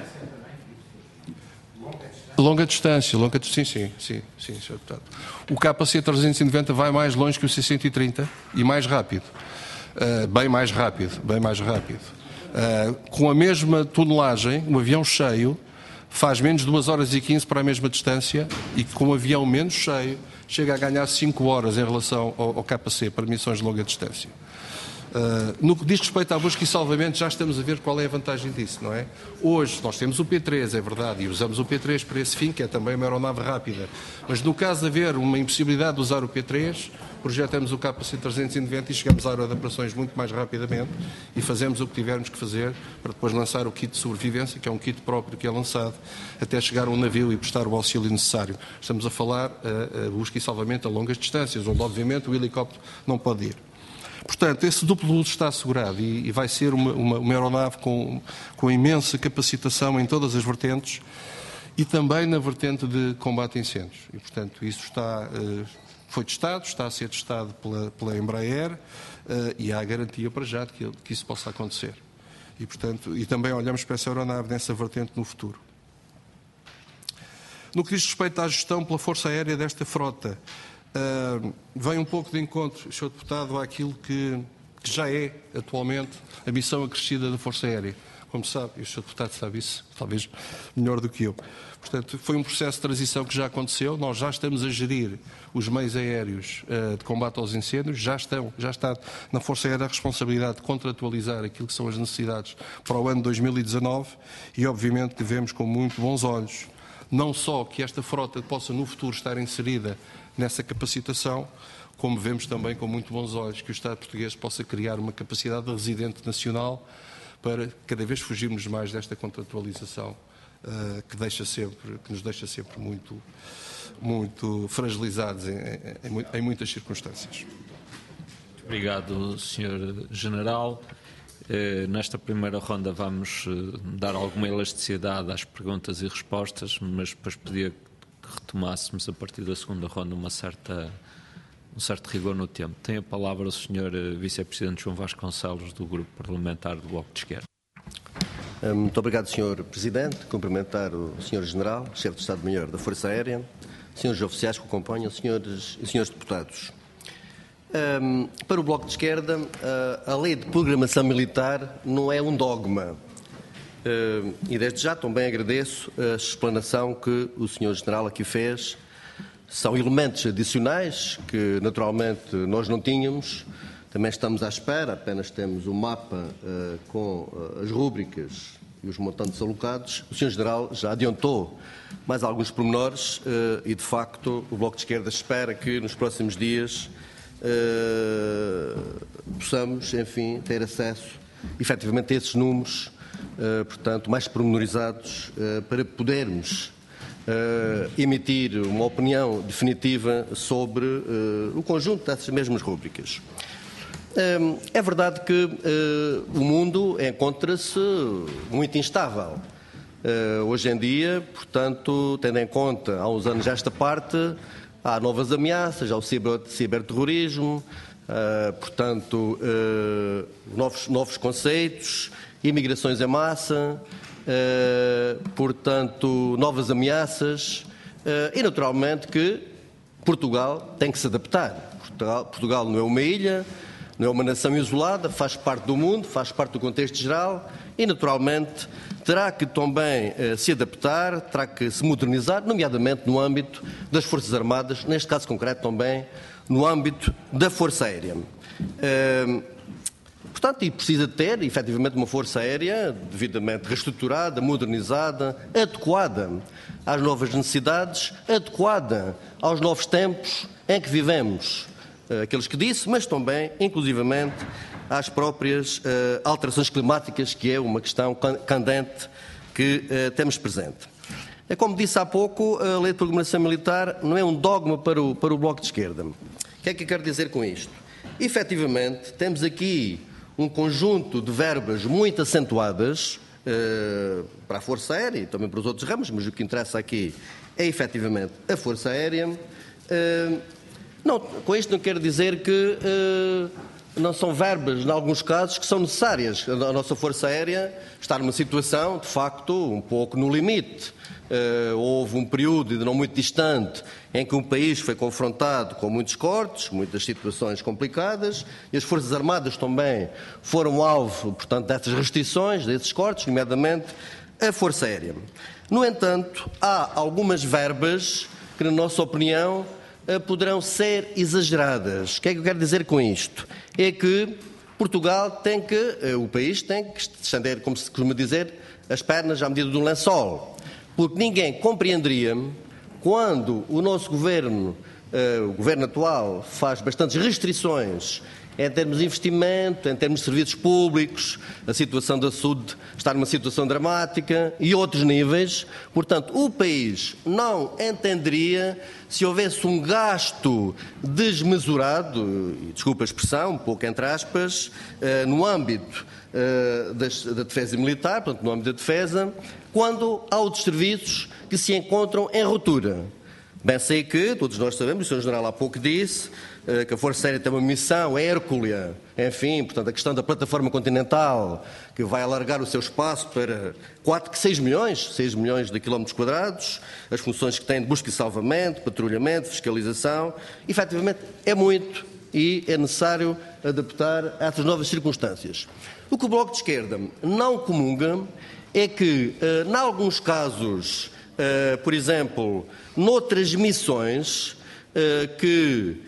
Longa distância, longa distância, sim, sim, sim, senhor Deputado. O K C trezentos e noventa vai mais longe que o seiscentos e trinta e mais rápido, uh, bem mais rápido, bem mais rápido. Uh, com a mesma tonelagem, um avião cheio faz menos de duas horas e quinze para a mesma distância e com um avião menos cheio chega a ganhar cinco horas em relação ao, ao K C para missões de longa distância. Uh, no que diz respeito à busca e salvamento, já estamos a ver qual é a vantagem disso, não é? Hoje nós temos o P três, é verdade, e usamos o P três para esse fim, que é também uma aeronave rápida. Mas no caso de haver uma impossibilidade de usar o P três, projetamos o K C trezentos e noventa e chegamos à área de operações muito mais rapidamente e fazemos o que tivermos que fazer para depois lançar o kit de sobrevivência, que é um kit próprio que é lançado, até chegar a um navio e prestar o auxílio necessário. Estamos a falar uh, uh, busca e salvamento a longas distâncias, onde obviamente o helicóptero não pode ir. Portanto, esse duplo uso está assegurado e, e vai ser uma, uma, uma aeronave com, com imensa capacitação em todas as vertentes e também na vertente de combate a incêndios. E, portanto, isso está, uh, foi testado, está a ser testado pela, pela Embraer uh, e há garantia para já de que, que isso possa acontecer. E, portanto, e também olhamos para essa aeronave nessa vertente no futuro. No que diz respeito à gestão pela Força Aérea desta frota, Uh, vem um pouco de encontro, senhor Deputado, àquilo que, que já é atualmente a missão acrescida da Força Aérea. como sabe, e o senhor Deputado sabe isso, talvez melhor do que eu. Portanto, foi um processo de transição que já aconteceu, nós já estamos a gerir os meios aéreos uh, de combate aos incêndios, já, estão, já está na Força Aérea a responsabilidade de contratualizar aquilo que são as necessidades para o ano dois mil e dezanove e, obviamente, que vemos com muito bons olhos, não só que esta frota possa no futuro estar inserida nessa capacitação, como vemos também com muito bons olhos que o Estado português possa criar uma capacidade de residente nacional para cada vez fugirmos mais desta contratualização uh, que, deixa sempre, que nos deixa sempre muito, muito fragilizados em, em, em muitas circunstâncias. Muito obrigado, senhor General. Nesta primeira ronda vamos dar alguma elasticidade às perguntas e respostas, mas depois pedia que retomássemos a partir da segunda ronda uma certa, um certo rigor no tempo. Tem a palavra o senhor Vice-Presidente João Vasconcelos, do Grupo Parlamentar do Bloco de Esquerda. Muito obrigado, senhor Presidente. Cumprimentar o senhor General, Chefe de Estado-Maior da Força Aérea, senhores oficiais que o acompanham, senhores e senhores deputados. Um, para o Bloco de Esquerda, uh, a Lei de Programação Militar não é um dogma. Uh, e desde já também agradeço a explanação que o senhor General aqui fez. São elementos adicionais que naturalmente nós não tínhamos. Também estamos à espera, apenas temos o mapa uh, com uh, as rúbricas e os montantes alocados. O senhor General já adiantou mais alguns pormenores uh, e, de facto, o Bloco de Esquerda espera que nos próximos dias Uh, possamos, enfim, ter acesso efetivamente a esses números, uh, portanto, mais pormenorizados, uh, para podermos uh, emitir uma opinião definitiva sobre uh, o conjunto dessas mesmas rúbricas. Uh, é verdade que uh, o mundo encontra-se muito instável. Uh, hoje em dia, portanto, tendo em conta, há uns anos esta parte, há novas ameaças, há o ciber, ciberterrorismo, uh, portanto, uh, novos, novos conceitos, imigrações em massa, uh, portanto, novas ameaças uh, e, naturalmente, que Portugal tem que se adaptar. Portugal, Portugal não é uma ilha, não é uma nação isolada, faz parte do mundo, faz parte do contexto geral e, naturalmente, terá que também eh, se adaptar, terá que se modernizar, nomeadamente no âmbito das Forças Armadas, neste caso concreto também no âmbito da Força Aérea. Eh, portanto, e precisa ter, efetivamente, uma Força Aérea devidamente reestruturada, modernizada, adequada às novas necessidades, adequada aos novos tempos em que vivemos. Eh, aqueles que disse, mas também, inclusivamente, às próprias uh, alterações climáticas, que é uma questão candente que uh, temos presente. É como disse há pouco, a Lei de Programação Militar não é um dogma para o, para o Bloco de Esquerda. O que é que eu quero dizer com isto? Efetivamente, temos aqui um conjunto de verbas muito acentuadas uh, para a Força Aérea e também para os outros ramos, mas o que interessa aqui é efetivamente a Força Aérea. Uh, não, com isto não quero dizer que Uh, não são verbas, em alguns casos, que são necessárias. A nossa Força Aérea está numa situação, de facto, um pouco no limite. Uh, houve um período, não muito distante, em que o país foi confrontado com muitos cortes, muitas situações complicadas, e as Forças Armadas também foram alvo, portanto, dessas restrições, desses cortes, nomeadamente a Força Aérea. No entanto, há algumas verbas que, na nossa opinião, poderão ser exageradas. O que é que eu quero dizer com isto? É que Portugal tem que, o país tem que estender, como se costuma dizer, as pernas à medida de um lençol. Porque ninguém compreenderia quando o nosso governo, o governo atual, faz bastantes restrições em termos de investimento, em termos de serviços públicos, a situação da saúde está numa situação dramática e outros níveis. Portanto, o país não entenderia se houvesse um gasto desmesurado, e desculpa a expressão, um pouco entre aspas, no âmbito da defesa militar, portanto, no âmbito da defesa, quando há outros serviços que se encontram em ruptura. Bem sei que, todos nós sabemos, o senhor General há pouco disse, que a Força Aérea tem uma missão hércula, enfim, portanto, a questão da plataforma continental, que vai alargar o seu espaço para quatro, seis milhões, seis milhões de quilómetros quadrados, as funções que tem de busca e salvamento, patrulhamento, fiscalização, efetivamente é muito, e é necessário adaptar a essas novas circunstâncias. O que o Bloco de Esquerda não comunga é que, em alguns casos, por exemplo, noutras missões que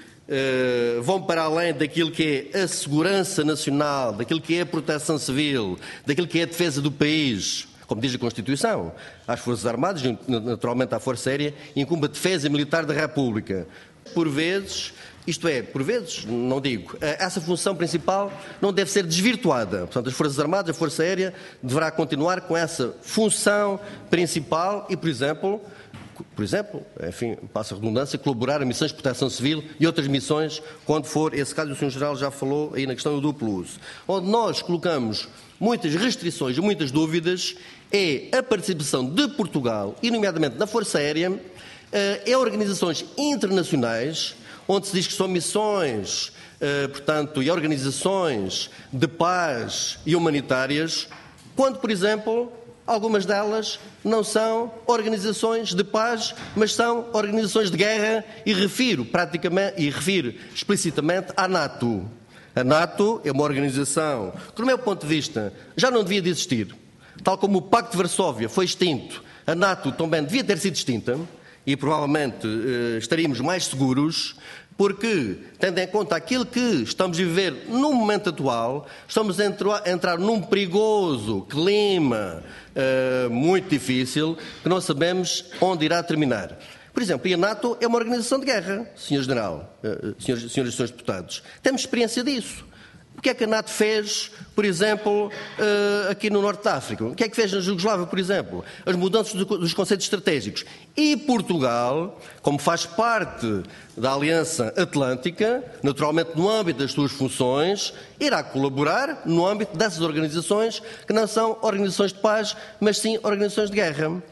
vão para além daquilo que é a segurança nacional, daquilo que é a proteção civil, daquilo que é a defesa do país, como diz a Constituição, às Forças Armadas, naturalmente à Força Aérea, incumbe a defesa militar da República. Por vezes, isto é, por vezes, não digo, essa função principal não deve ser desvirtuada. Portanto, as Forças Armadas, a Força Aérea, deverá continuar com essa função principal e, por exemplo, por exemplo, enfim, passa a redundância, colaborar em missões de proteção civil e outras missões, quando for esse caso, o senhor General já falou aí na questão do duplo uso. Onde nós colocamos muitas restrições e muitas dúvidas é a participação de Portugal, e nomeadamente na Força Aérea, em organizações internacionais, onde se diz que são missões, portanto, e organizações de paz e humanitárias, quando, por exemplo, algumas delas não são organizações de paz, mas são organizações de guerra, e refiro praticamente e refiro explicitamente à NATO. A NATO é uma organização que, do meu ponto de vista, já não devia de existir. Tal como o Pacto de Varsóvia foi extinto, a NATO também devia ter sido extinta, e provavelmente eh, estaríamos mais seguros, porque, tendo em conta aquilo que estamos a viver no momento atual, estamos a entrar, a entrar num perigoso clima uh, muito difícil, que não sabemos onde irá terminar. Por exemplo, e a NATO é uma organização de guerra, senhor General, uh, senhores, senhores e senhores deputados. Temos experiência disso. O que é que a NATO fez, por exemplo, uh, aqui no Norte de África? O que é que fez na Jugoslávia, por exemplo? As mudanças do, dos conceitos estratégicos. E Portugal, como faz parte da Aliança Atlântica, naturalmente no âmbito das suas funções, irá colaborar no âmbito dessas organizações, que não são organizações de paz, mas sim organizações de guerra.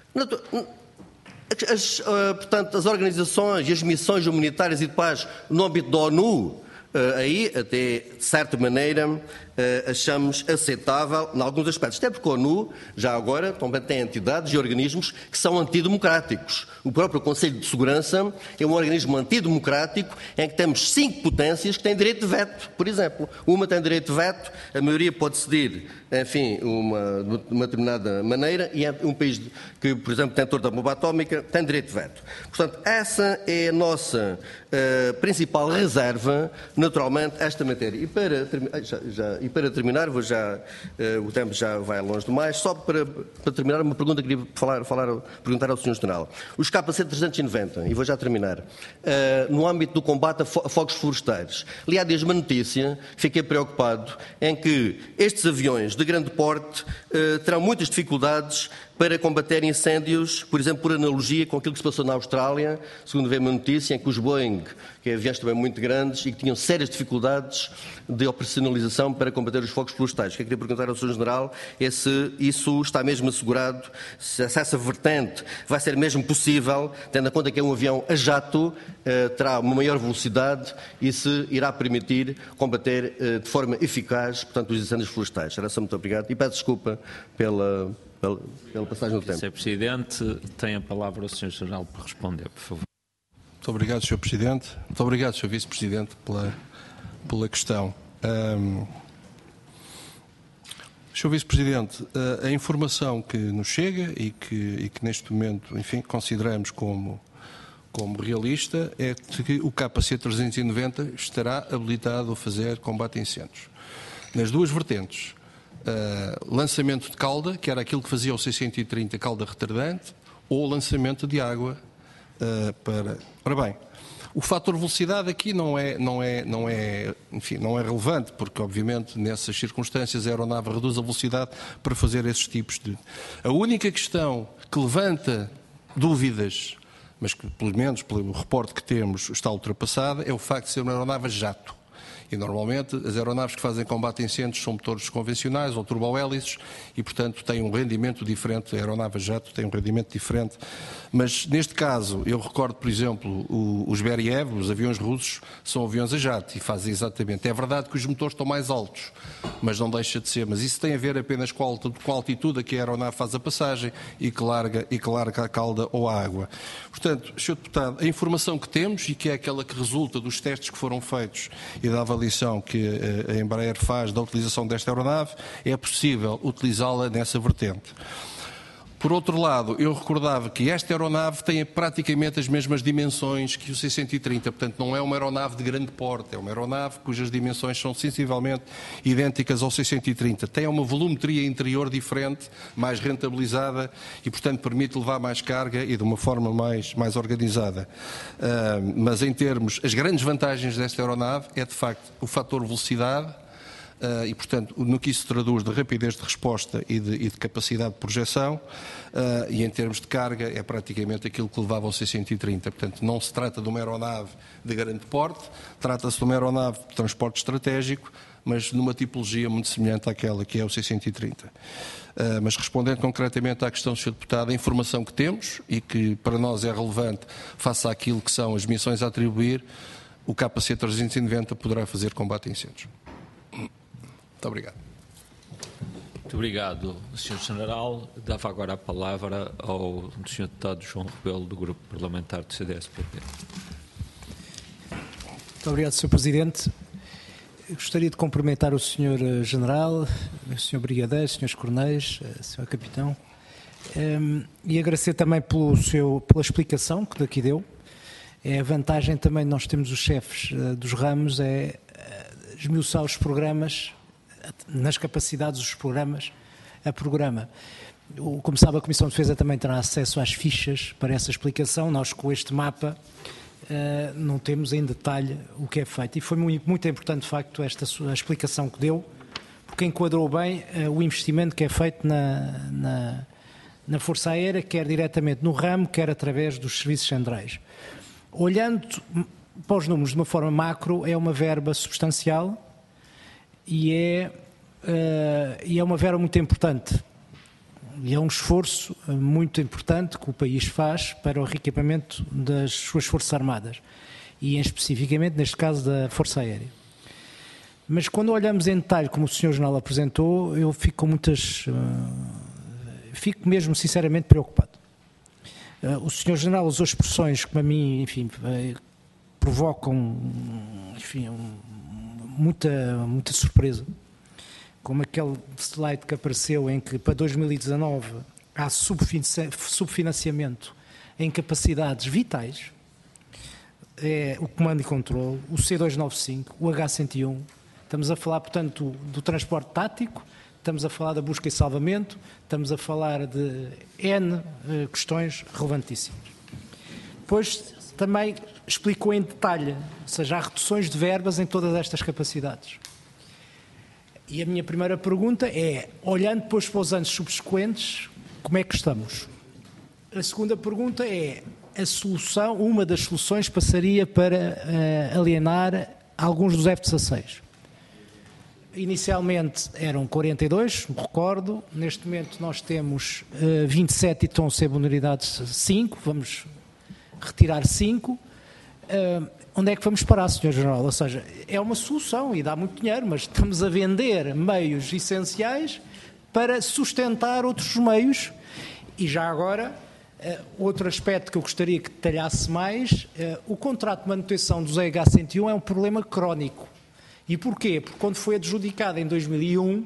As, uh, portanto, as organizações e as missões humanitárias e de paz no âmbito da ONU, Uh, aí, até de certa maneira, uh, achamos aceitável em alguns aspectos. Até porque a ONU, já agora, também tem entidades e organismos que são antidemocráticos. O próprio Conselho de Segurança é um organismo antidemocrático em que temos cinco potências que têm direito de veto, por exemplo. Uma tem direito de veto, a maioria pode decidir, enfim, uma, de uma determinada maneira, e é um país que, por exemplo, tem torre da bomba atómica, tem direito de veto. Portanto, essa é a nossa uh, principal reserva, naturalmente, esta matéria. E para, já, já, e para terminar, vou já, uh, o tempo já vai longe demais, só para, para terminar, uma pergunta que queria falar, falar, perguntar ao senhor General. Os K C trezentos e noventa, e vou já terminar, uh, no âmbito do combate a, fo a fogos florestais. Aliás, desde uma notícia, fiquei preocupado em que estes aviões de grande porte uh, terão muitas dificuldades para combater incêndios, por exemplo, por analogia com aquilo que se passou na Austrália, segundo veio uma notícia em que os Boeing, que é aviões também muito grandes e que tinham sérias dificuldades de operacionalização para combater os fogos florestais. O que eu queria perguntar ao senhor General é se isso está mesmo assegurado, se essa vertente vai ser mesmo possível, tendo em conta que é um avião a jato, eh, terá uma maior velocidade e se irá permitir combater eh, de forma eficaz, portanto, os incêndios florestais. Era só muito obrigado e peço desculpa pela... Pela, pela passagem do tempo. senhor Presidente, tem a palavra o senhor General para responder, por favor. Muito obrigado, senhor Presidente. Muito obrigado, senhor Vice-Presidente, pela, pela questão. Um, senhor Vice-Presidente, a, a informação que nos chega e que, e que neste momento, enfim, consideramos como, como realista é que o K C trezentos e noventa estará habilitado a fazer combate a incêndios. Nas duas vertentes. Uh, lançamento de calda, que era aquilo que fazia o seiscentos e trinta calda retardante, ou lançamento de água uh, para... Ora bem, o fator velocidade aqui não é, não, é, não, é, enfim, não é relevante, porque obviamente nessas circunstâncias a aeronave reduz a velocidade para fazer esses tipos de... A única questão que levanta dúvidas, mas que pelo menos pelo reporte que temos está ultrapassada, é o facto de ser uma aeronave a jato. E normalmente as aeronaves que fazem combate a incêndios são motores convencionais ou turbohélices e, portanto, têm um rendimento diferente. A aeronave a jato tem um rendimento diferente. Mas, neste caso, eu recordo, por exemplo, o, os Beriev, os aviões russos, são aviões a jato e fazem exatamente. É verdade que os motores estão mais altos, mas não deixa de ser. Mas isso tem a ver apenas com a altitude a que a aeronave faz a passagem e que larga, e que larga a cauda ou a água. Portanto, senhor Deputado, a informação que temos e que é aquela que resulta dos testes que foram feitos e da avaliação que a Embraer faz da utilização desta aeronave, é possível utilizá-la nessa vertente. Por outro lado, eu recordava que esta aeronave tem praticamente as mesmas dimensões que o C cento e trinta, portanto não é uma aeronave de grande porte, é uma aeronave cujas dimensões são sensivelmente idênticas ao C cento e trinta. Tem uma volumetria interior diferente, mais rentabilizada e, portanto, permite levar mais carga e de uma forma mais, mais organizada. Uh, mas em termos, as grandes vantagens desta aeronave é, de facto, o fator velocidade, Uh, e, portanto, no que isso traduz de rapidez de resposta e de, e de capacidade de projeção, uh, e em termos de carga, é praticamente aquilo que levava ao C cento e trinta. Portanto, não se trata de uma aeronave de grande porte, trata-se de uma aeronave de transporte estratégico, mas numa tipologia muito semelhante àquela que é o C cento e trinta. Uh, mas respondendo concretamente à questão do senhor Deputado, a informação que temos e que para nós é relevante face àquilo que são as missões a atribuir, o K C trezentos e noventa poderá fazer combate a incêndios. Muito obrigado. Muito obrigado, senhor General. Dava agora a palavra ao senhor Deputado João Rebelo, do Grupo Parlamentar do C D S P P. Muito obrigado, senhor Presidente. Eu gostaria de cumprimentar o senhor General, o senhor Brigadeiro, os senhores Coronéis, o senhor Capitão, um, e agradecer também pelo seu, pela explicação que daqui deu. É a vantagem também de nós termos os chefes uh, dos ramos, é uh, esmiuçar os programas, nas capacidades dos programas, a programa. Como sabe, a Comissão de Defesa também terá acesso às fichas para essa explicação. Nós, com este mapa, não temos em detalhe o que é feito. E foi muito importante, de facto, esta a explicação que deu, porque enquadrou bem o investimento que é feito na, na, na Força Aérea, quer diretamente no ramo, quer através dos serviços centrais. Olhando para os números de uma forma macro, é uma verba substancial, E é, uh, e é uma verba muito importante. E é um esforço muito importante que o país faz para o reequipamento das suas Forças Armadas. E, em, especificamente, neste caso, da Força Aérea. Mas, quando olhamos em detalhe, como o senhor General apresentou, eu fico com muitas... Uh, fico mesmo, sinceramente, preocupado. Uh, o senhor General usou expressões que, para mim, enfim, uh, provocam, enfim, um, Muita, muita surpresa, como aquele slide que apareceu em que para dois mil e dezanove há subfinanciamento em capacidades vitais, é, o comando e controle, o C duzentos e noventa e cinco, o H cento e um, estamos a falar, portanto, do, do transporte tático, estamos a falar da busca e salvamento, estamos a falar de N uh, questões relevantíssimas. Depois também explicou em detalhe, ou seja, há reduções de verbas em todas estas capacidades. E a minha primeira pergunta é, olhando depois para os anos subsequentes, como é que estamos? A segunda pergunta é, a solução, uma das soluções passaria para uh, alienar alguns dos F dezasseis. Inicialmente eram quarenta e dois, me recordo, neste momento nós temos uh, vinte e sete e estão a ser vulnerabilidades cinco, vamos retirar cinco. Uh, onde é que vamos parar, senhor General? Ou seja, é uma solução e dá muito dinheiro, mas estamos a vender meios essenciais para sustentar outros meios. E já agora, uh, outro aspecto que eu gostaria que detalhasse mais, uh, o contrato de manutenção do H cento e um é um problema crónico. E porquê? Porque quando foi adjudicado em dois mil e um, uh,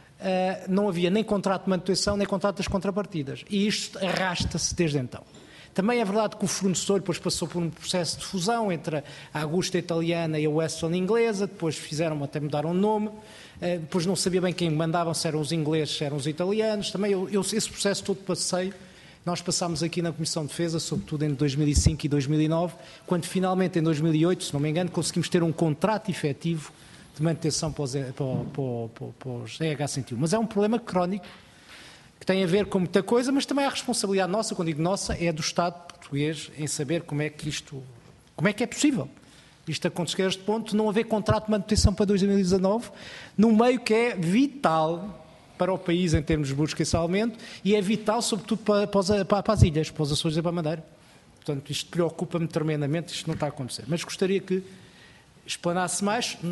não havia nem contrato de manutenção, nem contrato das contrapartidas. E isto arrasta-se desde então. Também é verdade que o fornecedor depois passou por um processo de fusão entre a Augusta italiana e a Weston inglesa, depois fizeram, até mudaram o nome, depois não sabia bem quem mandavam, se eram os ingleses, se eram os italianos. Também eu, eu, esse processo todo passei, nós passámos aqui na Comissão de Defesa, sobretudo em dois mil e cinco e dois mil e nove, quando finalmente em dois mil e oito, se não me engano, conseguimos ter um contrato efetivo de manutenção para os, para, para, para os E H cento e um. Mas é um problema crónico, que tem a ver com muita coisa, mas também a responsabilidade nossa, quando digo nossa, é do Estado português em saber como é que isto, como é que é possível isto acontecer a este ponto, não haver contrato de manutenção para dois mil e dezanove, num meio que é vital para o país em termos de busca e salvamento e é vital sobretudo para, para, os, para as ilhas, para os Açores e para a Madeira. Portanto, isto preocupa-me tremendamente, isto não está a acontecer. Mas gostaria que explanasse mais.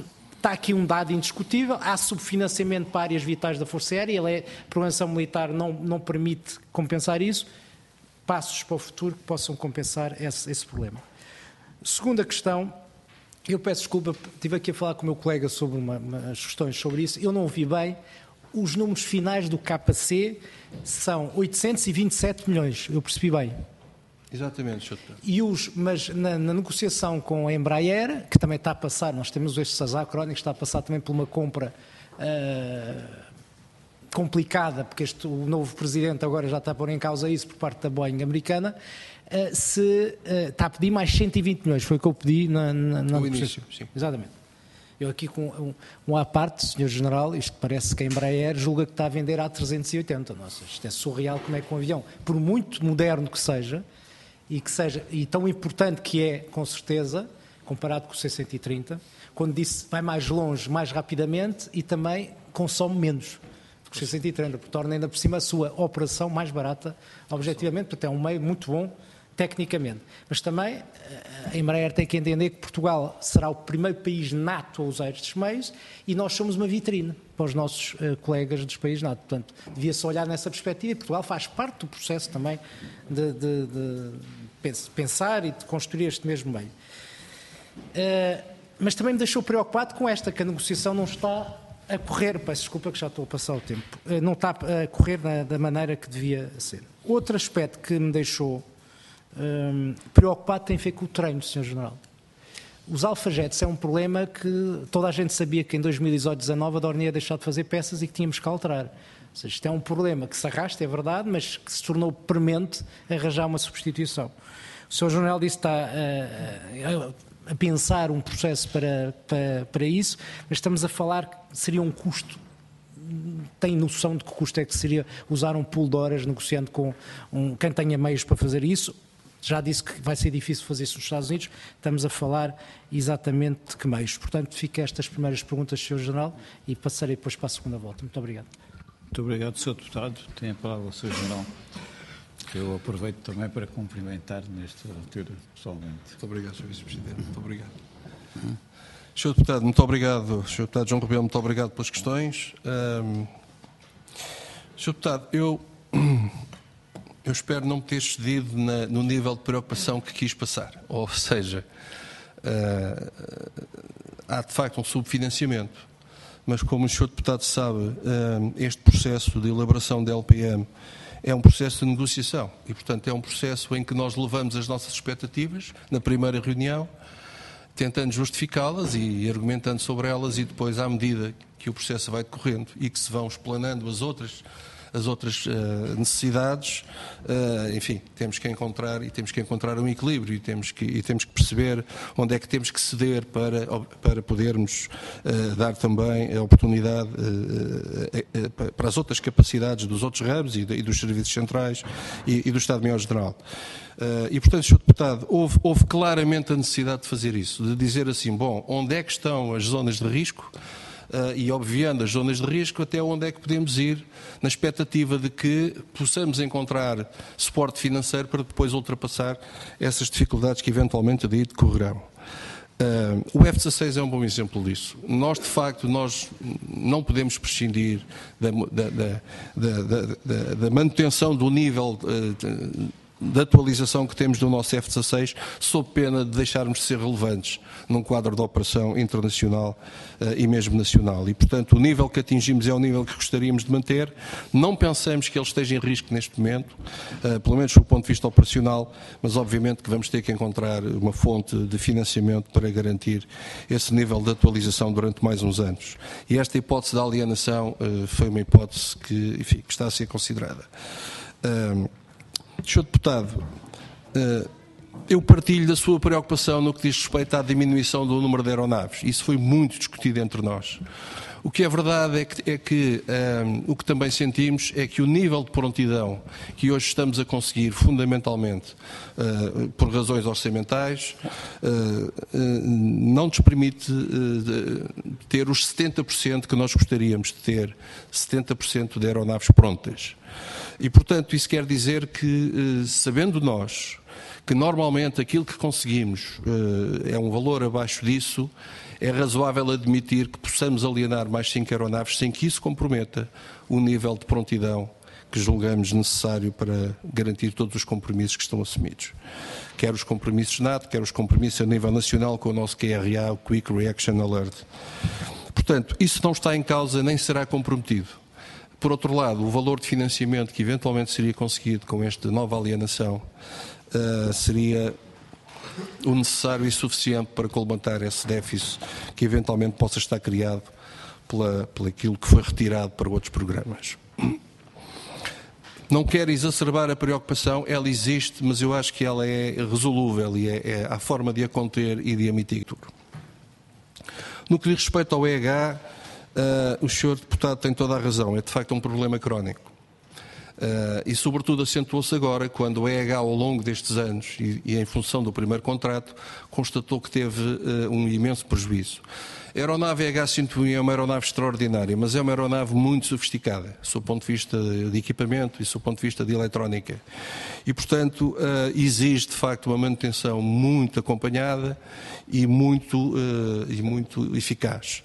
está aqui um dado indiscutível, há subfinanciamento para áreas vitais da Força Aérea, a programação militar não, não permite compensar isso, passos para o futuro que possam compensar esse, esse problema. Segunda questão, eu peço desculpa, estive aqui a falar com o meu colega sobre uma, umas questões sobre isso, eu não ouvi bem, os números finais do K C são oitocentos e vinte e sete milhões, eu percebi bem. Exatamente, senhor Deputado. E os, mas na, na negociação com a Embraer, que também está a passar, nós temos estes acrónicos, está a passar também por uma compra uh, complicada, porque este, o novo presidente agora já está a pôr em causa isso por parte da Boeing americana, uh, se uh, está a pedir mais cento e vinte milhões, foi o que eu pedi na, na, na no início. Sim. Exatamente. Eu aqui com um, um à parte, senhor General, isto parece que a Embraer julga que está a vender a trezentos e oitenta. Nossa, isto é surreal como é que um avião, por muito moderno que seja, e que seja, e tão importante que é, com certeza, comparado com o C cento e trinta, quando disse vai mais longe, mais rapidamente e também consome menos do que o C cento e trinta, porque torna ainda por cima a sua operação mais barata, objetivamente, porque é um meio muito bom tecnicamente. Mas também a Embraer tem que entender que Portugal será o primeiro país nato a usar estes meios e nós somos uma vitrine para os nossos uh, colegas dos países nato. Portanto, devia-se olhar nessa perspectiva e Portugal faz parte do processo também de, de, de pensar e de construir este mesmo meio. Uh, mas também me deixou preocupado com esta, que a negociação não está a correr, peço desculpa que já estou a passar o tempo, uh, não está a correr na, da maneira que devia ser. Outro aspecto que me deixou Um, preocupado tem a ver com o treino, senhor General. Os alfajets é um problema que toda a gente sabia que em dois mil e dezoito, dezanove a Dornier ia deixar de fazer peças e que tínhamos que alterar. Ou seja, isto é um problema que se arrasta, é verdade, mas que se tornou premente arranjar uma substituição. O senhor General disse que está a, a, a pensar um processo para, para, para isso, mas estamos a falar que seria um custo. Tem noção de que custo é que seria usar um pool de horas negociando com um, quem tenha meios para fazer isso? Já disse que vai ser difícil fazer isso nos Estados Unidos, estamos a falar exatamente de que meios. Portanto, fica estas primeiras perguntas, senhor General, e passarei depois para a segunda volta. Muito obrigado. Muito obrigado, senhor Deputado. Tem a palavra o senhor General, que eu aproveito também para cumprimentar nesta altura, pessoalmente. Muito obrigado, senhor Vice-Presidente. Muito obrigado. Uhum. senhor Deputado, muito obrigado. senhor Deputado João Rebelo, muito obrigado pelas questões. Um, senhor Deputado, eu... Eu espero não me ter excedido na, no nível de preocupação que quis passar. Ou seja, uh, há de facto um subfinanciamento, mas como o senhor Deputado sabe, uh, este processo de elaboração da L P M é um processo de negociação e, portanto, é um processo em que nós levamos as nossas expectativas na primeira reunião, tentando justificá-las e argumentando sobre elas e depois, à medida que o processo vai decorrendo e que se vão explanando as outras as outras uh, necessidades, uh, enfim, temos que encontrar e temos que encontrar um equilíbrio e temos que, e temos que perceber onde é que temos que ceder para, para podermos uh, dar também a oportunidade uh, uh, uh, para as outras capacidades dos outros hubs e, de, e dos serviços centrais e, e do Estado-Maior-General. Uh, e, portanto, senhor Deputado, houve, houve claramente a necessidade de fazer isso, de dizer assim, bom, onde é que estão as zonas de risco? Uh, e obviando as zonas de risco, até onde é que podemos ir, na expectativa de que possamos encontrar suporte financeiro para depois ultrapassar essas dificuldades que eventualmente daí decorrerão. Uh, o F dezasseis é um bom exemplo disso. Nós, de facto, nós não podemos prescindir da, da, da, da, da, da manutenção do nível uh, da atualização que temos do nosso F dezasseis, sob pena de deixarmos de ser relevantes num quadro de operação internacional uh, e mesmo nacional. E, portanto, o nível que atingimos é o nível que gostaríamos de manter. Não pensamos que ele esteja em risco neste momento, uh, pelo menos do ponto de vista operacional, mas obviamente que vamos ter que encontrar uma fonte de financiamento para garantir esse nível de atualização durante mais uns anos. E esta hipótese da alienação uh, foi uma hipótese que, enfim, que está a ser considerada. Uh, senhor Deputado, eu partilho da sua preocupação no que diz respeito à diminuição do número de aeronaves. Isso foi muito discutido entre nós. O que é verdade é que, é que um, o que também sentimos é que o nível de prontidão que hoje estamos a conseguir, fundamentalmente, uh, por razões orçamentais, uh, uh, não nos permite uh, de ter os setenta por cento que nós gostaríamos de ter, setenta por cento de aeronaves prontas. E, portanto, isso quer dizer que, uh, sabendo nós que normalmente aquilo que conseguimos uh, é um valor abaixo disso, é razoável admitir que possamos alienar mais cinco aeronaves sem que isso comprometa o nível de prontidão que julgamos necessário para garantir todos os compromissos que estão assumidos. Quer os compromissos NATO, quer os compromissos a nível nacional com o nosso Q R A, o Quick Reaction Alert. Portanto, isso não está em causa nem será comprometido. Por outro lado, o valor de financiamento que eventualmente seria conseguido com esta nova alienação uh, seria o necessário e suficiente para colmatar esse déficit que eventualmente possa estar criado pela, pela aquilo que foi retirado para outros programas. Não quero exacerbar a preocupação, ela existe, mas eu acho que ela é resolúvel e é, é a forma de a conter e de a mitigar. No que diz respeito ao E H, uh, o senhor deputado tem toda a razão, é de facto um problema crónico. Uh, e sobretudo acentuou-se agora, quando o E H ao longo destes anos e, e em função do primeiro contrato, constatou que teve uh, um imenso prejuízo. A aeronave E H cento e um é uma aeronave extraordinária, mas é uma aeronave muito sofisticada, do seu ponto de vista de equipamento e do seu ponto de vista de eletrónica. E, portanto, exige, de facto, uma manutenção muito acompanhada e muito, e muito eficaz.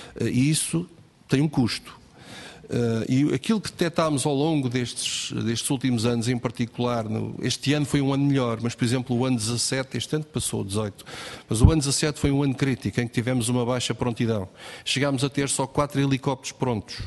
E isso tem um custo. Uh, e aquilo que detectámos ao longo destes, destes últimos anos, em particular, no, este ano foi um ano melhor, mas, por exemplo, o ano dezassete, este ano passou dezoito, mas o ano dezassete foi um ano crítico, em que tivemos uma baixa prontidão. Chegámos a ter só quatro helicópteros prontos.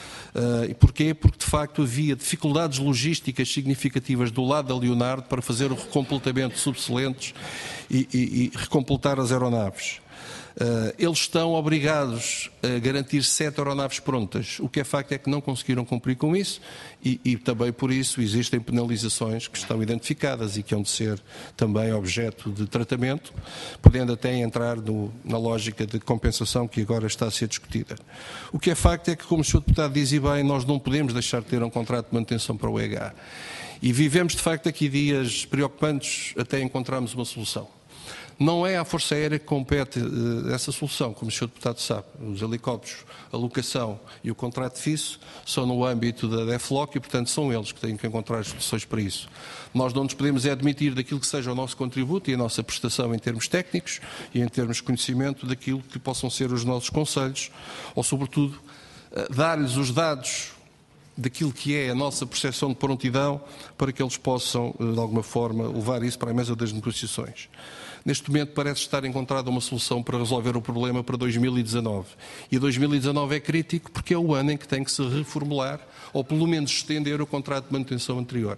Uh, e porquê? Porque, de facto, havia dificuldades logísticas significativas do lado da Leonardo para fazer o recompletamento de subsolentes e, e, e recompletar as aeronaves. Uh, eles estão obrigados a garantir sete aeronaves prontas. O que é facto é que não conseguiram cumprir com isso e, e também por isso existem penalizações que estão identificadas e que hão de ser também objeto de tratamento, podendo até entrar no, na lógica de compensação que agora está a ser discutida. O que é facto é que, como o senhor deputado dizia bem, nós não podemos deixar de ter um contrato de manutenção para o E H. E vivemos, de facto, aqui dias preocupantes até encontrarmos uma solução. Não é à Força Aérea que compete uh, essa solução, como o senhor deputado sabe. Os helicópteros, a locação e o contrato de F I S são no âmbito da DEFLOC e, portanto, são eles que têm que encontrar as soluções para isso. Nós não nos podemos é admitir daquilo que seja o nosso contributo e a nossa prestação em termos técnicos e em termos de conhecimento daquilo que possam ser os nossos conselhos, ou, sobretudo, uh, dar-lhes os dados daquilo que é a nossa percepção de prontidão para que eles possam, de alguma forma, levar isso para a mesa das negociações. Neste momento parece estar encontrada uma solução para resolver o problema para dois mil e dezanove. E dois mil e dezanove é crítico porque é o ano em que tem que se reformular ou pelo menos estender o contrato de manutenção anterior.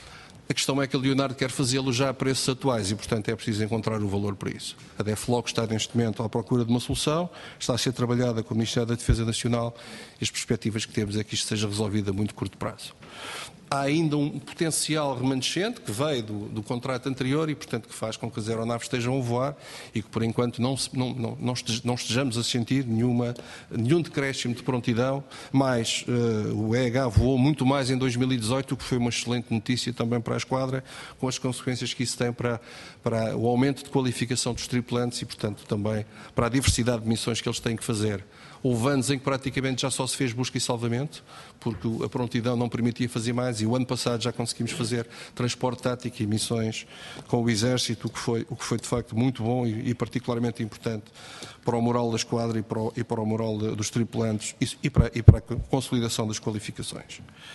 A questão é que a Leonardo quer fazê-lo já a preços atuais e, portanto, é preciso encontrar o valor para isso. A DEFLOC está neste momento à procura de uma solução, está a ser trabalhada com o Ministério da Defesa Nacional e as perspectivas que temos é que isto seja resolvido a muito curto prazo. Há ainda um potencial remanescente que veio do, do contrato anterior e, portanto, que faz com que as aeronaves estejam a voar e que, por enquanto, não, não, não, não estejamos a sentir nenhuma, nenhum decréscimo de prontidão, mas uh, o E H voou muito mais em dois mil e dezoito, o que foi uma excelente notícia também para a esquadra, com as consequências que isso tem para, para o aumento de qualificação dos tripulantes e, portanto, também para a diversidade de missões que eles têm que fazer. Houve anos em que praticamente já só se fez busca e salvamento, porque a prontidão não permitia fazer mais e o ano passado já conseguimos fazer transporte tático e missões com o Exército, o que foi, o que foi de facto muito bom e, e particularmente importante para o moral da esquadra e para o, e para o moral de, dos tripulantes e, e, para, e para a consolidação das qualificações.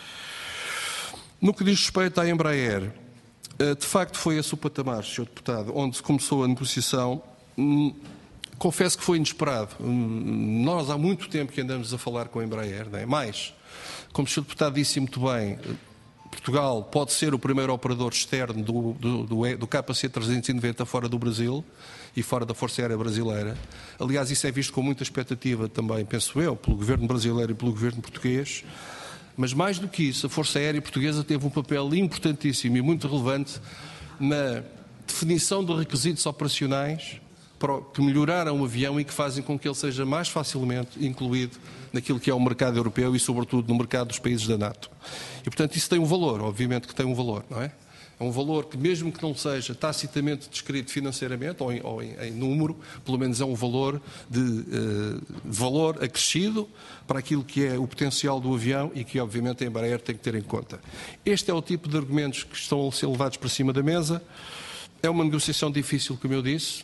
No que diz respeito à Embraer, de facto foi esse o patamar, senhor deputado, onde se começou a negociação. Confesso que foi inesperado. Nós há muito tempo que andamos a falar com a Embraer, não é? Mas, como o senhor deputado disse muito bem, Portugal pode ser o primeiro operador externo do, do, do, do K C trezentos e noventa fora do Brasil e fora da Força Aérea Brasileira. Aliás, isso é visto com muita expectativa também, penso eu, pelo governo brasileiro e pelo governo português. Mas mais do que isso, a Força Aérea Portuguesa teve um papel importantíssimo e muito relevante na definição de requisitos operacionais que melhoraram o avião e que fazem com que ele seja mais facilmente incluído naquilo que é o mercado europeu e, sobretudo, no mercado dos países da NATO. E, portanto, isso tem um valor, obviamente que tem um valor, não é? É um valor que, mesmo que não seja tacitamente descrito financeiramente ou em, ou em, em número, pelo menos é um valor de, uh, de valor acrescido para aquilo que é o potencial do avião e que, obviamente, a Embraer tem que ter em conta. Este é o tipo de argumentos que estão a ser levados para cima da mesa. É uma negociação difícil, como eu disse.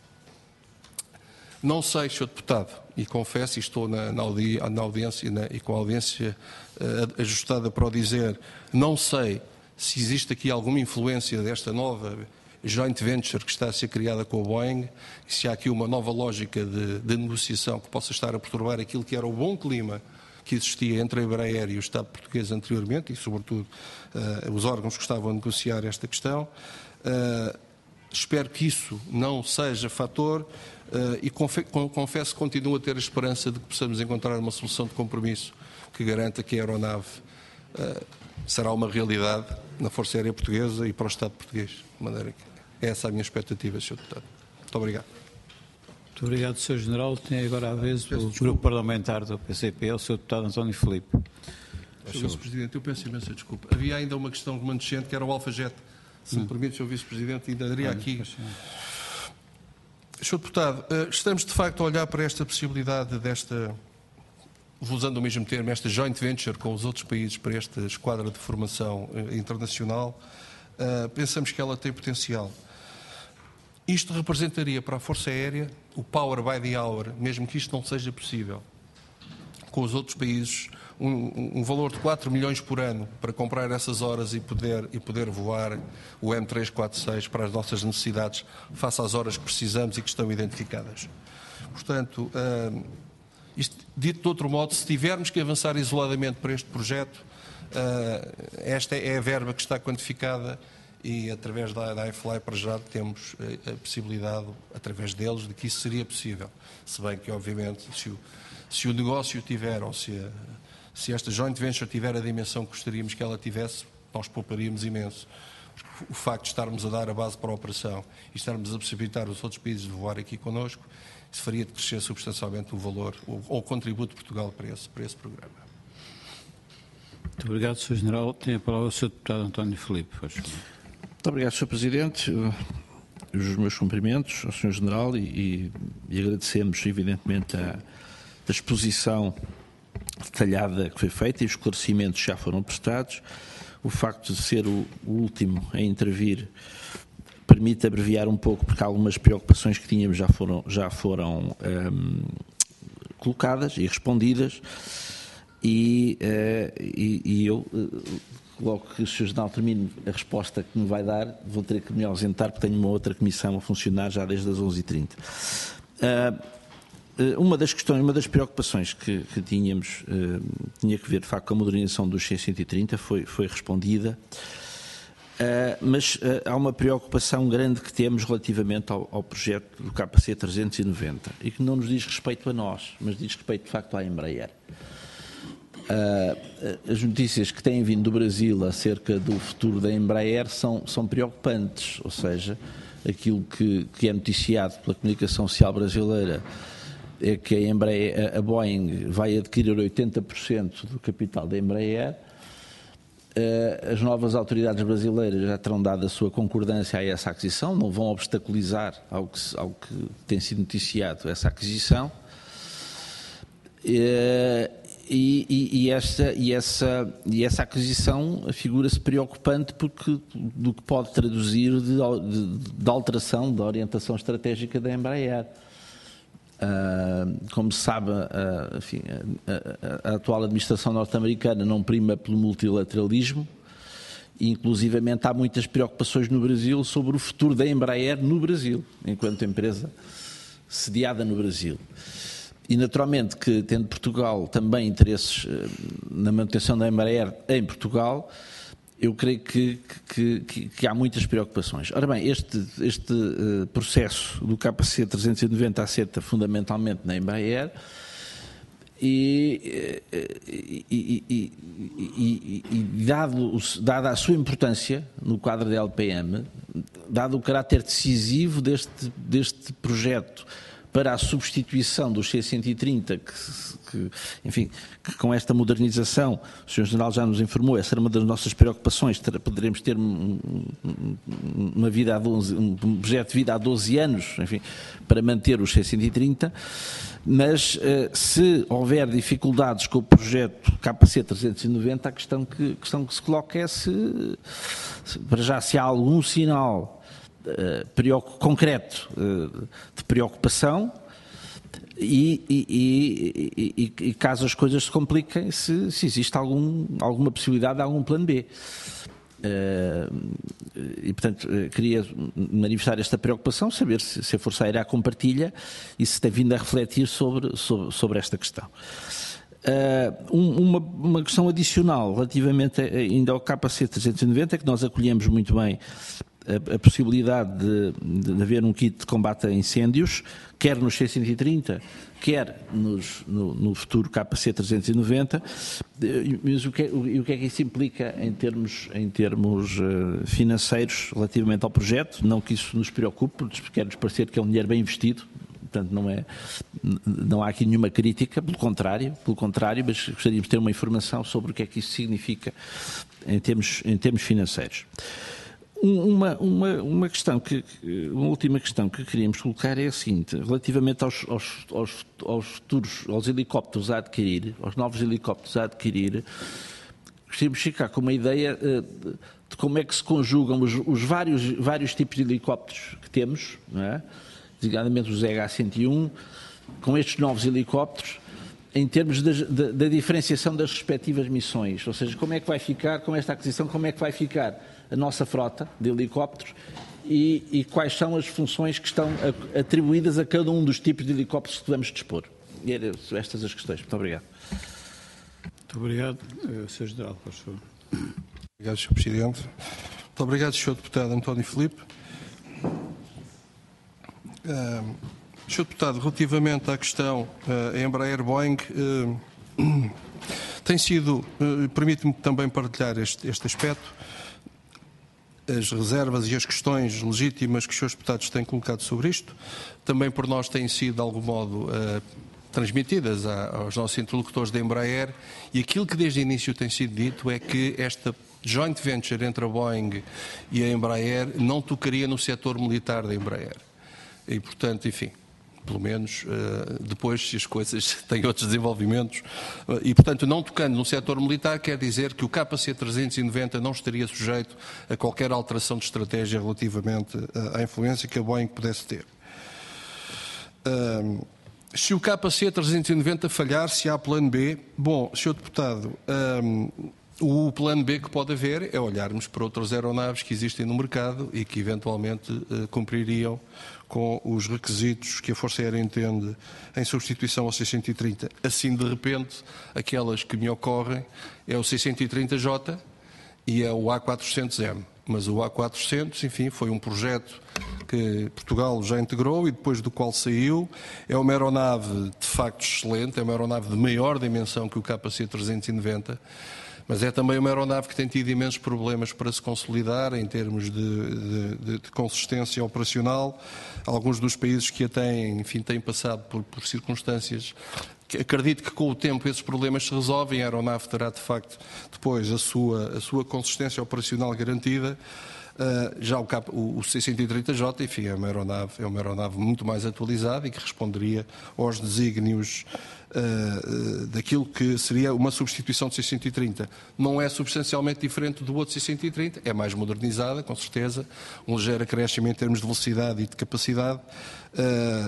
Não sei, senhor Deputado, e confesso, e estou na, na, audi, na audiência na, e com a audiência uh, ajustada para o dizer, não sei se existe aqui alguma influência desta nova joint venture que está a ser criada com a Boeing, e se há aqui uma nova lógica de, de negociação que possa estar a perturbar aquilo que era o bom clima que existia entre a Embraer e o Estado português anteriormente, e sobretudo uh, os órgãos que estavam a negociar esta questão. Uh, espero que isso não seja fator uh, e confe confesso que continuo a ter a esperança de que possamos encontrar uma solução de compromisso que garanta que a aeronave uh, será uma realidade na Força Aérea Portuguesa e para o Estado português. De maneira que essa é a minha expectativa, senhor Deputado. Muito obrigado. Muito obrigado, senhor General. Tem agora a vez o Grupo Parlamentar do P C P, o senhor Deputado António Filipe. senhor Vice-Presidente, eu peço imensa desculpa. Havia ainda uma questão remanescente que era o Alfagete. Se me permite, senhor Vice-Presidente, ainda daria aqui. senhor Deputado, estamos de facto a olhar para esta possibilidade desta, usando o mesmo termo, esta joint venture com os outros países para esta esquadra de formação internacional. Pensamos que ela tem potencial. Isto representaria para a Força Aérea o power by the hour, mesmo que isto não seja possível, com os outros países, um, um valor de quatro milhões por ano para comprar essas horas e poder, e poder voar o M trezentos e quarenta e seis para as nossas necessidades, face às horas que precisamos e que estão identificadas. Portanto, uh, isto, dito de outro modo, se tivermos que avançar isoladamente para este projeto, uh, esta é a verba que está quantificada e através da, da I F L I para já temos a, a possibilidade, através deles, de que isso seria possível. Se bem que, obviamente, se o, se o negócio tiver, ou se, a, se esta joint venture tiver a dimensão que gostaríamos que ela tivesse, nós pouparíamos imenso. O facto de estarmos a dar a base para a operação e estarmos a possibilitar os outros países de voar aqui connosco, isso faria de crescer substancialmente o valor, ou o contributo de Portugal para esse, para esse programa. Muito obrigado, senhor General. Tem a palavra o senhor Deputado António Filipe. Muito obrigado, senhor Presidente. Os meus cumprimentos ao senhor General e, e, e agradecemos, evidentemente, a, a exposição detalhada que foi feita e os esclarecimentos já foram prestados. O facto de ser o, o último a intervir permite abreviar um pouco, porque algumas preocupações que tínhamos já foram, já foram um, colocadas e respondidas. E, uh, e, e eu... Uh, Logo que o senhor General termine a resposta que me vai dar, vou ter que me ausentar porque tenho uma outra comissão a funcionar já desde as onze e trinta. Uh, uma das questões, uma das preocupações que, que tínhamos, uh, tinha que ver de facto com a modernização dos C cento e trinta, foi, foi respondida, uh, mas uh, há uma preocupação grande que temos relativamente ao, ao projeto do K C trezentos e noventa e que não nos diz respeito a nós, mas diz respeito de facto à Embraer. Uh, as notícias que têm vindo do Brasil acerca do futuro da Embraer são, são preocupantes, ou seja, aquilo que, que é noticiado pela comunicação social brasileira é que a, Embraer, a Boeing vai adquirir oitenta por cento do capital da Embraer. Uh, as novas autoridades brasileiras já terão dado a sua concordância a essa aquisição, não vão obstaculizar ao que, ao que tem sido noticiado essa aquisição. Uh, E, e, e, esta, e, essa, e essa aquisição figura-se preocupante porque, do que pode traduzir de, de, de alteração da orientação estratégica da Embraer. Uh, como se sabe, uh, enfim, a, a, a atual administração norte-americana não prima pelo multilateralismo e, inclusivamente, há muitas preocupações no Brasil sobre o futuro da Embraer no Brasil, enquanto empresa sediada no Brasil. E, naturalmente, que tendo Portugal também interesses na manutenção da Embraer em Portugal, eu creio que, que, que, que há muitas preocupações. Ora bem, este, este uh, processo do K C trezentos e noventa assenta fundamentalmente na Embraer e, e, e, e, e, e dado, dada a sua importância no quadro da L P M, dado o caráter decisivo deste, deste projeto para a substituição dos C cento e trinta, que, que, enfim, que com esta modernização, o senhor General já nos informou, essa era uma das nossas preocupações, ter, poderemos ter um, uma vida a doze, um projeto de vida a doze anos, enfim, para manter os C cento e trinta, mas se houver dificuldades com o projeto K C trezentos e noventa, a questão que, a questão que se coloca é se, se, para já, se há algum sinal uh, concreto uh, de preocupação e, e, e, e, e caso as coisas se compliquem, se, se existe algum, alguma possibilidade de algum plano B. Uh, e, portanto, uh, queria manifestar esta preocupação, saber se, se a Força Aérea a compartilha e se tem vindo a refletir sobre, sobre, sobre esta questão. Uh, uma, uma questão adicional relativamente a, ainda ao K C trezentos e noventa, que nós acolhemos muito bem a, a possibilidade de, de haver um kit de combate a incêndios, quer nos C cento e trinta, quer nos, no, no futuro K C trezentos e noventa, mas o que, é, o, o que é que isso implica em termos, em termos uh, financeiros relativamente ao projeto? Não que isso nos preocupe, porque quer-nos parecer que é um dinheiro bem investido. Portanto, não, é, não há aqui nenhuma crítica, pelo contrário, pelo contrário, mas gostaríamos de ter uma informação sobre o que é que isso significa em termos, em termos financeiros. Uma, uma, uma questão, que, uma última questão que queríamos colocar é a seguinte, relativamente aos, aos, aos, aos futuros, aos helicópteros a adquirir, aos novos helicópteros a adquirir, gostaríamos de ficar com uma ideia de como é que se conjugam os, os vários, vários tipos de helicópteros que temos, não é? Designadamente os H cento e um, com estes novos helicópteros, em termos da, da, da diferenciação das respectivas missões, ou seja, como é que vai ficar, com esta aquisição, como é que vai ficar a nossa frota de helicópteros e, e quais são as funções que estão atribuídas a cada um dos tipos de helicópteros que devemos dispor. E eram estas as questões. Muito obrigado. Muito obrigado. senhor General, por favor. Obrigado, senhor Presidente. Muito obrigado, senhor Deputado António Filipe. Uh, senhor Deputado, relativamente à questão uh, Embraer-Boeing, uh, tem sido, uh, permite-me também partilhar este, este aspecto, as reservas e as questões legítimas que os senhores deputados têm colocado sobre isto, também por nós têm sido, de algum modo, uh, transmitidas a, aos nossos interlocutores da Embraer, e aquilo que desde o início tem sido dito é que esta joint venture entre a Boeing e a Embraer não tocaria no setor militar da Embraer. E, portanto, enfim, pelo menos depois, se as coisas têm outros desenvolvimentos, e, portanto, não tocando no setor militar, quer dizer que o K C trezentos e noventa não estaria sujeito a qualquer alteração de estratégia relativamente à influência que a Boeing pudesse ter. Se o K C trezentos e noventa falhar, se há plano B, bom, senhor Deputado, o plano B que pode haver é olharmos para outras aeronaves que existem no mercado e que eventualmente uh, cumpririam com os requisitos que a Força Aérea entende em substituição ao C cento e trinta. Assim, de repente, aquelas que me ocorrem é o C cento e trinta J e é o A quatrocentos M. Mas o A quatrocentos, enfim, foi um projeto que Portugal já integrou e depois do qual saiu. É uma aeronave de facto excelente, é uma aeronave de maior dimensão que o K C trezentos e noventa. Mas é também uma aeronave que tem tido imensos problemas para se consolidar em termos de, de, de consistência operacional. Alguns dos países que a têm, enfim, têm passado por, por circunstâncias que acredito que com o tempo esses problemas se resolvem. A aeronave terá, de facto, depois a sua, a sua consistência operacional garantida. Uh, já o, o, o C cento e trinta J, enfim, é uma, aeronave, é uma aeronave muito mais atualizada e que responderia aos desígnios uh, uh, daquilo que seria uma substituição do C cento e trinta. Não é substancialmente diferente do outro C cento e trinta, é mais modernizada, com certeza, um ligeiro acréscimo em termos de velocidade e de capacidade, uh,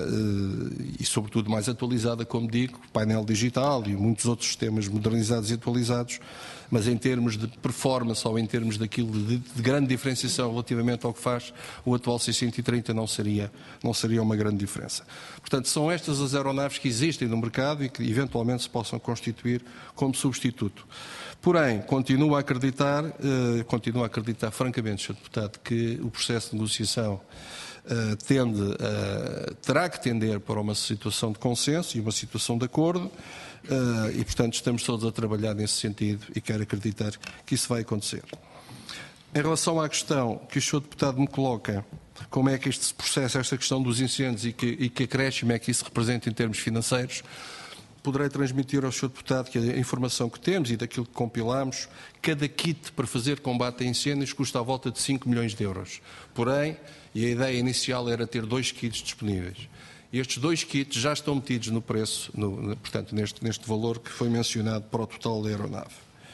uh, e sobretudo mais atualizada, como digo, painel digital e muitos outros sistemas modernizados e atualizados. Mas em termos de performance ou em termos daquilo de, de grande diferenciação relativamente ao que faz o atual C cento e trinta não seria, não seria uma grande diferença. Portanto, são estas as aeronaves que existem no mercado e que eventualmente se possam constituir como substituto. Porém, continuo a acreditar, eh, continuo a acreditar francamente, senhor Deputado, que o processo de negociação Uh, tende, uh, terá que tender para uma situação de consenso e uma situação de acordo uh, e, portanto, estamos todos a trabalhar nesse sentido e quero acreditar que isso vai acontecer. Em relação à questão que o senhor Deputado me coloca, como é que isto se processa, esta questão dos incêndios e que, e que acréscimo é que isso representa em termos financeiros, poderei transmitir ao senhor Deputado que a informação que temos e daquilo que compilamos, cada kit para fazer combate a incêndios custa à volta de cinco milhões de euros. Porém, e a ideia inicial era ter dois kits disponíveis. E estes dois kits já estão metidos no preço, no, portanto, neste, neste valor que foi mencionado para o total da aeronave.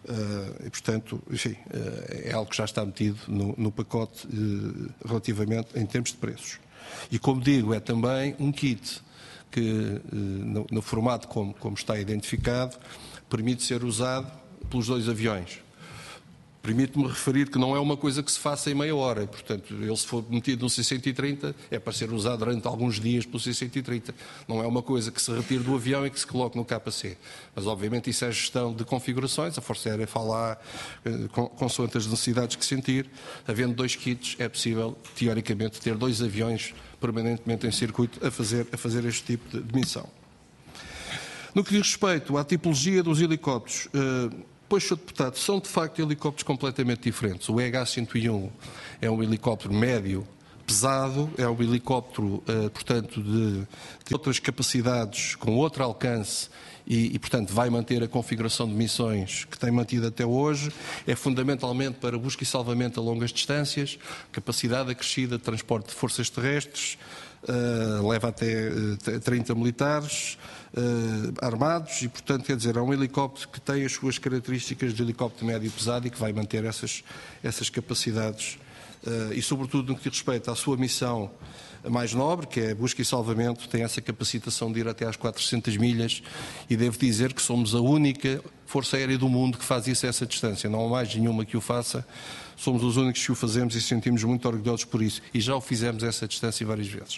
Uh, e, portanto, enfim, uh, é algo que já está metido no, no pacote uh, relativamente em termos de preços. E, como digo, é também um kit que, uh, no, no formato como, como está identificado, permite ser usado pelos dois aviões. Permite-me referir que não é uma coisa que se faça em meia hora. Portanto, ele se for metido no C cento e trinta, é para ser usado durante alguns dias pelo C cento e trinta. Não é uma coisa que se retire do avião e que se coloque no K C. Mas, obviamente, isso é gestão de configurações. A Força Aérea fala consoante as necessidades que sentir. Havendo dois kits, é possível, teoricamente, ter dois aviões permanentemente em circuito a fazer, a fazer este tipo de, de missão. No que diz respeito à tipologia dos helicópteros, pois, senhor Deputado, são de facto helicópteros completamente diferentes. O E H cento e um é um helicóptero médio, pesado, é um helicóptero, portanto, de, de outras capacidades, com outro alcance e, e, portanto, vai manter a configuração de missões que tem mantido até hoje. É fundamentalmente para busca e salvamento a longas distâncias, capacidade acrescida de transporte de forças terrestres, uh, leva até uh, trinta militares, Uh, armados e, portanto, quer dizer, é um helicóptero que tem as suas características de helicóptero médio e pesado e que vai manter essas, essas capacidades uh, e, sobretudo, no que diz respeito à sua missão mais nobre, que é busca e salvamento, tem essa capacitação de ir até às quatrocentas milhas e devo dizer que somos a única força aérea do mundo que faz isso a essa distância. Não há mais nenhuma que o faça. Somos os únicos que o fazemos e sentimos muito orgulhosos por isso. E já o fizemos a essa distância várias vezes.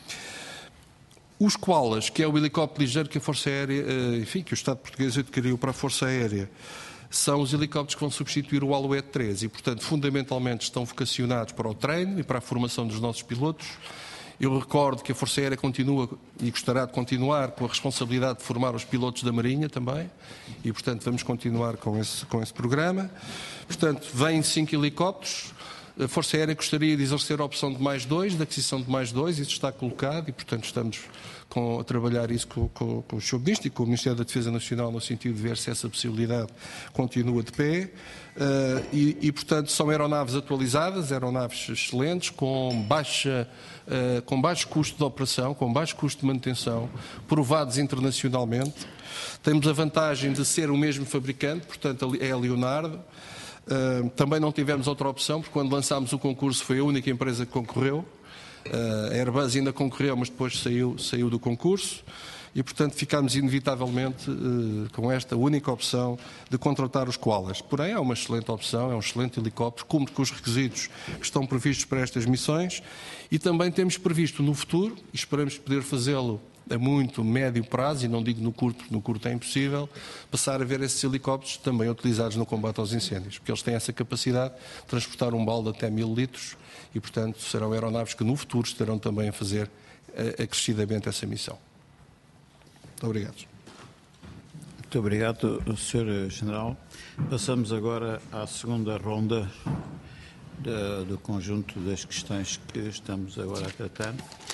Os Koalas, que é o helicóptero ligeiro que a Força Aérea, enfim, que o Estado português adquiriu para a Força Aérea, são os helicópteros que vão substituir o Alouette três e, portanto, fundamentalmente estão vocacionados para o treino e para a formação dos nossos pilotos. Eu recordo que a Força Aérea continua e gostará de continuar com a responsabilidade de formar os pilotos da Marinha também e, portanto, vamos continuar com esse, com esse programa. Portanto, vêm cinco helicópteros. A Força Aérea gostaria de exercer a opção de mais dois, da aquisição de mais dois, isso está colocado e, portanto, estamos com, a trabalhar isso com, com, com o senhor Ministro e com o Ministério da Defesa Nacional no sentido de ver se essa possibilidade continua de pé. Uh, e, e, portanto, são aeronaves atualizadas, aeronaves excelentes, com, baixa, uh, com baixo custo de operação, com baixo custo de manutenção, provados internacionalmente. Temos a vantagem de ser o mesmo fabricante, portanto, é a Leonardo. Uh, também não tivemos outra opção, porque quando lançámos o concurso foi a única empresa que concorreu. Uh, a Airbus ainda concorreu, mas depois saiu, saiu do concurso. E, portanto, ficámos inevitavelmente uh, com esta única opção de contratar os Koalas. Porém, é uma excelente opção, é um excelente helicóptero, cumpre com os requisitos que estão previstos para estas missões. E também temos previsto no futuro, e esperamos poder fazê-lo a muito médio prazo, e não digo no curto, porque no curto é impossível, passar a ver esses helicópteros também utilizados no combate aos incêndios, porque eles têm essa capacidade de transportar um balde até mil litros e, portanto, serão aeronaves que no futuro estarão também a fazer acrescidamente essa missão. Muito obrigado. Muito obrigado, senhor General. Passamos agora à segunda ronda de, do conjunto das questões que estamos agora a tratar.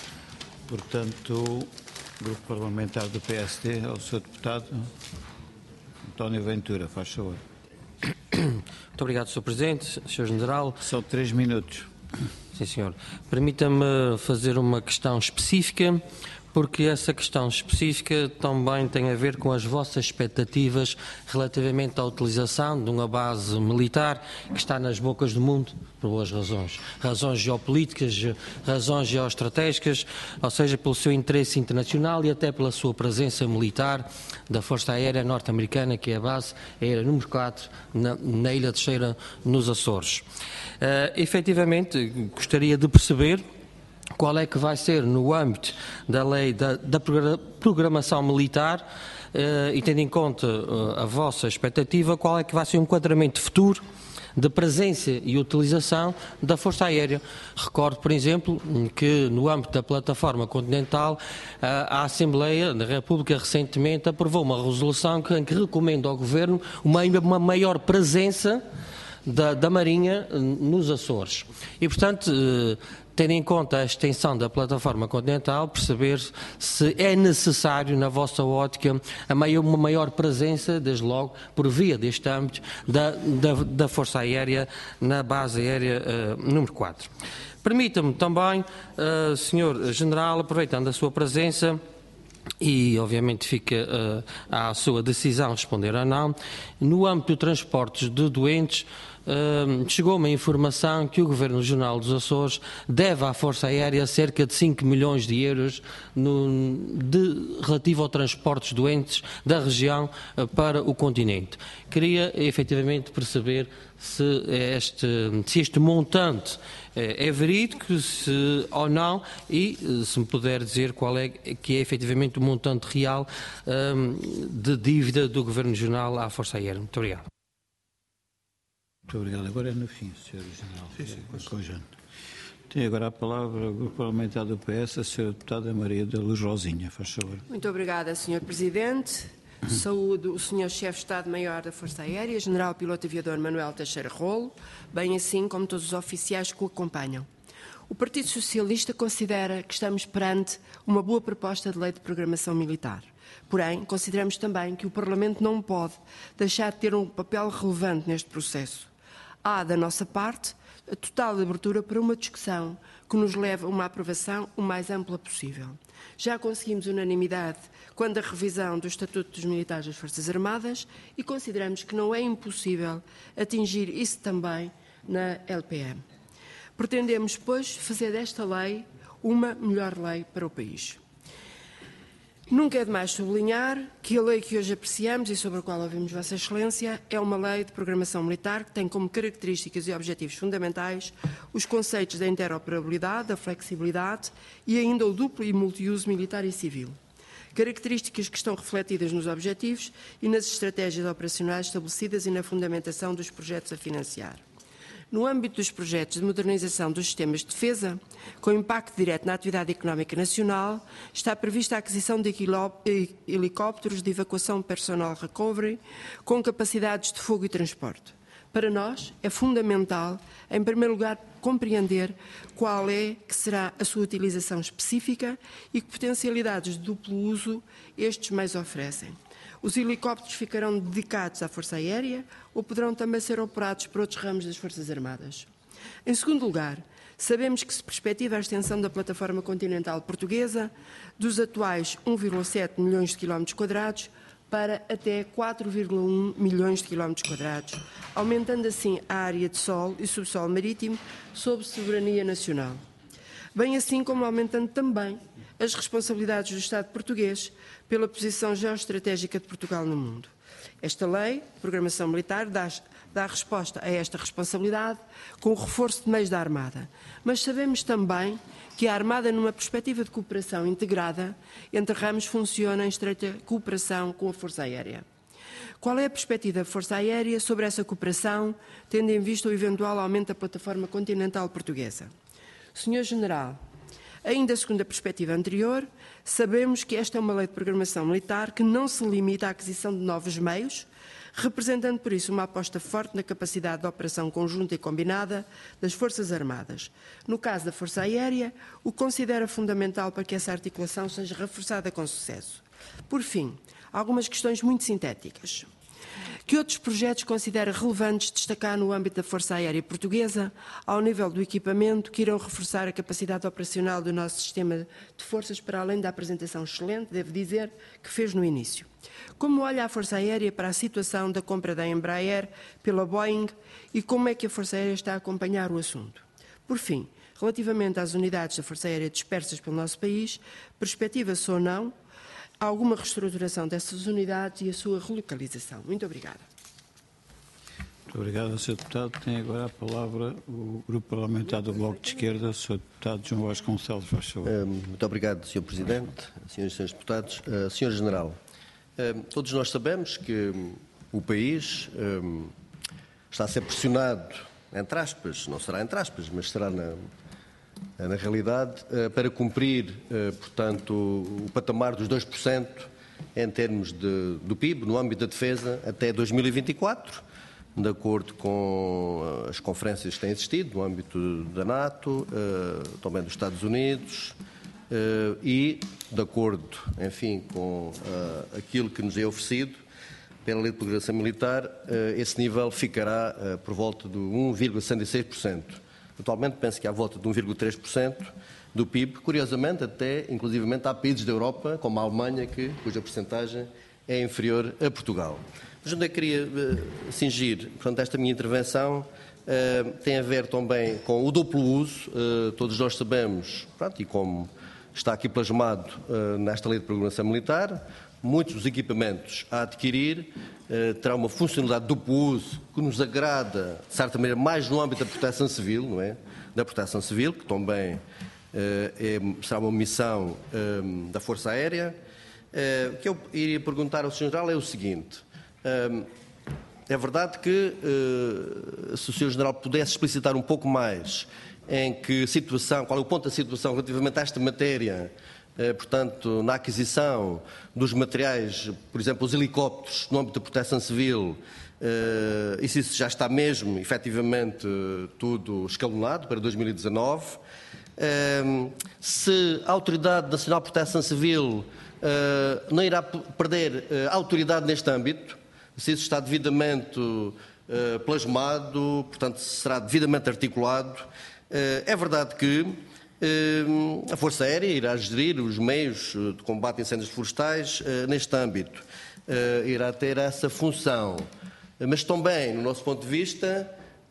Portanto, Grupo Parlamentar do P S D, ao senhor Deputado António Ventura, faz favor. Muito obrigado, senhor Presidente, senhor General. São três minutos. Sim, senhor. Permita-me fazer uma questão específica, porque essa questão específica também tem a ver com as vossas expectativas relativamente à utilização de uma base militar que está nas bocas do mundo, por boas razões. Razões geopolíticas, razões geoestratégicas, ou seja, pelo seu interesse internacional e até pela sua presença militar da Força Aérea Norte-Americana, que é a base aérea número quatro, na, na Ilha Terceira, nos Açores. Uh, efetivamente, gostaria de perceber qual é que vai ser, no âmbito da lei da, da programação militar, uh, e tendo em conta uh, a vossa expectativa, qual é que vai ser o enquadramento futuro de presença e utilização da Força Aérea. Recordo, por exemplo, que no âmbito da plataforma continental, a Assembleia da República recentemente aprovou uma resolução que, em que recomenda ao Governo uma, uma maior presença da, da Marinha nos Açores. E, portanto, tendo em conta a extensão da plataforma continental, perceber se é necessário, na vossa ótica, a maior, uma maior presença, desde logo, por via deste âmbito, da, da, da Força Aérea na base aérea uh, número quatro. Permita-me também, uh, senhor General, aproveitando a sua presença, e obviamente fica uh, à sua decisão responder ou não. No âmbito de transportes de doentes, uh, chegou-me a informação que o Governo Regional dos Açores deve à Força Aérea cerca de cinco milhões de euros no, de, relativo ao transportes de doentes da região uh, para o continente. Queria efetivamente perceber se este, se este montante é verídico, se ou não, e se me puder dizer qual é que é efetivamente o montante real um, de dívida do Governo Regional à Força Aérea. Muito obrigado. Muito obrigado. Agora é no fim, senhor General. Sim, sim. Conjunto. Tem agora a palavra o Grupo Parlamentar do P S, a senhora Deputada Maria da Luz Rosinha. Faz favor. Muito obrigada, senhor Presidente. Saúdo o senhor Chefe de Estado-Maior da Força Aérea, General Piloto Aviador Manuel Teixeira Rolo, bem assim como todos os oficiais que o acompanham. O Partido Socialista considera que estamos perante uma boa proposta de lei de programação militar. Porém, consideramos também que o Parlamento não pode deixar de ter um papel relevante neste processo. Há, da nossa parte, a total abertura para uma discussão que nos leve a uma aprovação o mais ampla possível. Já conseguimos unanimidade quando a revisão do Estatuto dos Militares das Forças Armadas e consideramos que não é impossível atingir isso também na L P M. Pretendemos, pois, fazer desta lei uma melhor lei para o país. Nunca é demais sublinhar que a lei que hoje apreciamos e sobre a qual ouvimos Vossa Excelência é uma lei de programação militar que tem como características e objetivos fundamentais os conceitos da interoperabilidade, da flexibilidade e ainda o duplo e multiuso militar e civil. Características que estão refletidas nos objetivos e nas estratégias operacionais estabelecidas e na fundamentação dos projetos a financiar. No âmbito dos projetos de modernização dos sistemas de defesa, com impacto direto na atividade económica nacional, está prevista a aquisição de helicópteros de evacuação personal recovery com capacidades de fogo e transporte. Para nós, é fundamental, em primeiro lugar, compreender qual é que será a sua utilização específica e que potencialidades de duplo uso estes meios oferecem. Os helicópteros ficarão dedicados à Força Aérea ou poderão também ser operados por outros ramos das Forças Armadas. Em segundo lugar, sabemos que se perspectiva a extensão da plataforma continental portuguesa dos atuais um vírgula sete milhões de quilómetros quadrados para até quatro vírgula um milhões de quilómetros quadrados, aumentando assim a área de solo e subsolo marítimo sob soberania nacional. Bem assim como aumentando também as responsabilidades do Estado português pela posição geoestratégica de Portugal no mundo. Esta lei de programação militar dá, dá resposta a esta responsabilidade com o reforço de meios da Armada. Mas sabemos também que a Armada, numa perspectiva de cooperação integrada entre ramos, funciona em estreita cooperação com a Força Aérea. Qual é a perspectiva da Força Aérea sobre essa cooperação, tendo em vista o eventual aumento da plataforma continental portuguesa? senhor General, ainda segundo a perspectiva anterior, sabemos que esta é uma lei de programação militar que não se limita à aquisição de novos meios, representando por isso uma aposta forte na capacidade de operação conjunta e combinada das Forças Armadas. No caso da Força Aérea, o considera fundamental para que essa articulação seja reforçada com sucesso. Por fim, algumas questões muito sintéticas. Que outros projetos considera relevantes destacar no âmbito da Força Aérea Portuguesa, ao nível do equipamento, que irão reforçar a capacidade operacional do nosso sistema de forças, para além da apresentação excelente, devo dizer, que fez no início? Como olha a Força Aérea para a situação da compra da Embraer pela Boeing e como é que a Força Aérea está a acompanhar o assunto? Por fim, relativamente às unidades da Força Aérea dispersas pelo nosso país, perspectiva-se ou não alguma reestruturação dessas unidades e a sua relocalização. Muito obrigada. Muito obrigado, senhor Deputado. Tem agora a palavra o Grupo Parlamentar do Bloco de Esquerda, senhor Deputado João Vasconcelos. Muito obrigado, senhor Presidente, senhores e senhores Deputados. Uh, senhor General, uh, todos nós sabemos que um, o país um, está a ser pressionado, entre aspas, não será entre aspas, mas será na... na realidade, para cumprir, portanto, o patamar dos dois por cento em termos de, do P I B, no âmbito da defesa, até dois mil e vinte e quatro, de acordo com as conferências que têm existido, no âmbito da NATO, também dos Estados Unidos, e, de acordo, enfim, com aquilo que nos é oferecido pela Lei de Programação Militar, esse nível ficará por volta de um vírgula sessenta e seis por cento. Atualmente penso que há volta de um vírgula três por cento, do P I B. Curiosamente, até, inclusivamente, há países da Europa, como a Alemanha, que, cuja percentagem é inferior a Portugal. Mas onde eu queria uh, cingir, portanto, esta minha intervenção uh, tem a ver também com o duplo uso. Uh, todos nós sabemos, pronto, e como está aqui plasmado uh, nesta Lei de Programação Militar, muitos dos equipamentos a adquirir uh, terão uma funcionalidade de duplo uso que nos agrada, de certa maneira, mais no âmbito da proteção civil, não é? Da proteção civil, que também uh, é, será uma missão um, da Força Aérea. Uh, o que eu iria perguntar ao senhor General é o seguinte. Um, é verdade que, uh, se o senhor General pudesse explicitar um pouco mais em que situação, qual é o ponto da situação relativamente a esta matéria, uh, portanto, na aquisição dos materiais, por exemplo, os helicópteros no âmbito da proteção civil, uh, e se isso já está mesmo, efetivamente, uh, tudo escalonado para dois mil e dezanove, uh, se a Autoridade Nacional de Proteção Civil uh, não irá perder uh, autoridade neste âmbito, se isso está devidamente uh, plasmado, portanto, será devidamente articulado. Uh, é verdade que uh, a Força Aérea irá gerir os meios de combate a incêndios florestais uh, neste âmbito. Uh, irá ter essa função. Uh, mas também, no nosso ponto de vista,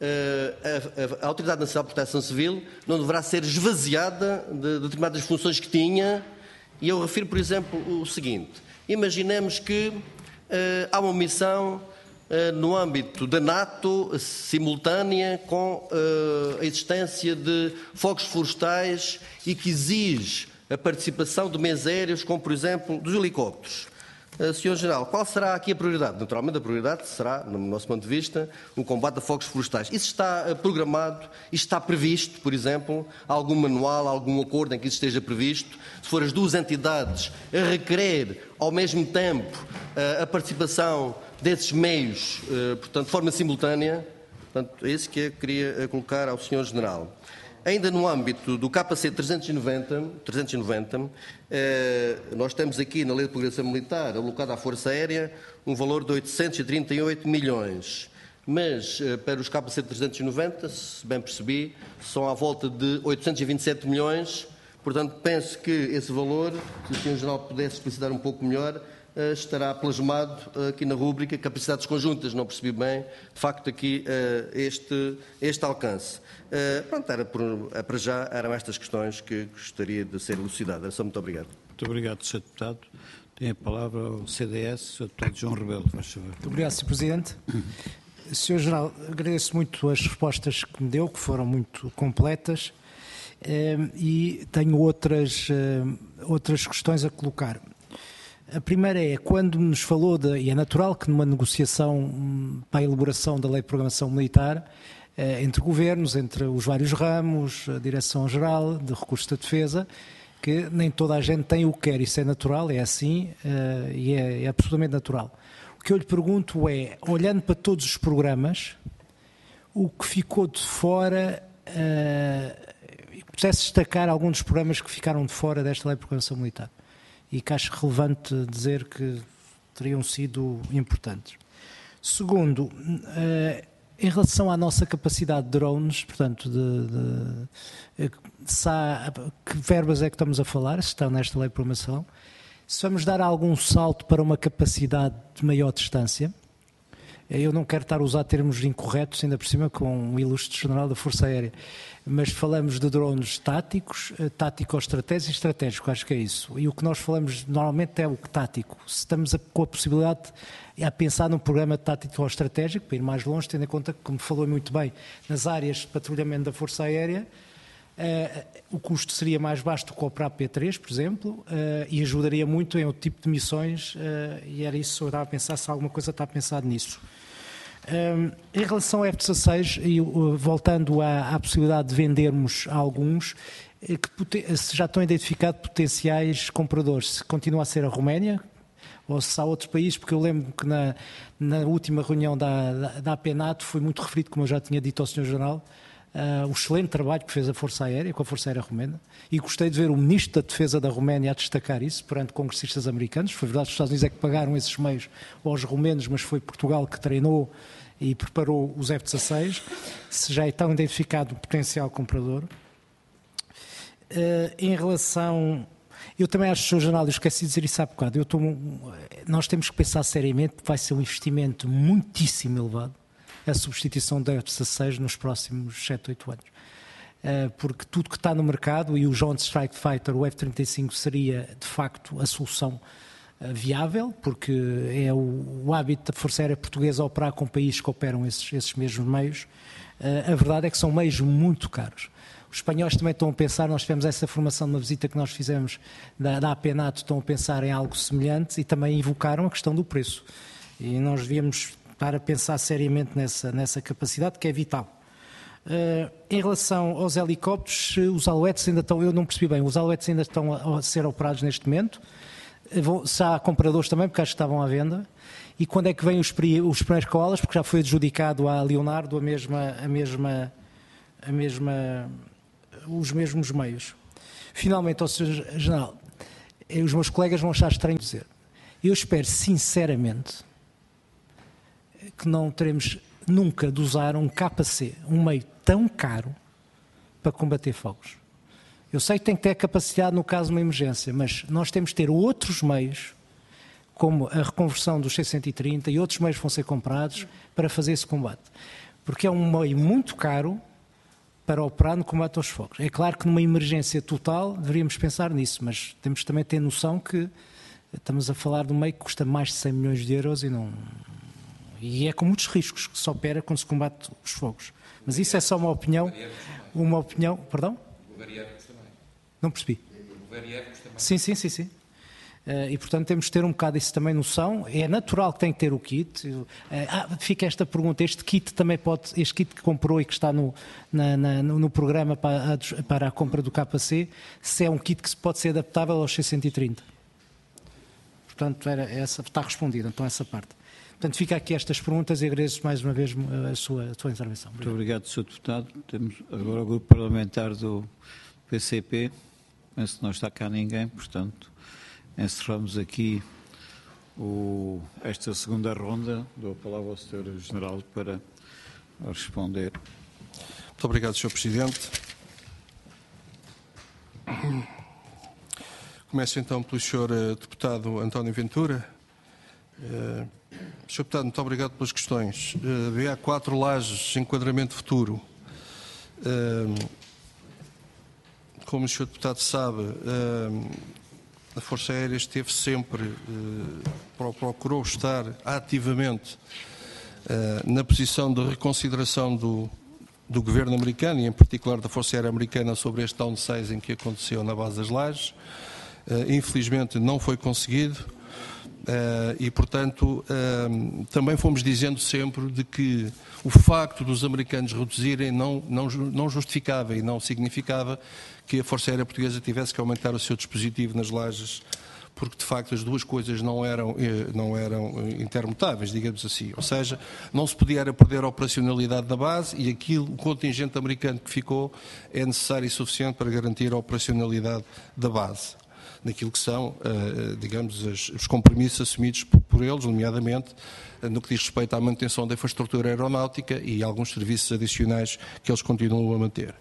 uh, a, a Autoridade Nacional de Proteção Civil não deverá ser esvaziada de, de determinadas funções que tinha. E eu refiro, por exemplo, o seguinte. Imaginemos que Uh, há uma missão uh, no âmbito da NATO simultânea com uh, a existência de fogos florestais e que exige a participação de meios aéreos, como por exemplo dos helicópteros. Uh, senhor General, qual será aqui a prioridade? Naturalmente a prioridade será, no nosso ponto de vista, o combate a fogos florestais. Isso está uh, programado, isto está previsto, por exemplo, algum manual, algum acordo em que isso esteja previsto. Se for as duas entidades a requerer ao mesmo tempo uh, a participação desses meios, uh, portanto, de forma simultânea, portanto, é isso que eu queria uh, colocar ao senhor General. Ainda no âmbito do K C trezentos e noventa, trezentos e noventa eh, nós temos aqui na Lei de Programação Militar, alocado à Força Aérea, um valor de oitocentos e trinta e oito milhões. Mas eh, para os K C trezentos e noventa, se bem percebi, são à volta de oitocentos e vinte e sete milhões. Portanto, penso que esse valor, se o senhor General pudesse explicitar um pouco melhor, Uh, estará plasmado uh, aqui na rúbrica capacidades conjuntas. Não percebi bem, de facto, aqui uh, este, este alcance. Uh, pronto, era por, para já eram estas questões que gostaria de ser elucidadas. Só muito obrigado. Muito obrigado, senhor Deputado. Tem a palavra o C D S, senhor Deputado João Rebelo. Faz favor. Muito obrigado, senhor Presidente. senhor General, agradeço muito as respostas que me deu, que foram muito completas, uh, e tenho outras, uh, outras questões a colocar. A primeira é, quando nos falou, de, e é natural que numa negociação para a elaboração da Lei de Programação Militar, eh, entre governos, entre os vários ramos, a Direção-Geral de Recursos da Defesa, que nem toda a gente tem o que quer, isso é natural, é assim, eh, e é, é absolutamente natural. O que eu lhe pergunto é, olhando para todos os programas, o que ficou de fora, eh, pudesse destacar algum dos programas que ficaram de fora desta Lei de Programação Militar? E que acho relevante dizer que teriam sido importantes. Segundo, em relação à nossa capacidade de drones, portanto, de, de, se há, que verbas é que estamos a falar, se estão nesta lei de programação, se vamos dar algum salto para uma capacidade de maior distância. Eu não quero estar a usar termos incorretos, ainda por cima, com um ilustre general da Força Aérea, mas falamos de drones táticos, tático-estratégicos e estratégicos, acho que é isso. E o que nós falamos normalmente é o tático. Se estamos a, com a possibilidade de, a pensar num programa tático-estratégico, para ir mais longe, tendo em conta que, como falou muito bem, nas áreas de patrulhamento da Força Aérea, Uh, o custo seria mais baixo do que o Opera P três, por exemplo, uh, e ajudaria muito em outro tipo de missões, uh, e era isso que eu estava a pensar, se alguma coisa está pensado nisso. Um, em relação ao F dezasseis, e uh, voltando à, à possibilidade de vendermos alguns, uh, que se já estão identificados potenciais compradores, se continua a ser a Roménia, ou se há outros países, porque eu lembro que na, na última reunião da, da, da APENATO foi muito referido, como eu já tinha dito ao senhor General, Uh, o excelente trabalho que fez a Força Aérea, com a Força Aérea Romena, e gostei de ver o Ministro da Defesa da Roménia a destacar isso perante congressistas americanos. Foi verdade que os Estados Unidos é que pagaram esses meios aos romenos, mas foi Portugal que treinou e preparou os F dezasseis, se já é tão identificado o potencial comprador. Uh, em relação... Eu também acho, senhor General, eu esqueci de dizer isso há bocado, eu estou, nós temos que pensar seriamente que vai ser um investimento muitíssimo elevado a substituição da F dezasseis nos próximos sete, oito anos. Uh, porque tudo que está no mercado, e o Joint Strike Fighter, o F trinta e cinco, seria de facto a solução uh, viável, porque é o, o hábito da Força Aérea Portuguesa operar com países que operam esses, esses mesmos meios. Uh, a verdade é que são meios muito caros. Os espanhóis também estão a pensar, nós tivemos essa formação numa visita que nós fizemos da, da APENATO, estão a pensar em algo semelhante e também invocaram a questão do preço. E nós devíamos estar a pensar seriamente nessa, nessa capacidade, que é vital. Uh, em relação aos helicópteros, os Alouettes ainda estão, eu não percebi bem, os Alouettes ainda estão a, a ser operados neste momento. Uh, se há compradores também, porque acho que estavam à venda. E quando é que vêm os, os primeiros coalas? Porque já foi adjudicado à Leonardo a mesma... A mesma, a mesma os mesmos meios. Finalmente, ao senhor General, os meus colegas vão achar estranho dizer, eu espero sinceramente que não teremos nunca de usar um K C, um meio tão caro para combater fogos. Eu sei que tem que ter capacidade no caso de uma emergência, mas nós temos de ter outros meios, como a reconversão dos C cento e trinta e outros meios que vão ser comprados para fazer esse combate. Porque é um meio muito caro para operar no combate aos fogos. É claro que numa emergência total deveríamos pensar nisso, mas temos também de ter noção que estamos a falar de um meio que custa mais de cem milhões de euros e, não, e é com muitos riscos que se opera quando se combate os fogos. Mas isso é só uma opinião. Uma opinião. Perdão? O V R I custa mais. Não percebi. O V R I custa mais. Sim, sim, sim, sim. Uh, e, portanto, temos de ter um bocado isso também noção. É natural que tem que ter o kit. Uh, ah, fica esta pergunta. Este kit também pode... Este kit que comprou e que está no, na, na, no programa para a, para a compra do K C, se é um kit que pode ser adaptável aos C cento e trinta. Portanto, era essa, está respondida, então, essa parte. Portanto, fica aqui estas perguntas e agradeço mais uma vez a sua, a sua intervenção. Muito obrigado, senhor Deputado. Temos agora o grupo parlamentar do P C P. Penso que não está cá ninguém, portanto... Encerramos aqui o, esta segunda ronda. Dou a palavra ao senhor General para responder. Muito obrigado, senhor Presidente. Começo então pelo senhor uh, Deputado António Ventura. Uh, senhor Deputado, muito obrigado pelas questões. Uh, B A quatro Lajes, enquadramento futuro. Uh, como o senhor Deputado sabe, uh, a Força Aérea esteve sempre, eh, procurou estar ativamente eh, na posição de reconsideração do, do governo americano e em particular da Força Aérea Americana sobre este downsizing que aconteceu na base das Lajes. Eh, infelizmente não foi conseguido eh, e, portanto, eh, também fomos dizendo sempre de que o facto dos americanos reduzirem não, não, não justificava e não significava que a Força Aérea Portuguesa tivesse que aumentar o seu dispositivo nas Lajes, porque de facto as duas coisas não eram, não eram intermutáveis, digamos assim. Ou seja, não se podia perder a operacionalidade da base e aquilo, o contingente americano que ficou é necessário e suficiente para garantir a operacionalidade da base, naquilo que são, digamos, os compromissos assumidos por eles, nomeadamente no que diz respeito à manutenção da infraestrutura aeronáutica e alguns serviços adicionais que eles continuam a manter.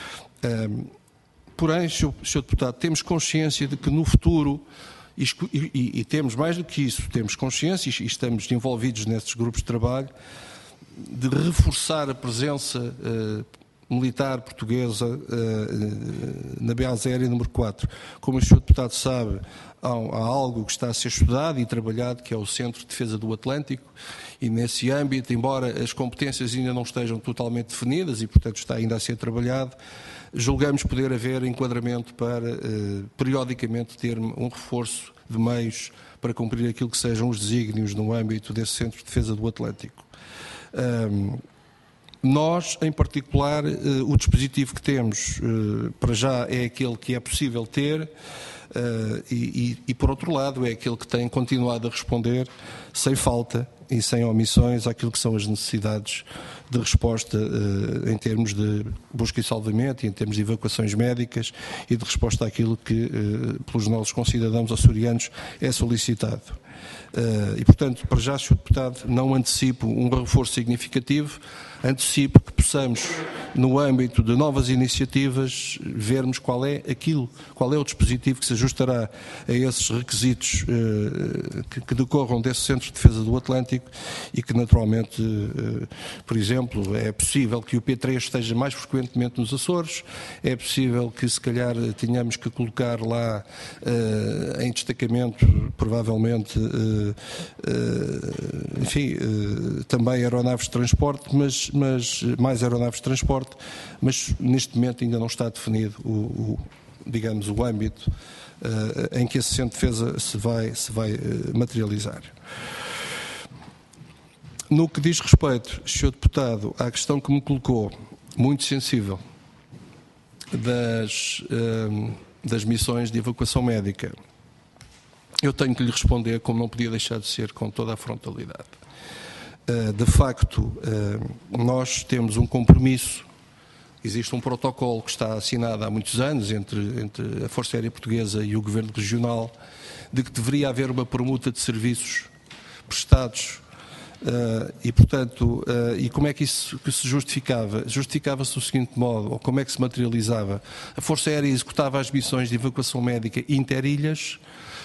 Porém, senhor Deputado, temos consciência de que no futuro, e, e, e temos mais do que isso, temos consciência e estamos envolvidos nesses grupos de trabalho, de reforçar a presença uh, militar portuguesa uh, na base aérea número quatro. Como o senhor Deputado sabe, há, há algo que está a ser estudado e trabalhado, que é o Centro de Defesa do Atlântico, e nesse âmbito, embora as competências ainda não estejam totalmente definidas e, portanto, está ainda a ser trabalhado, julgamos poder haver enquadramento para, eh, periodicamente, ter um reforço de meios para cumprir aquilo que sejam os desígnios no âmbito desse Centro de Defesa do Atlântico. Um, nós, em particular, eh, o dispositivo que temos, eh, para já, é aquele que é possível ter, Uh, e, e, e, por outro lado, é aquele que tem continuado a responder sem falta e sem omissões àquilo que são as necessidades de resposta uh, em termos de busca e salvamento e em termos de evacuações médicas e de resposta àquilo que, uh, pelos nossos concidadãos açorianos, é solicitado. E, portanto, para já, senhor Deputado, não antecipo um reforço significativo, antecipo que possamos, no âmbito de novas iniciativas, vermos qual é aquilo, qual é o dispositivo que se ajustará a esses requisitos eh, que, que decorram desse Centro de Defesa do Atlântico e que, naturalmente, eh, por exemplo, é possível que o P três esteja mais frequentemente nos Açores, é possível que, se calhar, tenhamos que colocar lá eh, em destacamento, provavelmente, eh, eh, enfim, eh, também aeronaves de transporte, mas mas mais aeronaves de transporte, mas neste momento ainda não está definido o, o digamos, o âmbito uh, em que esse Centro de Defesa se vai, se vai uh, materializar. No que diz respeito, senhor Deputado, à questão que me colocou, muito sensível, das, uh, das missões de evacuação médica, eu tenho que lhe responder, como não podia deixar de ser, com toda a frontalidade. De facto, nós temos um compromisso, existe um protocolo que está assinado há muitos anos entre, entre a Força Aérea Portuguesa e o Governo Regional, de que deveria haver uma permuta de serviços prestados e, portanto, e como é que isso que se justificava? Justificava-se do seguinte modo, ou como é que se materializava? A Força Aérea executava as missões de evacuação médica interilhas,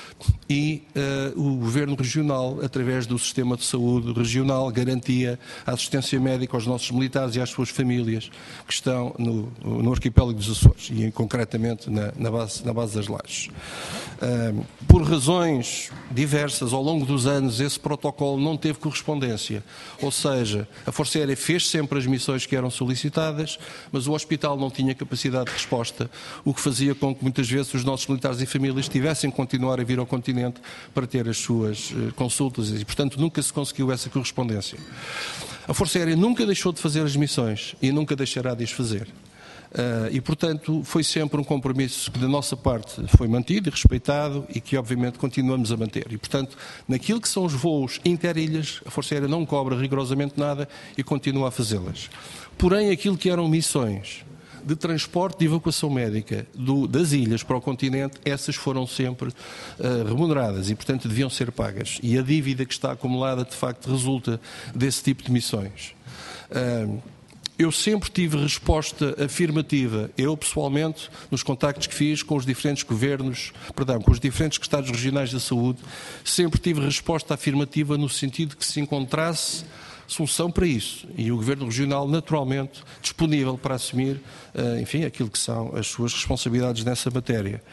e uh, o Governo Regional, através do Sistema de Saúde Regional, garantia a assistência médica aos nossos militares e às suas famílias que estão no, no arquipélago dos Açores e concretamente na, na, base, na base das Lajes. Uh, por razões diversas, ao longo dos anos, esse protocolo não teve correspondência, ou seja, a Força Aérea fez sempre as missões que eram solicitadas, mas o hospital não tinha capacidade de resposta, o que fazia com que muitas vezes os nossos militares e famílias tivessem que continuar a vir ao continente para ter as suas uh, consultas e, portanto, nunca se conseguiu essa correspondência. A Força Aérea nunca deixou de fazer as missões e nunca deixará de as fazer. Uh, e, portanto, foi sempre um compromisso que da nossa parte foi mantido e respeitado e que, obviamente, continuamos a manter. E, portanto, naquilo que são os voos interilhas, a Força Aérea não cobra rigorosamente nada e continua a fazê-las. Porém, aquilo que eram missões de transporte de evacuação médica do, das ilhas para o continente, essas foram sempre uh, remuneradas e, portanto, deviam ser pagas. E a dívida que está acumulada, de facto, resulta desse tipo de missões. Uh, eu sempre tive resposta afirmativa, eu pessoalmente, nos contactos que fiz com os diferentes governos, perdão, com os diferentes Estados regionais da saúde, sempre tive resposta afirmativa no sentido que se encontrasse solução para isso e o Governo Regional naturalmente disponível para assumir, enfim, aquilo que são as suas responsabilidades nessa matéria.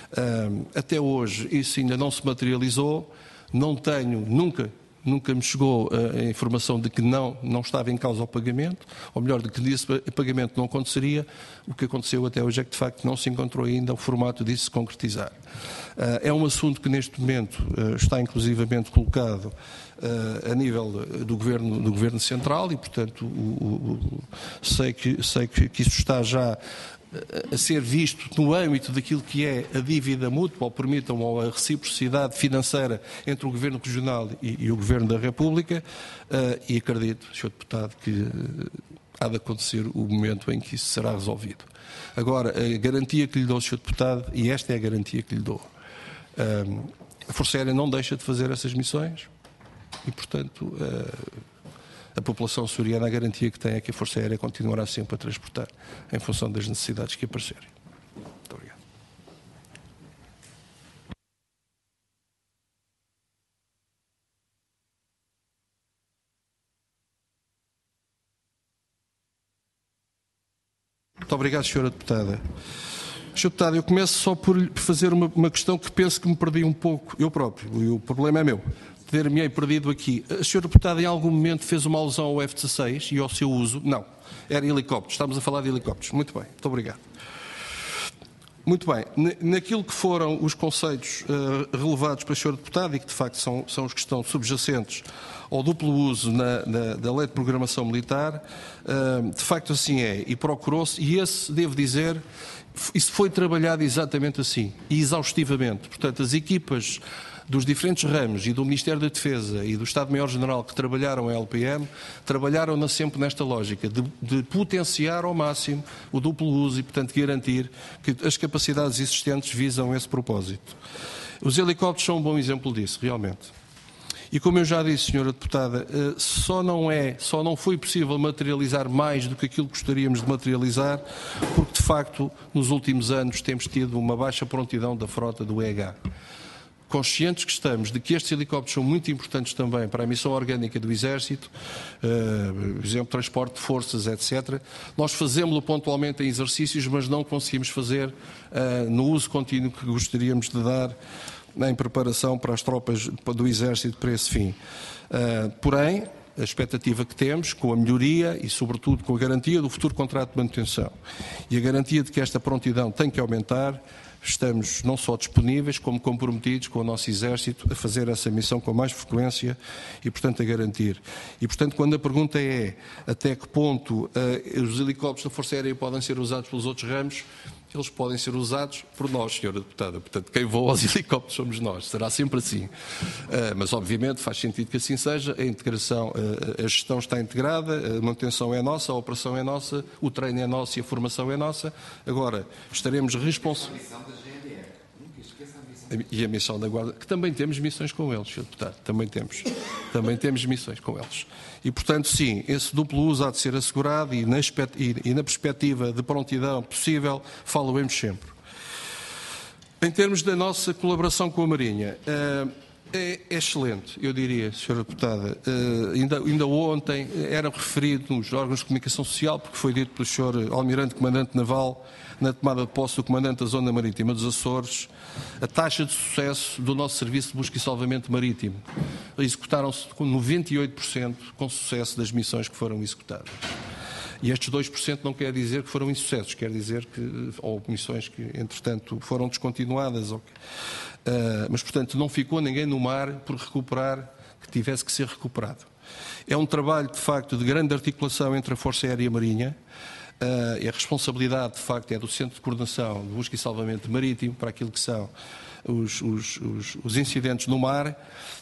Até hoje isso ainda não se materializou, não tenho, nunca, nunca me chegou a informação de que não, não estava em causa o pagamento, ou melhor, de que esse pagamento não aconteceria. O que aconteceu até hoje é que de facto não se encontrou ainda o formato disso se concretizar. É um assunto que neste momento está inclusivamente colocado a nível do Governo, do Governo Central e, portanto, o, o, sei, que, sei que, que isso está já a ser visto no âmbito daquilo que é a dívida mútua, ou permitam, ou a reciprocidade financeira entre o Governo Regional e, e o Governo da República, uh, e acredito, senhor Deputado, que há de acontecer o momento em que isso será resolvido. Agora, a garantia que lhe dou, senhor Deputado, e esta é a garantia que lhe dou, uh, a Força Aérea não deixa de fazer essas missões e, portanto, uh, a população açoriana, a garantia que tem é que a Força Aérea continuará sempre a transportar em função das necessidades que aparecerem. Muito obrigado. Muito obrigado, senhora Deputada. senhora Deputada, eu começo só por fazer uma, uma questão que penso que me perdi um pouco, eu próprio, e o problema é meu. Ter-me-ei perdido aqui. A senhora Deputada em algum momento fez uma alusão ao F dezasseis e ao seu uso? Não. Era helicópteros. Estamos a falar de helicópteros. Muito bem. Muito obrigado. Muito bem. Naquilo que foram os conceitos uh, relevados pela senhora Deputada e que de facto são, são os que estão subjacentes ao duplo uso na, na, da Lei de Programação Militar, uh, de facto assim é. E procurou-se, e esse, devo dizer, isso foi trabalhado exatamente assim, e exaustivamente. Portanto, as equipas dos diferentes ramos e do Ministério da Defesa e do Estado-Maior-General que trabalharam a L P M, trabalharam sempre nesta lógica de, de potenciar ao máximo o duplo uso e, portanto, garantir que as capacidades existentes visam esse propósito. Os helicópteros são um bom exemplo disso, realmente. E como eu já disse, senhora Deputada, só não é, só não foi possível materializar mais do que aquilo que gostaríamos de materializar, porque de facto nos últimos anos temos tido uma baixa prontidão da frota do E H. Conscientes que estamos de que estes helicópteros são muito importantes também para a missão orgânica do Exército, uh, por exemplo, transporte de forças, etcétera, nós fazemos-lo pontualmente em exercícios, mas não conseguimos fazer uh, no uso contínuo que gostaríamos de dar em preparação para as tropas do Exército para esse fim. Uh, porém, a expectativa que temos, com a melhoria e, sobretudo, com a garantia do futuro contrato de manutenção e a garantia de que esta prontidão tem que aumentar, estamos não só disponíveis, como comprometidos com o nosso Exército a fazer essa missão com mais frequência e, portanto, a garantir. E, portanto, quando a pergunta é até que ponto uh, os helicópteros da Força Aérea podem ser usados pelos outros ramos, eles podem ser usados por nós, senhora Deputada. Portanto, quem voa aos helicópteros somos nós. Será sempre assim. Uh, mas, obviamente, faz sentido que assim seja. A integração, uh, a gestão está integrada, a manutenção é nossa, a operação é nossa, o treino é nosso e a formação é nossa. Agora, estaremos responsáveis. E a missão da Guarda, que também temos missões com eles, senhor Deputado, também temos, também temos missões com eles. E, portanto, sim, esse duplo uso há de ser assegurado e na, e na perspectiva de prontidão possível, falaremos sempre. Em termos da nossa colaboração com a Marinha, é, é excelente, eu diria, senhora Deputada. Ainda, ainda ontem era referido nos órgãos de comunicação social, porque foi dito pelo senhor Almirante Comandante Naval, na tomada de posse do Comandante da Zona Marítima dos Açores, a taxa de sucesso do nosso Serviço de Busca e Salvamento Marítimo. Executaram-se com noventa e oito por cento com sucesso das missões que foram executadas. E estes dois por cento não quer dizer que foram insucessos, quer dizer que, ou missões que, entretanto, foram descontinuadas. Ou que, uh, mas, portanto, não ficou ninguém no mar por recuperar que tivesse que ser recuperado. É um trabalho, de facto, de grande articulação entre a Força Aérea e a Marinha. Uh, e a responsabilidade, de facto, é do Centro de Coordenação de Busca e Salvamento Marítimo para aquilo que são os, os, os, os incidentes no mar,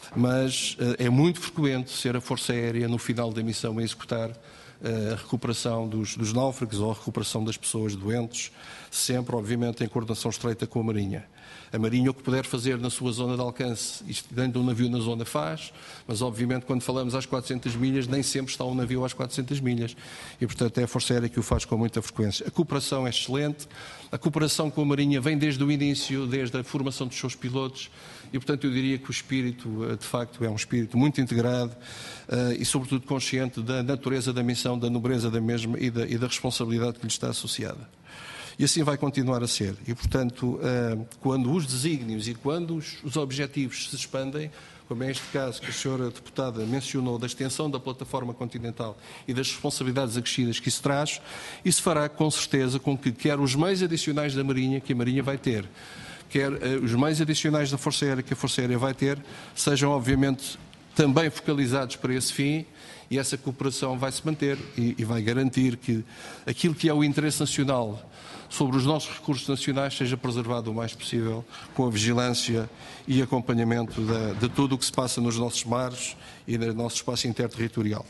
mas uh, é muito frequente ser a Força Aérea, no final da missão, a executar uh, a recuperação dos, dos náufragos ou a recuperação das pessoas doentes, sempre, obviamente, em coordenação estreita com a Marinha. A Marinha, o que puder fazer na sua zona de alcance, isto dentro de um navio na zona faz, mas obviamente quando falamos às quatrocentas milhas, nem sempre está um navio às quatrocentas milhas. E portanto é a Força Aérea que o faz com muita frequência. A cooperação é excelente, a cooperação com a Marinha vem desde o início, desde a formação dos seus pilotos, e portanto eu diria que o espírito, de facto, é um espírito muito integrado uh, e sobretudo consciente da natureza da missão, da nobreza da mesma e da, e da responsabilidade que lhe está associada. E assim vai continuar a ser. E, portanto, quando os desígnios e quando os objetivos se expandem, como é este caso que a senhora Deputada mencionou, da extensão da plataforma continental e das responsabilidades acrescidas que isso traz, isso fará com certeza com que quer os meios adicionais da Marinha, que a Marinha vai ter, quer os meios adicionais da Força Aérea, que a Força Aérea vai ter, sejam obviamente também focalizados para esse fim. E essa cooperação vai se manter e, e vai garantir que aquilo que é o interesse nacional sobre os nossos recursos nacionais seja preservado o mais possível, com a vigilância e acompanhamento de, de tudo o que se passa nos nossos mares e no nosso espaço interterritorial.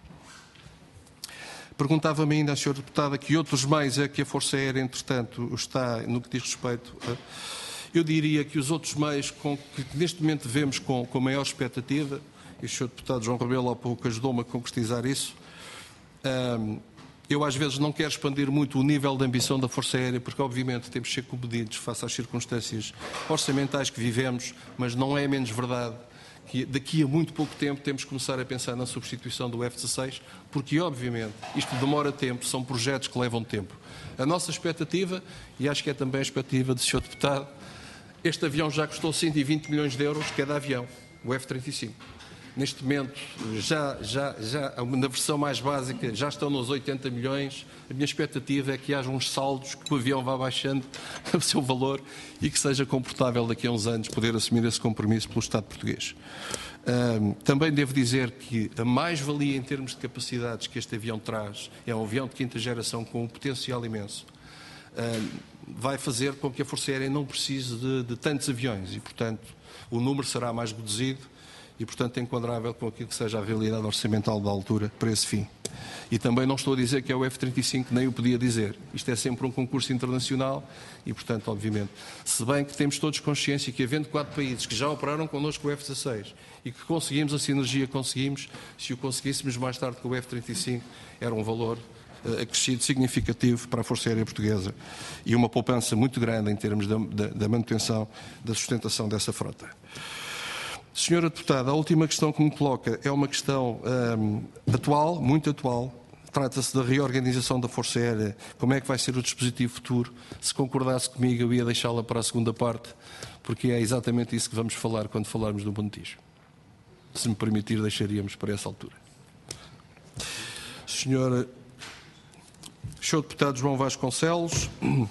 Perguntava-me ainda a senhora Deputada que outros meios é que a Força Aérea, entretanto, está no que diz respeito a... Eu diria que os outros meios com que neste momento vemos com, com maior expectativa, e o senhor Deputado João Rebelo há pouco ajudou-me a concretizar isso, um, eu às vezes não quero expandir muito o nível de ambição da Força Aérea, porque obviamente temos de ser comedidos face às circunstâncias orçamentais que vivemos, mas não é menos verdade que daqui a muito pouco tempo temos que começar a pensar na substituição do F dezasseis, porque obviamente isto demora tempo, são projetos que levam tempo. A nossa expectativa, e acho que é também a expectativa do senhor Deputado, este avião já custou cento e vinte milhões de euros cada avião, o F trinta e cinco. Neste momento, já, já, já, na versão mais básica, já estão nos oitenta milhões. A minha expectativa é que haja uns saldos, que o avião vá baixando o seu valor e que seja confortável daqui a uns anos poder assumir esse compromisso pelo Estado português. Um, também devo dizer que a mais-valia em termos de capacidades que este avião traz é um avião de quinta geração com um potencial imenso. Um, vai fazer com que a Força Aérea não precise de, de tantos aviões e, portanto, o número será mais reduzido e, portanto, enquadrável com aquilo que seja a realidade orçamental da altura para esse fim. E também não estou a dizer que é o F trinta e cinco, nem o podia dizer. Isto é sempre um concurso internacional e, portanto, obviamente, se bem que temos todos consciência que, havendo quatro países que já operaram connosco o F dezasseis e que conseguimos a sinergia que conseguimos, se o conseguíssemos mais tarde com o F trinta e cinco, era um valor uh, acrescido significativo para a Força Aérea Portuguesa e uma poupança muito grande em termos da, da, da manutenção, da sustentação dessa frota. Senhora Deputada, a última questão que me coloca é uma questão um, atual, muito atual. Trata-se da reorganização da Força Aérea. Como é que vai ser o dispositivo futuro? Se concordasse comigo, eu ia deixá-la para a segunda parte, porque é exatamente isso que vamos falar quando falarmos do Montijo. Se me permitir, deixaríamos para essa altura. Senhora, Senhor Deputado João Vasconcelos,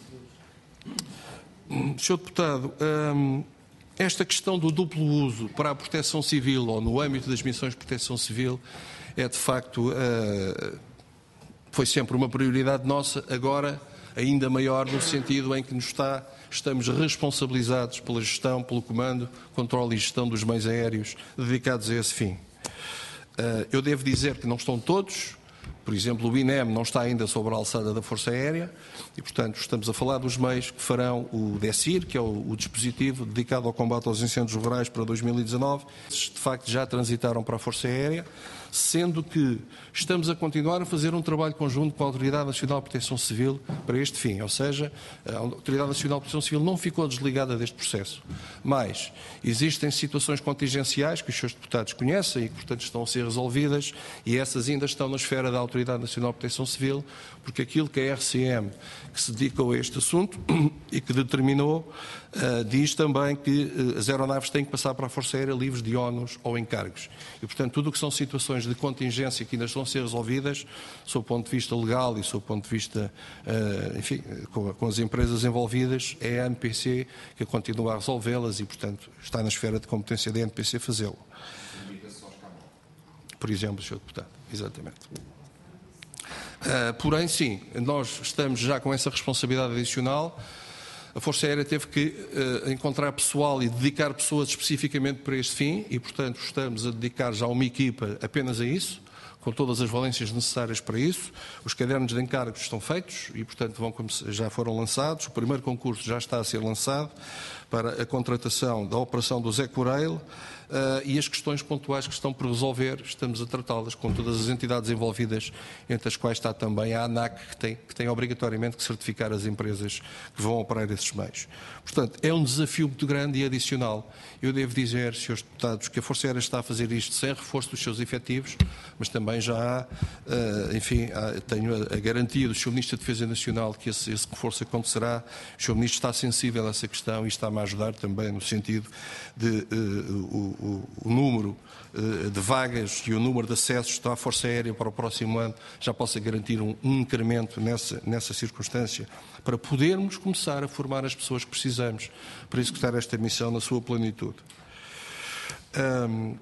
Senhor Deputado, um, esta questão do duplo uso para a proteção civil ou no âmbito das missões de proteção civil é de facto, uh, foi sempre uma prioridade nossa, agora ainda maior no sentido em que nos está, estamos responsabilizados pela gestão, pelo comando, controle e gestão dos meios aéreos dedicados a esse fim. Uh, eu devo dizer que não estão todos. Por exemplo, o I N E M não está ainda sobre a alçada da Força Aérea e, portanto, estamos a falar dos meios que farão o DECIR, que é o, o dispositivo dedicado ao combate aos incêndios rurais para dois mil e dezanove. Esses, de facto, já transitaram para a Força Aérea, sendo que estamos a continuar a fazer um trabalho conjunto com a Autoridade Nacional de Proteção Civil para este fim. Ou seja, a Autoridade Nacional de Proteção Civil não ficou desligada deste processo. Mas existem situações contingenciais que os seus deputados conhecem e que, portanto, estão a ser resolvidas e essas ainda estão na esfera da Autoridade Nacional de Proteção Civil, porque aquilo que a R C M, que se dedicou a este assunto e que determinou, uh, diz também que uh, as aeronaves têm que passar para a Força Aérea livres de ónus ou encargos. E, portanto, tudo o que são situações de contingência que ainda estão a ser resolvidas, sob o ponto de vista legal e sob o ponto de vista, uh, enfim, com, com as empresas envolvidas, é a A N P C que continua a resolvê-las e, portanto, está na esfera de competência da A N P C fazê-lo. Por exemplo, senhor Deputado, exatamente. Uh, porém, sim, nós estamos já com essa responsabilidade adicional. A Força Aérea teve que uh, encontrar pessoal e dedicar pessoas especificamente para este fim e, portanto, estamos a dedicar já uma equipa apenas a isso, com todas as valências necessárias para isso. Os cadernos de encargos estão feitos e, portanto, vão, já foram lançados. O primeiro concurso já está a ser lançado para a contratação da operação do Zé Coreil. Uh, e as questões pontuais que estão por resolver, estamos a tratá-las com todas as entidades envolvidas, entre as quais está também a ANAC, que tem, que tem obrigatoriamente que certificar as empresas que vão operar esses meios. Portanto, é um desafio muito grande e adicional. Eu devo dizer, senhores deputados, que a Força Aérea está a fazer isto sem reforço dos seus efetivos, mas também já há, uh, enfim, há, tenho a, a garantia do senhor Ministro da Defesa Nacional que esse, esse reforço acontecerá. O senhor Ministro está sensível a essa questão e está-me a ajudar também no sentido de uh, o O, o número uh, de vagas e o número de acessos à Força Aérea para o próximo ano já possa garantir um, um incremento nessa, nessa circunstância, para podermos começar a formar as pessoas que precisamos para executar esta missão na sua plenitude. Um,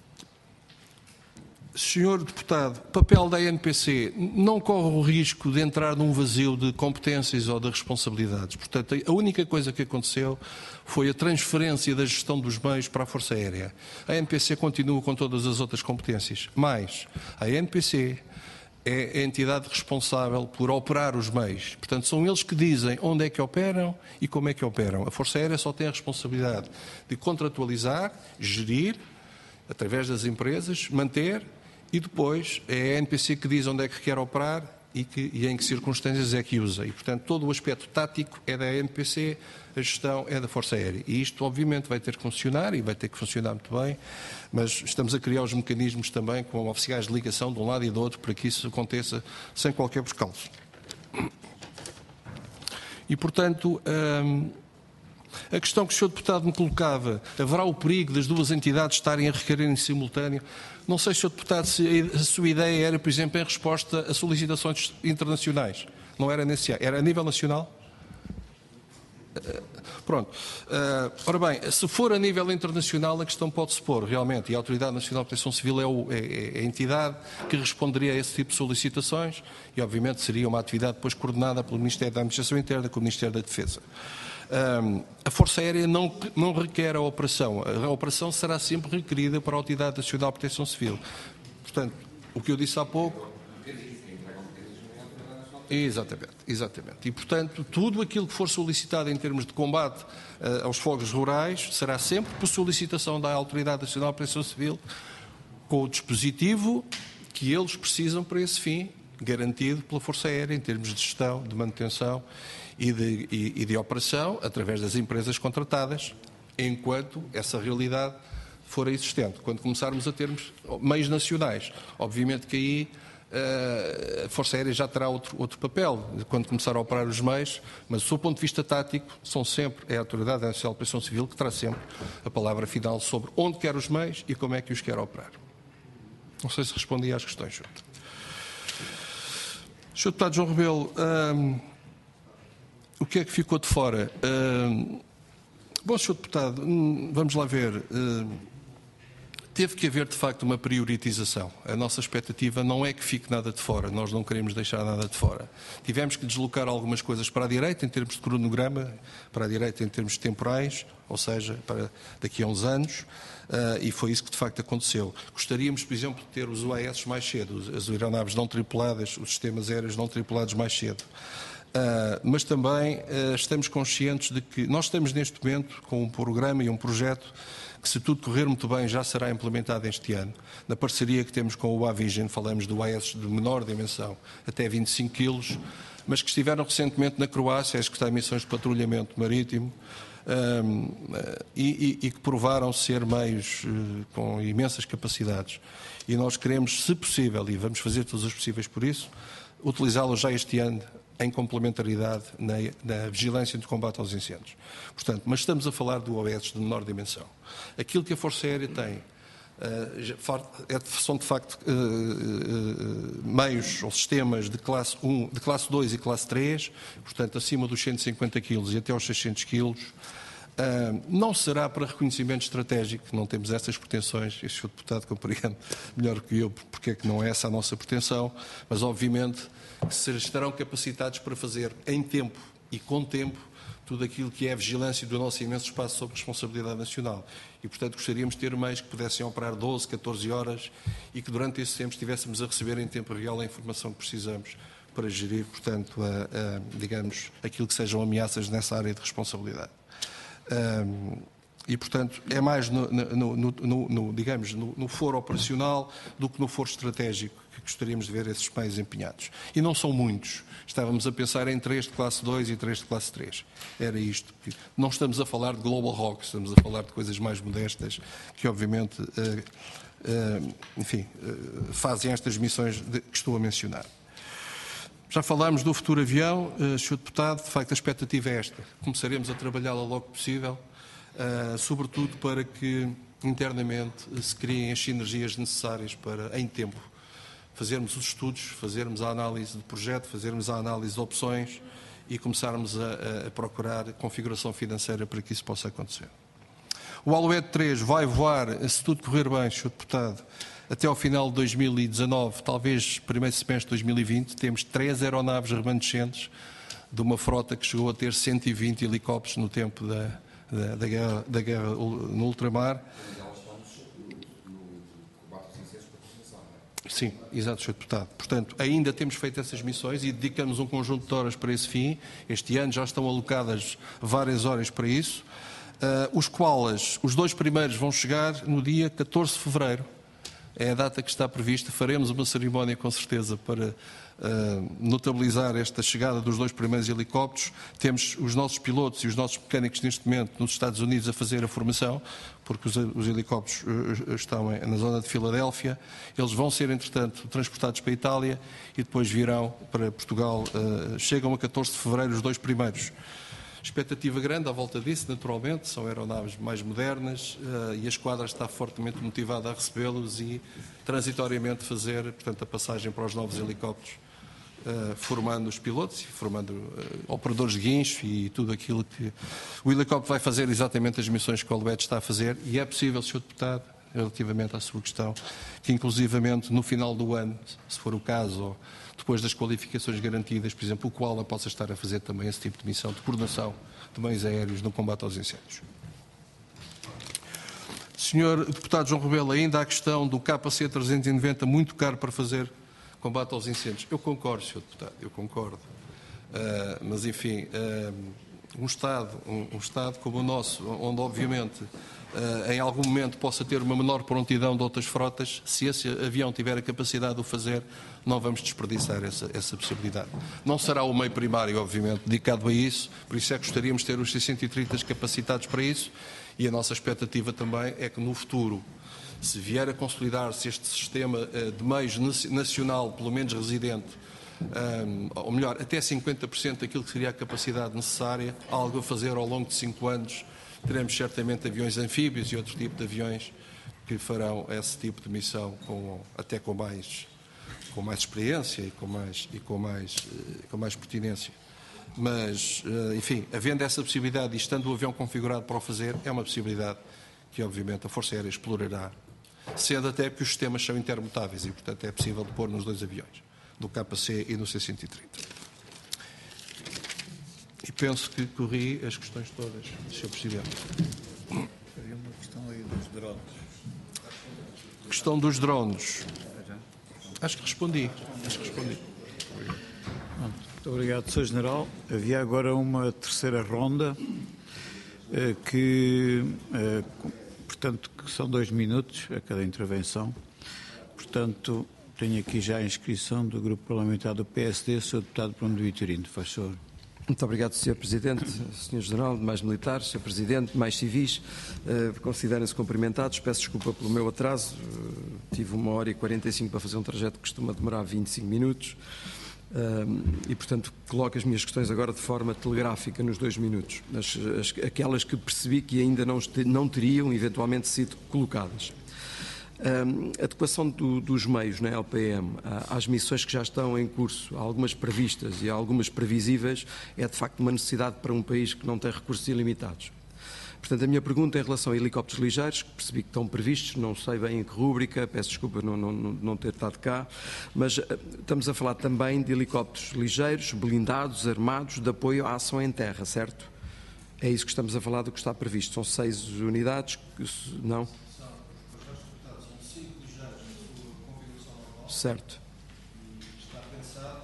Senhor Deputado, papel da A N P C não corre o risco de entrar num vazio de competências ou de responsabilidades. Portanto, a única coisa que aconteceu foi a transferência da gestão dos meios para a Força Aérea. A A N P C continua com todas as outras competências, mas a A N P C é a entidade responsável por operar os meios. Portanto, são eles que dizem onde é que operam e como é que operam. A Força Aérea só tem a responsabilidade de contratualizar, gerir, através das empresas, manter. E depois é a A N P C que diz onde é que quer operar e, que, e em que circunstâncias é que usa. E, portanto, todo o aspecto tático é da A N P C, a gestão é da Força Aérea. E isto, obviamente, vai ter que funcionar e vai ter que funcionar muito bem, mas estamos a criar os mecanismos também com oficiais de ligação de um lado e do outro para que isso aconteça sem qualquer percalço. E, portanto, hum, a questão que o senhor Deputado me colocava, haverá o perigo das duas entidades estarem a requerer em simultâneo? Não sei, senhor Deputado, se a sua ideia era, por exemplo, em resposta a solicitações internacionais. Não era nesse era a nível nacional? Pronto. Uh, ora bem, se for a nível internacional, a questão pode-se pôr, realmente, e a Autoridade Nacional de Proteção Civil é, o, é, é a entidade que responderia a esse tipo de solicitações e, obviamente, seria uma atividade depois coordenada pelo Ministério da Administração Interna com o Ministério da Defesa. Um, a Força Aérea não, não requer a operação. A operação será sempre requerida para a Autoridade Nacional de Proteção Civil. Portanto, o que eu disse há pouco Exatamente, exatamente. E, portanto, tudo aquilo que for solicitado em termos de combate uh, aos fogos rurais será sempre por solicitação da Autoridade Nacional de Proteção Civil, com o dispositivo que eles precisam para esse fim, garantido pela Força Aérea em termos de gestão, de manutenção e de, e, e de operação, através das empresas contratadas, enquanto essa realidade for existente. Quando começarmos a termos meios nacionais, obviamente que aí a Força Aérea já terá outro, outro papel quando começar a operar os meios, mas do seu ponto de vista tático são sempre, é a Autoridade Nacional de Proteção Civil que terá sempre a palavra final sobre onde quer os meios e como é que os quer operar. Não sei se respondi às questões, senhor senhor Deputado João Rebelo, hum, o que é que ficou de fora? Hum, bom, senhor Deputado, hum, vamos lá ver. Hum, Teve que haver, de facto, uma priorização. A nossa expectativa não é que fique nada de fora, nós não queremos deixar nada de fora. Tivemos que deslocar algumas coisas para a direita, em termos de cronograma, para a direita em termos temporais, ou seja, para daqui a uns anos, uh, e foi isso que, de facto, aconteceu. Gostaríamos, por exemplo, de ter os U A S mais cedo, as aeronaves não tripuladas, os sistemas aéreos não tripulados mais cedo. Uh, mas também uh, estamos conscientes de que nós estamos, neste momento, com um programa e um projeto que, se tudo correr muito bem, já será implementado este ano. Na parceria que temos com o Avision, falamos do U A S de menor dimensão, até vinte e cinco quilos, mas que estiveram recentemente na Croácia a executar missões de patrulhamento marítimo um, e, e, e que provaram ser meios uh, com imensas capacidades. E nós queremos, se possível, e vamos fazer todos os possíveis por isso, utilizá-los já este ano em complementaridade na, na vigilância de combate aos incêndios. Portanto, mas estamos a falar do U A S de menor dimensão. Aquilo que a Força Aérea tem uh, é, são, de facto, uh, uh, meios ou sistemas de classe um, de classe dois e classe três, portanto, acima dos cento e cinquenta quilos e até aos seiscentos quilos. Uh, não será para reconhecimento estratégico, não temos essas pretensões, e o senhor Deputado compreende melhor que eu porque é que não é essa a nossa pretensão, mas obviamente que estarão capacitados para fazer em tempo e com tempo tudo aquilo que é a vigilância do nosso imenso espaço sob responsabilidade nacional. E, portanto, gostaríamos de ter meios que pudessem operar doze, catorze horas e que durante esse tempo estivéssemos a receber em tempo real a informação que precisamos para gerir, portanto, a, a, digamos, aquilo que sejam ameaças nessa área de responsabilidade. Um, e, portanto, é mais no, no, no, no, no, digamos, no, no foro operacional do que no foro estratégico que gostaríamos de ver esses meios empenhados. E não são muitos. Estávamos a pensar em três de classe dois e três de classe três. Era isto. Não estamos a falar de Global Hawk, estamos a falar de coisas mais modestas que, obviamente, uh, uh, enfim, uh, fazem estas missões de, que estou a mencionar. Já falámos do futuro avião, uh, senhor Deputado, de facto a expectativa é esta. Começaremos a trabalhá-la logo que possível, uh, sobretudo para que internamente se criem as sinergias necessárias para, em tempo, fazermos os estudos, fazermos a análise de projeto, fazermos a análise de opções e começarmos a, a procurar configuração financeira para que isso possa acontecer. O Alouette três vai voar, se tudo correr bem, senhor Deputado, até ao final de dois mil e dezanove, talvez primeiro semestre de dois mil e vinte, temos três aeronaves remanescentes de uma frota que chegou a ter cento e vinte helicópteros no tempo da, da, da, guerra, da guerra no ultramar. Sim, exato, senhor Deputado. Portanto, ainda temos feito essas missões e dedicamos um conjunto de horas para esse fim. Este ano já estão alocadas várias horas para isso. Uh, os quais, os dois primeiros vão chegar no dia catorze de fevereiro. É a data que está prevista. Faremos uma cerimónia, com certeza, para uh, notabilizar esta chegada dos dois primeiros helicópteros. Temos os nossos pilotos e os nossos mecânicos, neste momento, nos Estados Unidos, a fazer a formação, porque os, os helicópteros uh, estão na zona de Filadélfia. Eles vão ser, entretanto, transportados para a Itália e depois virão para Portugal. Uh, chegam a catorze de fevereiro os dois primeiros. Expectativa grande à volta disso, naturalmente, são aeronaves mais modernas uh, e a esquadra está fortemente motivada a recebê-los e transitoriamente fazer, portanto, a passagem para os novos helicópteros, uh, formando os pilotos e formando uh, operadores de guincho e tudo aquilo que o helicóptero vai fazer, exatamente as missões que o Alouette está a fazer. E é possível, senhor Deputado, relativamente à sua questão, que inclusivamente no final do ano, se for o caso, ou depois das qualificações garantidas, por exemplo, o Koala possa estar a fazer também esse tipo de missão de coordenação de meios aéreos no combate aos incêndios. senhor Deputado João Rebelo, ainda a questão do K C trezentos e noventa, muito caro para fazer combate aos incêndios. Eu concordo, senhor Deputado, eu concordo. Uh, mas, enfim, uh, um, Estado, um, um Estado como o nosso, onde, obviamente, uh, em algum momento possa ter uma menor prontidão de outras frotas, se esse avião tiver a capacidade de o fazer, não vamos desperdiçar essa, essa possibilidade. Não será o meio primário, obviamente, dedicado a isso, por isso é que gostaríamos de ter os seiscentos e trinta capacitados para isso, e a nossa expectativa também é que no futuro, se vier a consolidar-se este sistema de meios nacional, pelo menos residente, um, ou melhor, até cinquenta por cento daquilo que seria a capacidade necessária, algo a fazer ao longo de cinco anos, teremos certamente aviões anfíbios e outro tipo de aviões que farão esse tipo de missão com, até com mais, com mais experiência e com mais, e com mais, com mais pertinência. Mas, enfim, havendo essa possibilidade e estando o avião configurado para o fazer, é uma possibilidade que, obviamente, a Força Aérea explorará, sendo até que os sistemas são intermutáveis e, portanto, é possível de pôr nos dois aviões, no K C e no C cento e trinta. E penso que corri as questões todas, senhor Presidente. Havia uma questão aí dos drones. Questão dos drones. Acho que respondi. Acho que respondi. Muito obrigado, senhor General. Havia agora uma terceira ronda que, portanto, que são dois minutos a cada intervenção. Portanto, tenho aqui já a inscrição do Grupo Parlamentar do P S D, senhor Deputado Bruno Vitorino. Faz favor. Muito obrigado, senhor Presidente, senhor General, mais militares, senhor Presidente, mais civis, uh, considerem-se cumprimentados. Peço desculpa pelo meu atraso, uh, tive uma hora e quarenta e cinco para fazer um trajeto que costuma demorar vinte e cinco minutos uh, e, portanto, coloco as minhas questões agora de forma telegráfica nos dois minutos, as, as, aquelas que percebi que ainda não, não teriam eventualmente sido colocadas. Um, adequação do, dos meios na L P M às missões que já estão em curso, algumas previstas e algumas previsíveis, é de facto uma necessidade para um país que não tem recursos ilimitados. Portanto, a minha pergunta em relação a helicópteros ligeiros, que percebi que estão previstos, não sei bem em que rúbrica, peço desculpa não, não, não ter estado cá, mas uh, estamos a falar também de helicópteros ligeiros, blindados, armados, de apoio à ação em terra, certo? É isso que estamos a falar do que está previsto. São seis unidades, não? Certo. Está pensado,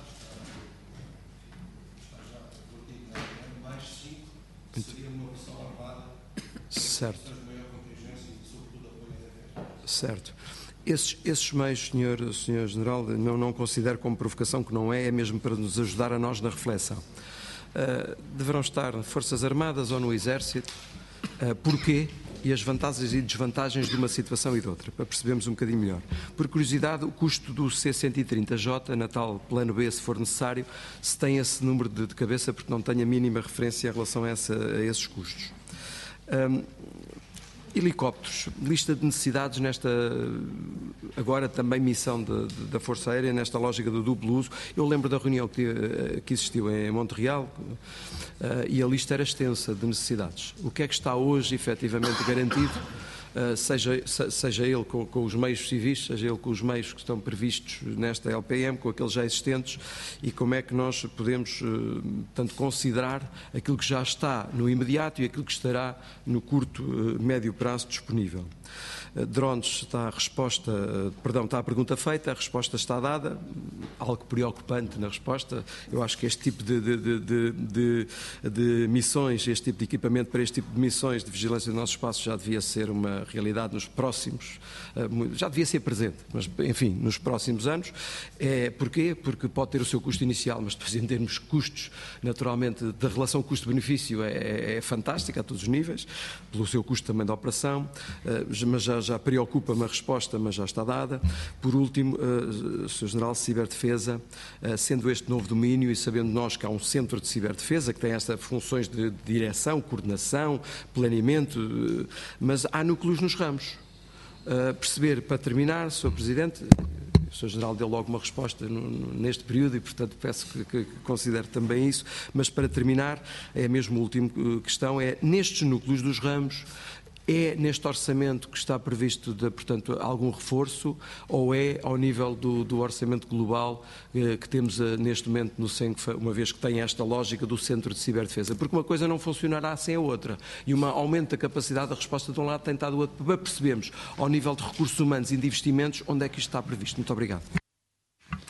está já advertido mais cinco, seria uma versão armada, certo. de maior contingência e, sobretudo, apoio a certo. Esses, esses meios, senhor, senhor General, não, não considero como provocação, que não é, é mesmo para nos ajudar a nós na reflexão. Uh, deverão estar Forças Armadas ou no Exército. Uh, porquê? E as vantagens e desvantagens de uma situação e de outra, para percebermos um bocadinho melhor. Por curiosidade, o custo do C cento e trinta J, na tal plano B, se for necessário, se tem esse número de, de cabeça, porque não tenho a mínima referência em relação a, essa, a esses custos. Um, helicópteros, lista de necessidades nesta, agora também missão de, de, da Força Aérea, nesta lógica do duplo uso. Eu lembro da reunião que, que existiu em Montreal, Uh, e a lista era extensa de necessidades. O que é que está hoje efetivamente garantido, uh, seja, se, seja ele com, com os meios civis, seja ele com os meios que estão previstos nesta L P M, com aqueles já existentes, e como é que nós podemos, uh, tanto considerar aquilo que já está no imediato e aquilo que estará no curto, uh, médio prazo disponível. Uh, drones, está a resposta, uh, perdão, está a pergunta feita, a resposta está dada, algo preocupante na resposta. Eu acho que este tipo de, de, de, de, de de missões, este tipo de equipamento para este tipo de missões de vigilância do nosso espaço já devia ser uma realidade nos próximos, já devia ser presente, mas enfim, nos próximos anos. É, porquê? Porque pode ter o seu custo inicial, mas depois em termos de custos, naturalmente, da relação custo-benefício é, é fantástica a todos os níveis, pelo seu custo também da operação, mas já, já preocupa-me a resposta, mas já está dada. Por último, senhor General, ciberdefesa, sendo este novo domínio e sabendo nós que há um centro de ciberdefesa que tem estas funções de direção, coordenação, planeamento, mas há núcleos nos ramos. Uh, perceber, para terminar, senhor Presidente, o senhor General deu logo uma resposta no, no, neste período e, portanto, peço que, que, que considere também isso, mas para terminar, é mesmo a última questão, é nestes núcleos dos ramos, é neste orçamento que está previsto, de, portanto, algum reforço ou é ao nível do, do orçamento global eh, que temos eh, neste momento no C E N C F, uma vez que tem esta lógica do Centro de Ciberdefesa? Porque uma coisa não funcionará sem a outra. E um aumento da capacidade da resposta de um lado tem estado do outro, para percebermos, ao nível de recursos humanos e de investimentos, onde é que isto está previsto. Muito obrigado.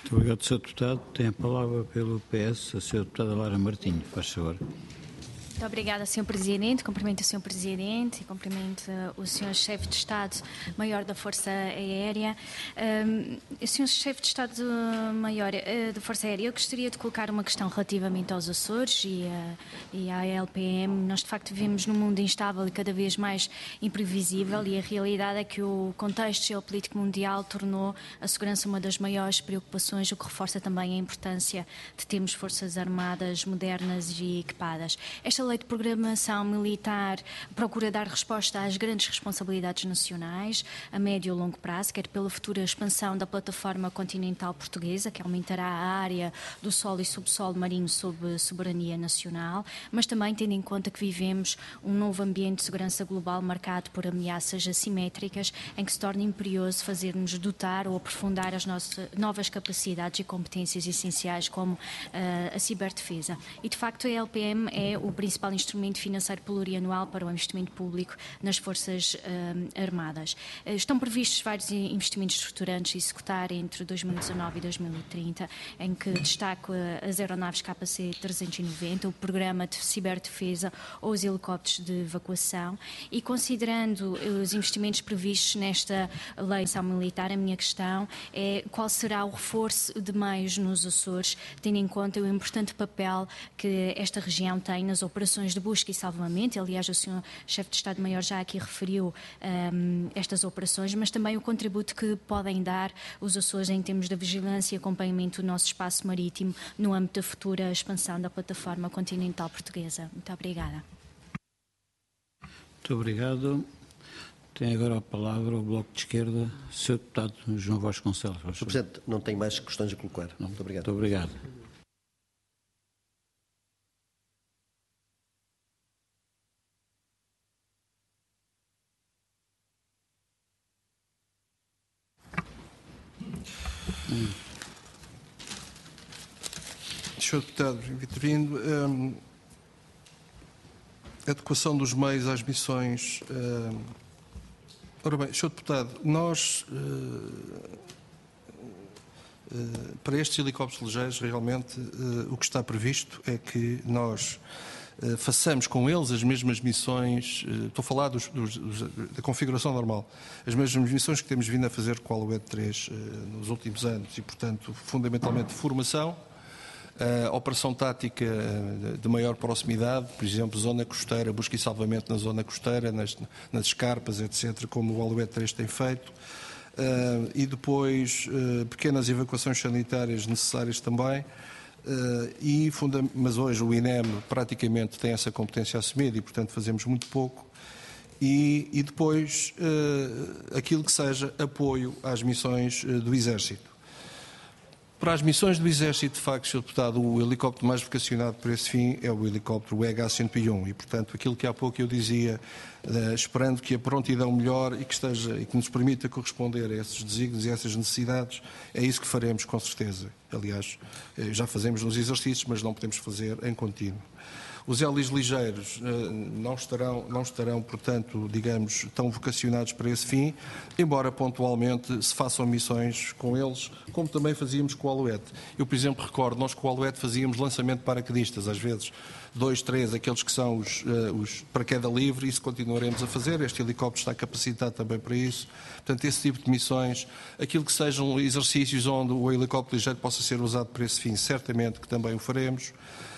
Muito obrigado, senhor Deputado. Tem a palavra pelo P S a senhora Deputada Lara Martinho. Faz favor. Muito obrigada, senhor Presidente. Cumprimento o senhor Presidente e cumprimento o senhor Chefe de Estado-Maior da Força Aérea. Um, senhor Chefe de Estado-Maior uh, da Força Aérea, eu gostaria de colocar uma questão relativamente aos Açores e, uh, e à L P M. Nós, de facto, vivemos num mundo instável e cada vez mais imprevisível e a realidade é que o contexto geopolítico mundial tornou a segurança uma das maiores preocupações, o que reforça também a importância de termos forças armadas modernas e equipadas. Esta lei de programação militar procura dar resposta às grandes responsabilidades nacionais a médio e longo prazo, quer pela futura expansão da plataforma continental portuguesa, que aumentará a área do solo e subsolo marinho sob soberania nacional, mas também tendo em conta que vivemos um novo ambiente de segurança global marcado por ameaças assimétricas, em que se torna imperioso fazer-nos dotar ou aprofundar as nossas novas capacidades e competências essenciais como uh, a ciberdefesa. E, de facto, a L P M é o principal instrumento financeiro plurianual para o investimento público nas Forças uh, Armadas. Uh, estão previstos vários investimentos estruturantes a executar entre dois mil e dezanove e dois mil e trinta, em que destaco uh, as aeronaves K C trezentos e noventa, o programa de ciberdefesa ou os helicópteros de evacuação. E considerando os investimentos previstos nesta lei de militar, a minha questão é qual será o reforço de meios nos Açores, tendo em conta o importante papel que esta região tem nas operações de busca e salvamento. Aliás, o senhor Chefe de Estado-Maior já aqui referiu um, estas operações, mas também o contributo que podem dar os Açores em termos de vigilância e acompanhamento do nosso espaço marítimo no âmbito da futura expansão da plataforma continental portuguesa. Muito obrigada. Muito obrigado. Tem agora a palavra o Bloco de Esquerda, senhor Deputado João Vasconcelos. senhor Presidente, não tenho mais questões a colocar. Não. Muito obrigado. Muito obrigado. Hum. senhor Deputado Vitorino, hum, a adequação dos meios às missões. Hum, ora bem, senhor Deputado, nós, hum, hum, para estes helicópteros ligeiros, realmente hum, o que está previsto é que nós hum, façamos com eles as mesmas missões, hum, estou a falar dos, dos, dos, da configuração normal, as mesmas missões que temos vindo a fazer com a Alouette três hum, nos últimos anos e, portanto, fundamentalmente formação, a operação tática de maior proximidade, por exemplo, zona costeira, busca e salvamento na zona costeira, nas, nas escarpas, etcétera, como o Alouette três tem feito, uh, e depois uh, pequenas evacuações sanitárias necessárias também, uh, e funda mas hoje o I N E M praticamente tem essa competência assumida e, portanto, fazemos muito pouco, e, e depois uh, aquilo que seja apoio às missões uh, do Exército. Para as missões do Exército, de facto, senhor Deputado, o helicóptero mais vocacionado para esse fim é o helicóptero E H cento e um e, portanto, aquilo que há pouco eu dizia, uh, esperando que a prontidão melhore e que, esteja, e que nos permita corresponder a esses desígnios e a essas necessidades, é isso que faremos com certeza. Aliás, já fazemos nos exercícios, mas não podemos fazer em contínuo. Os hélices ligeiros não estarão, não estarão, portanto, digamos, tão vocacionados para esse fim, embora pontualmente se façam missões com eles, como também fazíamos com o Alouette. Eu, por exemplo, recordo, nós com o Alouette fazíamos lançamento de paraquedistas, às vezes dois, três, aqueles que são os, os para queda livre, isso continuaremos a fazer. Este helicóptero está capacitado também para isso. Portanto, esse tipo de missões, aquilo que sejam exercícios onde o helicóptero ligeiro possa ser usado para esse fim, certamente que também o faremos.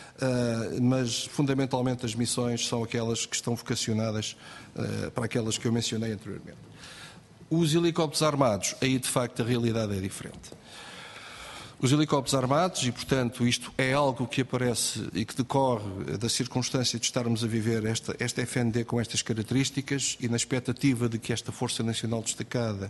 Uh, mas fundamentalmente as missões são aquelas que estão vocacionadas uh, para aquelas que eu mencionei anteriormente. Os helicópteros armados, aí de facto a realidade é diferente. Os helicópteros armados, e portanto isto é algo que aparece e que decorre da circunstância de estarmos a viver esta, esta F N D com estas características e na expectativa de que esta Força Nacional destacada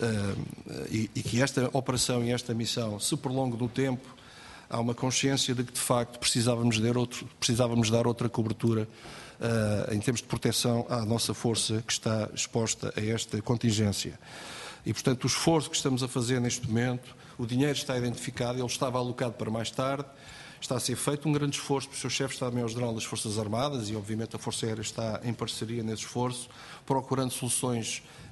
uh, e, e que esta operação e esta missão se prolongue no tempo, há uma consciência de que, de facto, precisávamos dar, outro, precisávamos dar outra cobertura uh, em termos de proteção à nossa força que está exposta a esta contingência. E, portanto, o esforço que estamos a fazer neste momento, o dinheiro está identificado, ele estava alocado para mais tarde, está a ser feito um grande esforço pelo seu chefe de Estado-Maior-General das Forças Armadas e, obviamente, a Força Aérea está em parceria nesse esforço, procurando soluções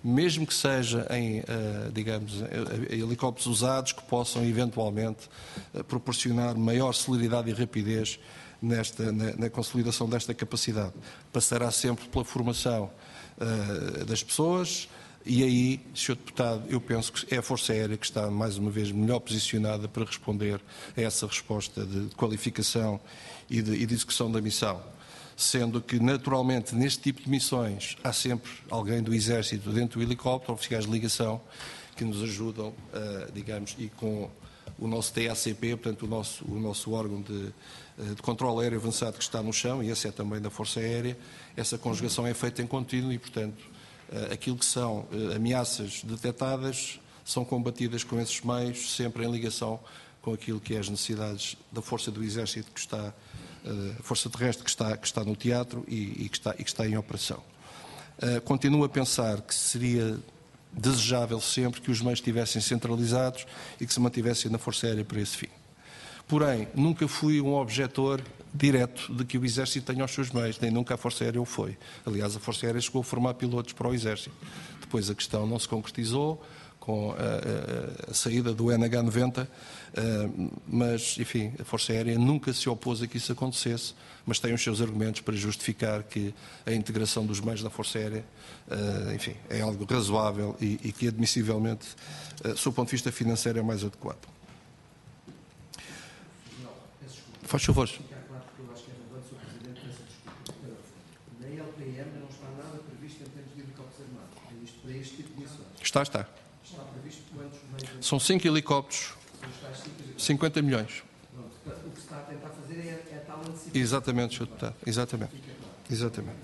mesmo que seja em, digamos, helicópteros usados que possam eventualmente proporcionar maior celeridade e rapidez nesta, na, na consolidação desta capacidade. Passará sempre pela formação das pessoas. E aí, senhor Deputado, eu penso que é a Força Aérea que está, mais uma vez, melhor posicionada para responder a essa resposta de qualificação e de, e de execução da missão. Sendo que, naturalmente, neste tipo de missões, há sempre alguém do Exército dentro do helicóptero, oficiais de ligação, que nos ajudam, uh, digamos, e com o nosso T A C P, portanto, o nosso, o nosso órgão de, de controle aéreo avançado que está no chão, e esse é também da Força Aérea, essa conjugação é feita em contínuo e, portanto, aquilo que são ameaças detectadas são combatidas com esses meios, sempre em ligação com aquilo que é as necessidades da força do Exército que está, a força terrestre que está, que está no teatro e, e, que está, e que está em operação. Continuo a pensar que seria desejável sempre que os meios estivessem centralizados e que se mantivessem na Força Aérea para esse fim. Porém, nunca fui um objetor direto de que o Exército tenha os seus meios, nem nunca a Força Aérea o foi. Aliás, a Força Aérea chegou a formar pilotos para o Exército. Depois a questão não se concretizou com a, a, a saída do N H noventa, mas, enfim, a Força Aérea nunca se opôs a que isso acontecesse, mas tem os seus argumentos para justificar que a integração dos meios da Força Aérea, enfim, é algo razoável e, e que, admissivelmente, sob o ponto de vista financeiro, é mais adequado. Faz favor. Na L P M não está nada previsto em termos de helicópteros armados. É isto para este tipo de missões. Está, está. Está previsto quantos meios? São cinco helicópteros, cinquenta milhões. Pronto, o que se está a tentar fazer é, é a tal antecipação. Exatamente, senhor Deputado. Exatamente. Exatamente.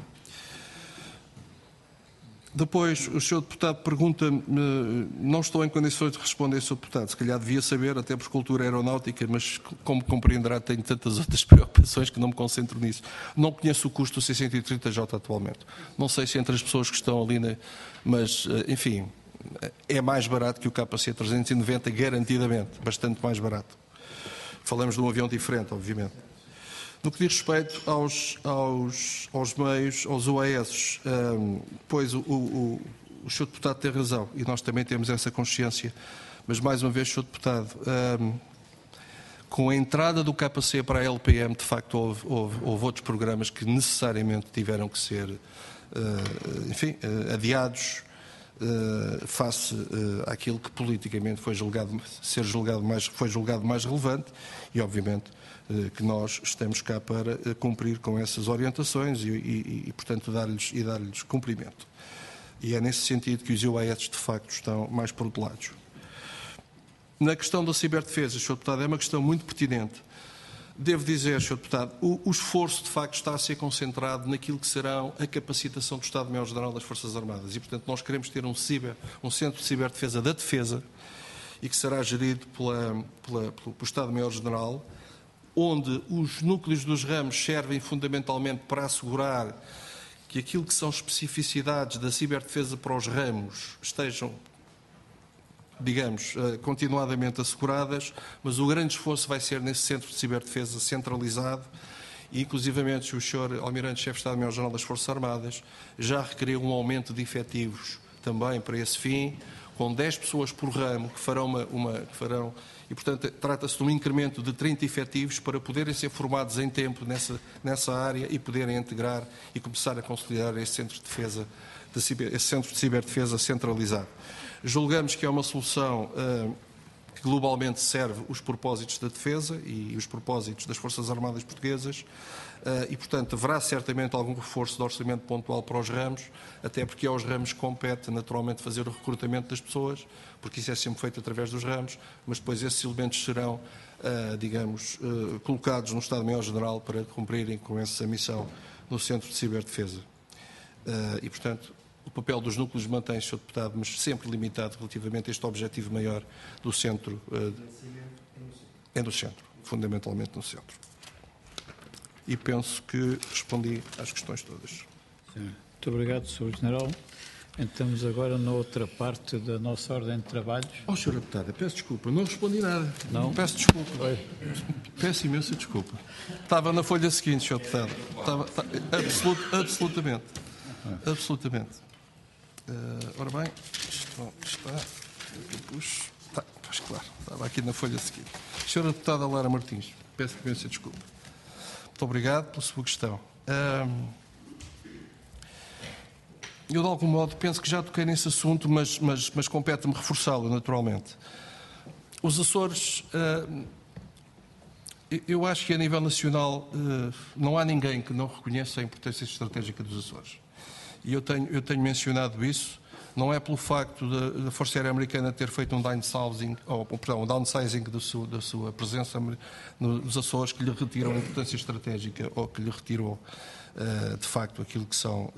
Depois, o senhor Deputado pergunta-me, não estou em condições de responder, senhor Deputado, se calhar devia saber, até por cultura aeronáutica, mas como compreenderá, tenho tantas outras preocupações que não me concentro nisso. Não conheço o custo do C cento e trinta J atualmente. Não sei se entre as pessoas que estão ali, na, mas, enfim, é mais barato que o K C trezentos e noventa, garantidamente, bastante mais barato. Falamos de um avião diferente, obviamente. No que diz respeito aos, aos, aos meios, aos O A S, um, pois o, o, o senhor Deputado tem razão e nós também temos essa consciência, mas mais uma vez, senhor Deputado, um, com a entrada do K C para a L P M, de facto, houve, houve, houve outros programas que necessariamente tiveram que ser, uh, enfim, uh, adiados uh, face uh, àquilo que politicamente foi julgado, ser julgado mais, foi julgado mais relevante e, obviamente, que nós estamos cá para cumprir com essas orientações e, e, e portanto, dar-lhes e dar-lhes cumprimento. E é nesse sentido que os U A S, de facto, estão mais protelados. Na questão da ciberdefesa, senhor Deputado, é uma questão muito pertinente. Devo dizer, senhor Deputado, o, o esforço, de facto, está a ser concentrado naquilo que serão a capacitação do Estado-Maior-General das Forças Armadas. E, portanto, nós queremos ter um, ciber, um centro de ciberdefesa da defesa e que será gerido pela, pela, pelo Estado-Maior-General, onde os núcleos dos ramos servem fundamentalmente para assegurar que aquilo que são especificidades da ciberdefesa para os ramos estejam, digamos, continuadamente asseguradas, mas o grande esforço vai ser nesse centro de ciberdefesa centralizado e, inclusivamente, o senhor Almirante-Chefe de Estado-Maior-General das Forças Armadas já requeriu um aumento de efetivos também para esse fim, com dez pessoas por ramo que farão uma... uma que farão, e, portanto, trata-se de um incremento de trinta efetivos para poderem ser formados em tempo nessa, nessa área e poderem integrar e começar a consolidar esse centro de defesa, de ciber, esse centro de ciberdefesa centralizado. Julgamos que é uma solução uh, que globalmente serve os propósitos da defesa e os propósitos das Forças Armadas Portuguesas uh, e, portanto, haverá certamente algum reforço de orçamento pontual para os ramos, até porque aos ramos compete naturalmente fazer o recrutamento das pessoas, porque isso é sempre feito através dos ramos, mas depois esses elementos serão, uh, digamos, uh, colocados no Estado-Maior-General para cumprirem com essa missão no Centro de Ciberdefesa. Uh, e, portanto, o papel dos núcleos mantém-se, senhor Deputado, mas sempre limitado relativamente a este objetivo maior do centro. Uh, é no centro, fundamentalmente no centro. E penso que respondi às questões todas. Sim. Muito obrigado, senhor General. Entramos agora na outra parte da nossa ordem de trabalhos. Oh, senhor Deputado, peço desculpa, não respondi nada. Não? Peço desculpa. Oi. Peço imensa desculpa. Estava na folha seguinte, senhor Deputado. Estava, estava, absolut, absolutamente. Absolutamente. Uh, ora bem, isto está. Eu puxo. Tá, pois claro, estava aqui na folha seguinte. Senhora Deputada Lara Martins, peço imensa desculpa. Muito obrigado pela sua questão. Um, eu, de algum modo, penso que já toquei nesse assunto, mas, mas, mas compete-me reforçá-lo, naturalmente. Os Açores, uh, eu acho que a nível nacional uh, não há ninguém que não reconheça a importância estratégica dos Açores. E eu tenho, eu tenho mencionado isso. Não é pelo facto da, da Força Aérea Americana ter feito um downsizing, ou, perdão, um downsizing da sua, da sua presença nos Açores que lhe retiram a importância estratégica ou que lhe retirou, uh, de facto, aquilo que são uh,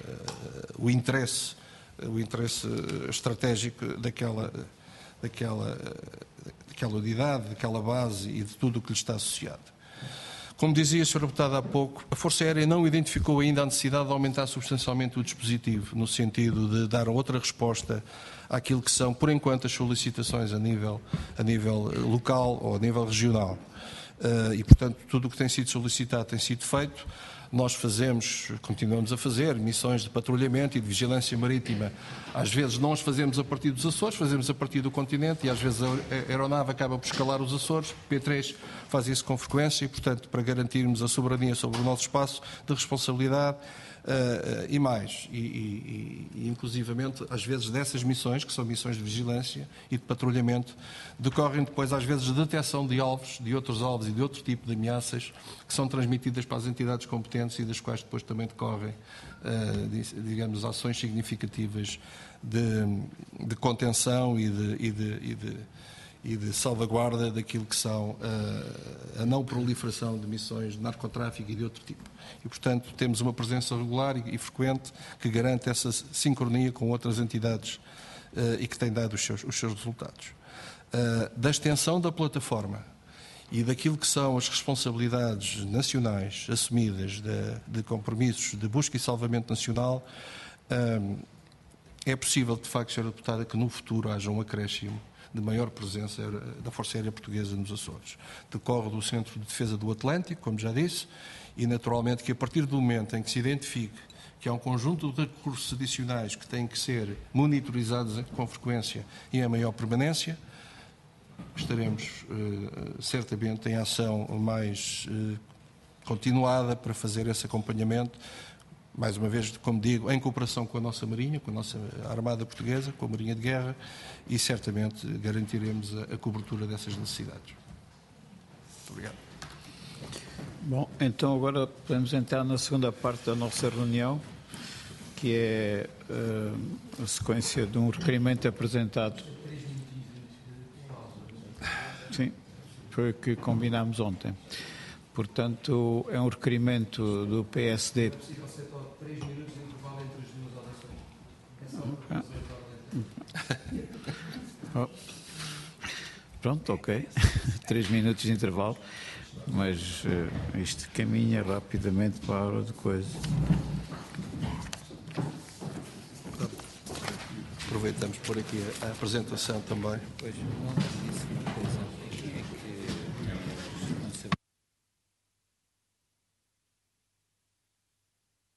o interesse, o interesse estratégico daquela, daquela, daquela unidade, daquela base e de tudo o que lhe está associado. Como dizia a senhora Deputada há pouco, a Força Aérea não identificou ainda a necessidade de aumentar substancialmente o dispositivo, no sentido de dar outra resposta àquilo que são, por enquanto, as solicitações a nível, a nível local ou a nível regional. E, portanto, tudo o que tem sido solicitado tem sido feito. Nós fazemos, continuamos a fazer, missões de patrulhamento e de vigilância marítima. Às vezes não as fazemos a partir dos Açores, fazemos a partir do continente e às vezes a aeronave acaba por escalar os Açores. P três faz isso com frequência e, portanto, para garantirmos a soberania sobre o nosso espaço de responsabilidade uh, e mais. E, e, e, inclusivamente, às vezes dessas missões, que são missões de vigilância e de patrulhamento, decorrem depois, às vezes, de detecção de alvos, de outros alvos e de outro tipo de ameaças que são transmitidas para as entidades competentes e das quais depois também decorrem, uh, digamos, ações significativas de, de contenção e de, e, de, e, de, e de salvaguarda daquilo que são uh, a não proliferação de missões de narcotráfico e de outro tipo. E, portanto, temos uma presença regular e, e frequente que garante essa sincronia com outras entidades uh, e que tem dado os seus, os seus resultados. Uh, da extensão da plataforma e daquilo que são as responsabilidades nacionais assumidas de, de compromissos de busca e salvamento nacional, um, é possível, de facto, senhora Deputada, que no futuro haja um acréscimo de maior presença da Força Aérea Portuguesa nos Açores. Decorre do Centro de Defesa do Atlântico, como já disse, e naturalmente que a partir do momento em que se identifique que há um conjunto de recursos adicionais que têm que ser monitorizados com frequência e em maior permanência, estaremos uh, certamente em ação mais uh, continuada para fazer esse acompanhamento, mais uma vez, como digo, em cooperação com a nossa Marinha, com a nossa Armada Portuguesa, com a Marinha de Guerra, e certamente garantiremos a, a cobertura dessas necessidades. Muito obrigado. Bom, então agora podemos entrar na segunda parte da nossa reunião, que é uh, a sequência de um requerimento apresentado. Sim, foi o que combinámos ontem. Portanto, é um requerimento do P S D. Oh. Pronto, ok. Três minutos de intervalo, mas uh, isto caminha rapidamente para a hora de coisa. Aproveitamos por aqui a, a apresentação também. Pois.